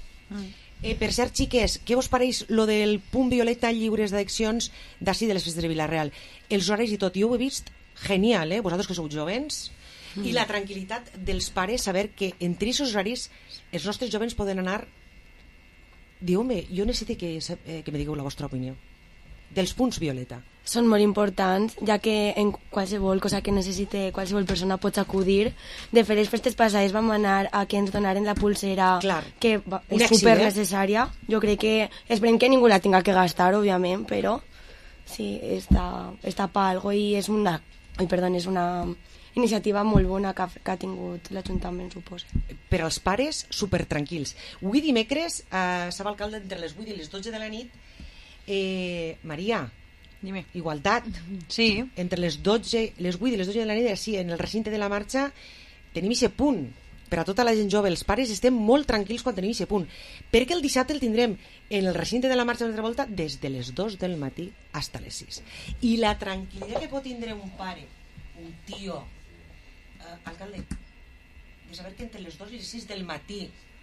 Per cert, xiques, què vos pareix lo del punt violeta lliures d'adiccions d'ací de les festes de Vila-real? Els horaris i tot, jo ho he vist genial, vosaltres que sou jovens, i la tranquil·litat dels pares, saber que entre aquests horaris els nostres jovens poden anar. Diu-me, jo necessito que me digueu la vostra opinió dels punts violeta.
Són molt importants, ja que en qualsevol cosa que necessite qualsevol persona pots acudir. De fet, les festes passades vam anar a que ens donaren la pulsera, que és super necessària. Jo crec que esperem que ningú la tinga que gastar, òbviament, però sí, està pa algo i és una iniciativa molt bona que ha tingut l'Ajuntament, suposa.
Per als pares, super tranquils. Avui dimecres, s'ha alcalde entre les 8 i les 12 de la nit. Maria,
dime.
Igualtat.
Sí.
Entre les 8 i les 12 de la nit, sí, en el recinte de la marxa, tenim aquest punt. Per a tota la gent jove, els pares estem molt tranquils quan tenim aquest punt. Perquè el dissabte el tindrem en el recinte de la marxa de l'altra volta des de les 2 del matí fins a les 6. I la tranquil·litat que pot tindre un pare, un tio, alcalde, de saber que entre les 2 i les 6 del matí,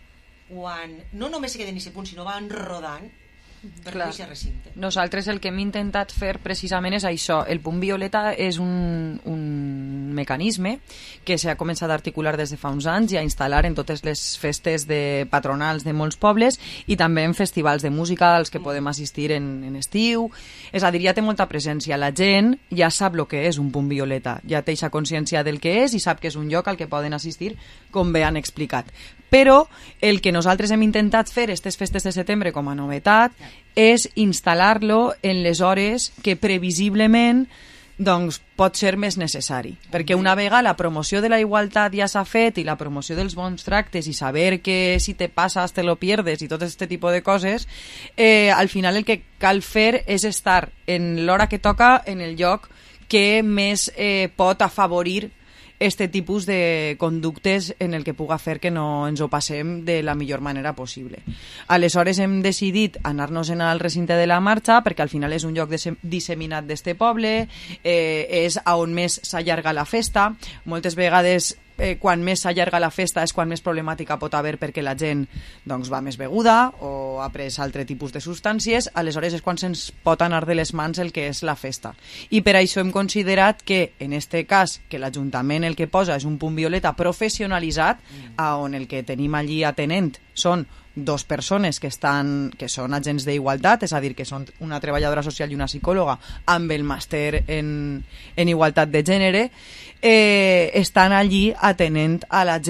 quan no només se queden en aquest punt, sinó van rodant per aquest recinte.
Nosaltres el que hem intentat fer precisament és això. El punt violeta és un mecanisme que s'ha començat a articular des de fa uns anys i a instal·lar en totes les festes patronals de molts pobles i també en festivals de música als que podem assistir en estiu. És a dir, ja té molta presència. La gent ja sap el que és un punt violeta, ja té aquesta consciència del que és i sap que és un lloc al que poden assistir, com bé han explicat. Però el que nosaltres hem intentat fer aquestes festes de setembre com a novetat és instal·lar-lo en les hores que previsiblement doncs, pot ser més necessari. Perquè una vegada la promoció de la igualtat ja s'ha fet i la promoció dels bons tractes i saber que si te passes te lo pierdes i tot aquest tipus de coses, al final el que cal fer és estar en l'hora que toca en el lloc que més pot afavorir este tipus de conductes en el que puga fer que no ens ho passem de la millor manera possible. Aleshores hem decidit anar-nos al recinte de la marxa perquè al final és un lloc disseminat d'este poble, és on més s'allarga la festa. Moltes vegades quan més s'allarga la festa és quan més problemàtica pot haver perquè la gent doncs, va més beguda o ha pres altre tipus de substàncies, aleshores és quan se'ns pot anar de les mans el que és la festa. I per això hem considerat que en este cas, que l'Ajuntament el que posa és un punt violeta professionalitzat, on el que tenim allí atenent són 2 persones que són agents d'igualtat, és a dir, que són una treballadora social i una psicòloga amb el màster en igualtat de gènere, estan allí atenent a la gent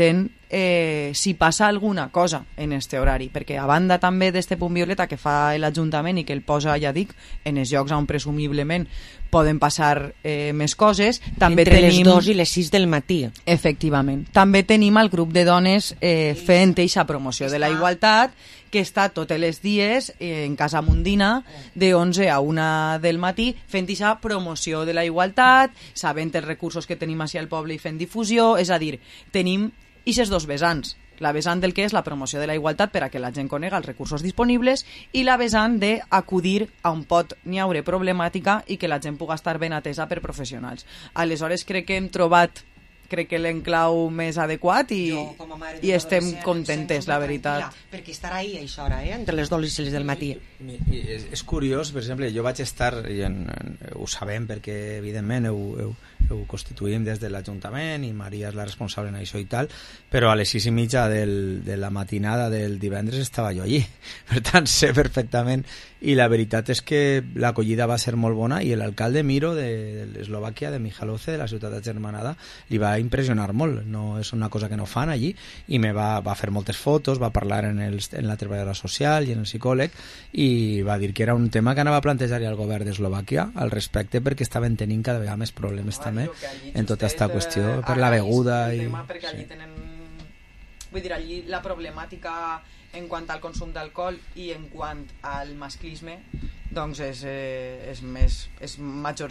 si passa alguna cosa en este horari, perquè a banda també d'este punt violeta que fa l'Ajuntament i que el posa, ja dic, en els llocs on presumiblement poden passar més coses, també
entre
tenim...
les 2 i les 6 del matí.
Efectivament. També tenim el grup de dones fent eixa promoció de la igualtat, que està tots els dies en Casa Mundina de 11 a 1 del matí fent eixa promoció de la igualtat, sabent els recursos que tenim així al poble i fent difusió, és a dir, tenim ixes dos vessants, la vessant del que és la promoció de la igualtat per a que la gent conega els recursos disponibles i la vessant d'acudir a on pot n'hi haure problemàtica i que la gent pugui estar ben atesa per professionals. Aleshores crec que hem trobat l'enclau més adequat i estem contentes, la veritat.
Perquè estarà ahir a aquesta hora, entre les 2 i les del matí.
És curiós, per exemple, jo vaig estar, ho sabem perquè evidentment ho constituïm des de l'Ajuntament i Maria és la responsable en això i tal, però a les 6:30 de la matinada del divendres estava jo allí, per tant sé perfectament, i la veritat és que l'acollida va ser molt bona i l'alcalde Miro d'Eslovàquia, de Michaloce, de la ciutat agermanada, li va impressionar molt, no és una cosa que no fan allí, i va fer moltes fotos, va parlar en la treballadora social i en el psicòleg, i va dir que era un tema que anava a plantejar al govern d'Eslovàquia al respecte, perquè estaven tenint cada vegada més problemes també en tota aquesta qüestió per la beguda i...
perquè allí tenen, vull dir, allí la problemàtica en quant al consum d'alcohol i en quant al masclisme doncs és major,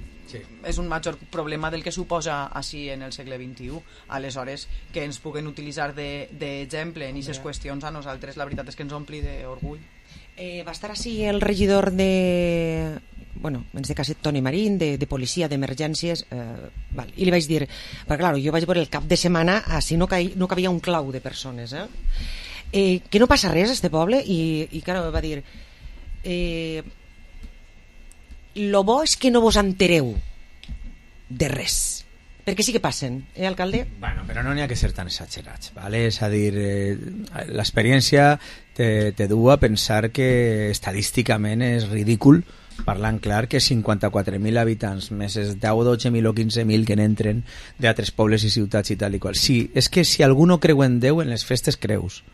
és un major problema del que suposa així en el segle XXI. Aleshores, que ens puguen utilitzar d'exemple en aquestes qüestions, a nosaltres la veritat és que ens ompli d'orgull.
Va estar així el regidor de... bueno, en este cas Toni Marín, de policia, d'emergències, i li vaig dir, perquè clar, jo vaig veure el cap de setmana, així no cabia un clau de persones, que no passa res a este poble, i clar, va dir, lo bo és que no vos entereu de res, perquè sí que passen, alcalde?
Bueno, però no n'hi ha que ser tan exagerats, ¿vale? És a dir, l'experiència te du a pensar que estadísticament és ridícul, parlant clar, que 54.000 habitants més els 10, 12.000 o 15.000 que n'entren d'altres pobles i ciutats i tal i qual. Sí, és que si algú no creu en Déu, en les festes creus.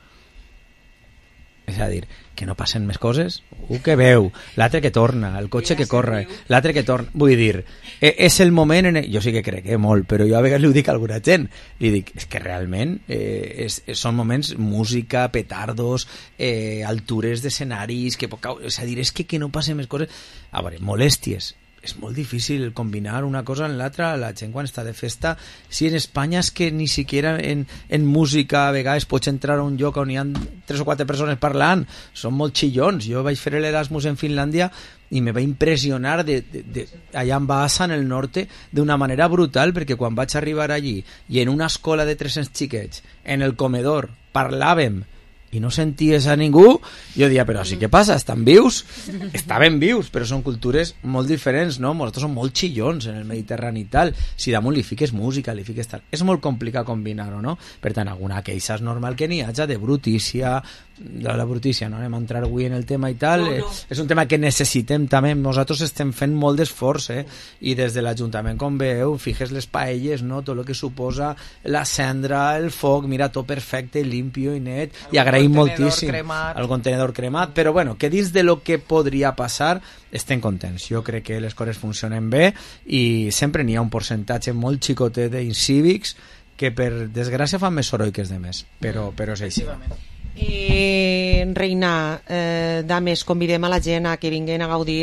És a dir, que no passen més coses, que veu, l'altre que torna, el cotxe que corre, l'altre que torna, vull dir, és el moment jo sí que crec, molt, però jo a vegades li ho dic a alguna gent, li dic, és que realment són moments, música, petardos, altures d'escenaris, és a dir, és que no passen més coses, a veure, molèsties, és molt difícil combinar una cosa en l'altra. La gent quan està de festa, si en Espanya és que ni siquiera en música a vegades pots entrar a un lloc on hi ha 3 o 4 persones parlant, són molt xillons. Jo vaig fer l'Erasmus en Finlàndia i me va impressionar allà en Vaasa, en el norte, d'una manera brutal, perquè quan vaig arribar allí i en una escola de 300 xiquets en el comedor parlàvem i no senties a ningú, jo diria, però sí que passa, estan vius? Estaven vius, però són cultures molt diferents, no? Nosaltres som molt xillons en el Mediterrani i tal, si damunt li fiques música, li fiques tal, és molt complicat combinar-ho, no? Per tant, alguna queixa és normal que n'hi hagi de brutícia, la brutícia, no anem a entrar avui en el tema i tal, és un tema que necessitem també, nosaltres estem fent molt d'esforç, i des de l'Ajuntament, com veieu, fiques les paelles, no? Tot el que suposa la cendra, el foc, mira, tot perfecte, limpio i net, i agraïm moltíssim el contenedor cremat, però bueno, que dins de lo que podria passar estem contents, jo crec que les coses funcionen bé i sempre n'hi ha un percentatge molt xicotet d'incívics que per desgràcia fan més soroll que els demés, però és així.
Reina, dames, convidem a la gent a que vinguin a gaudir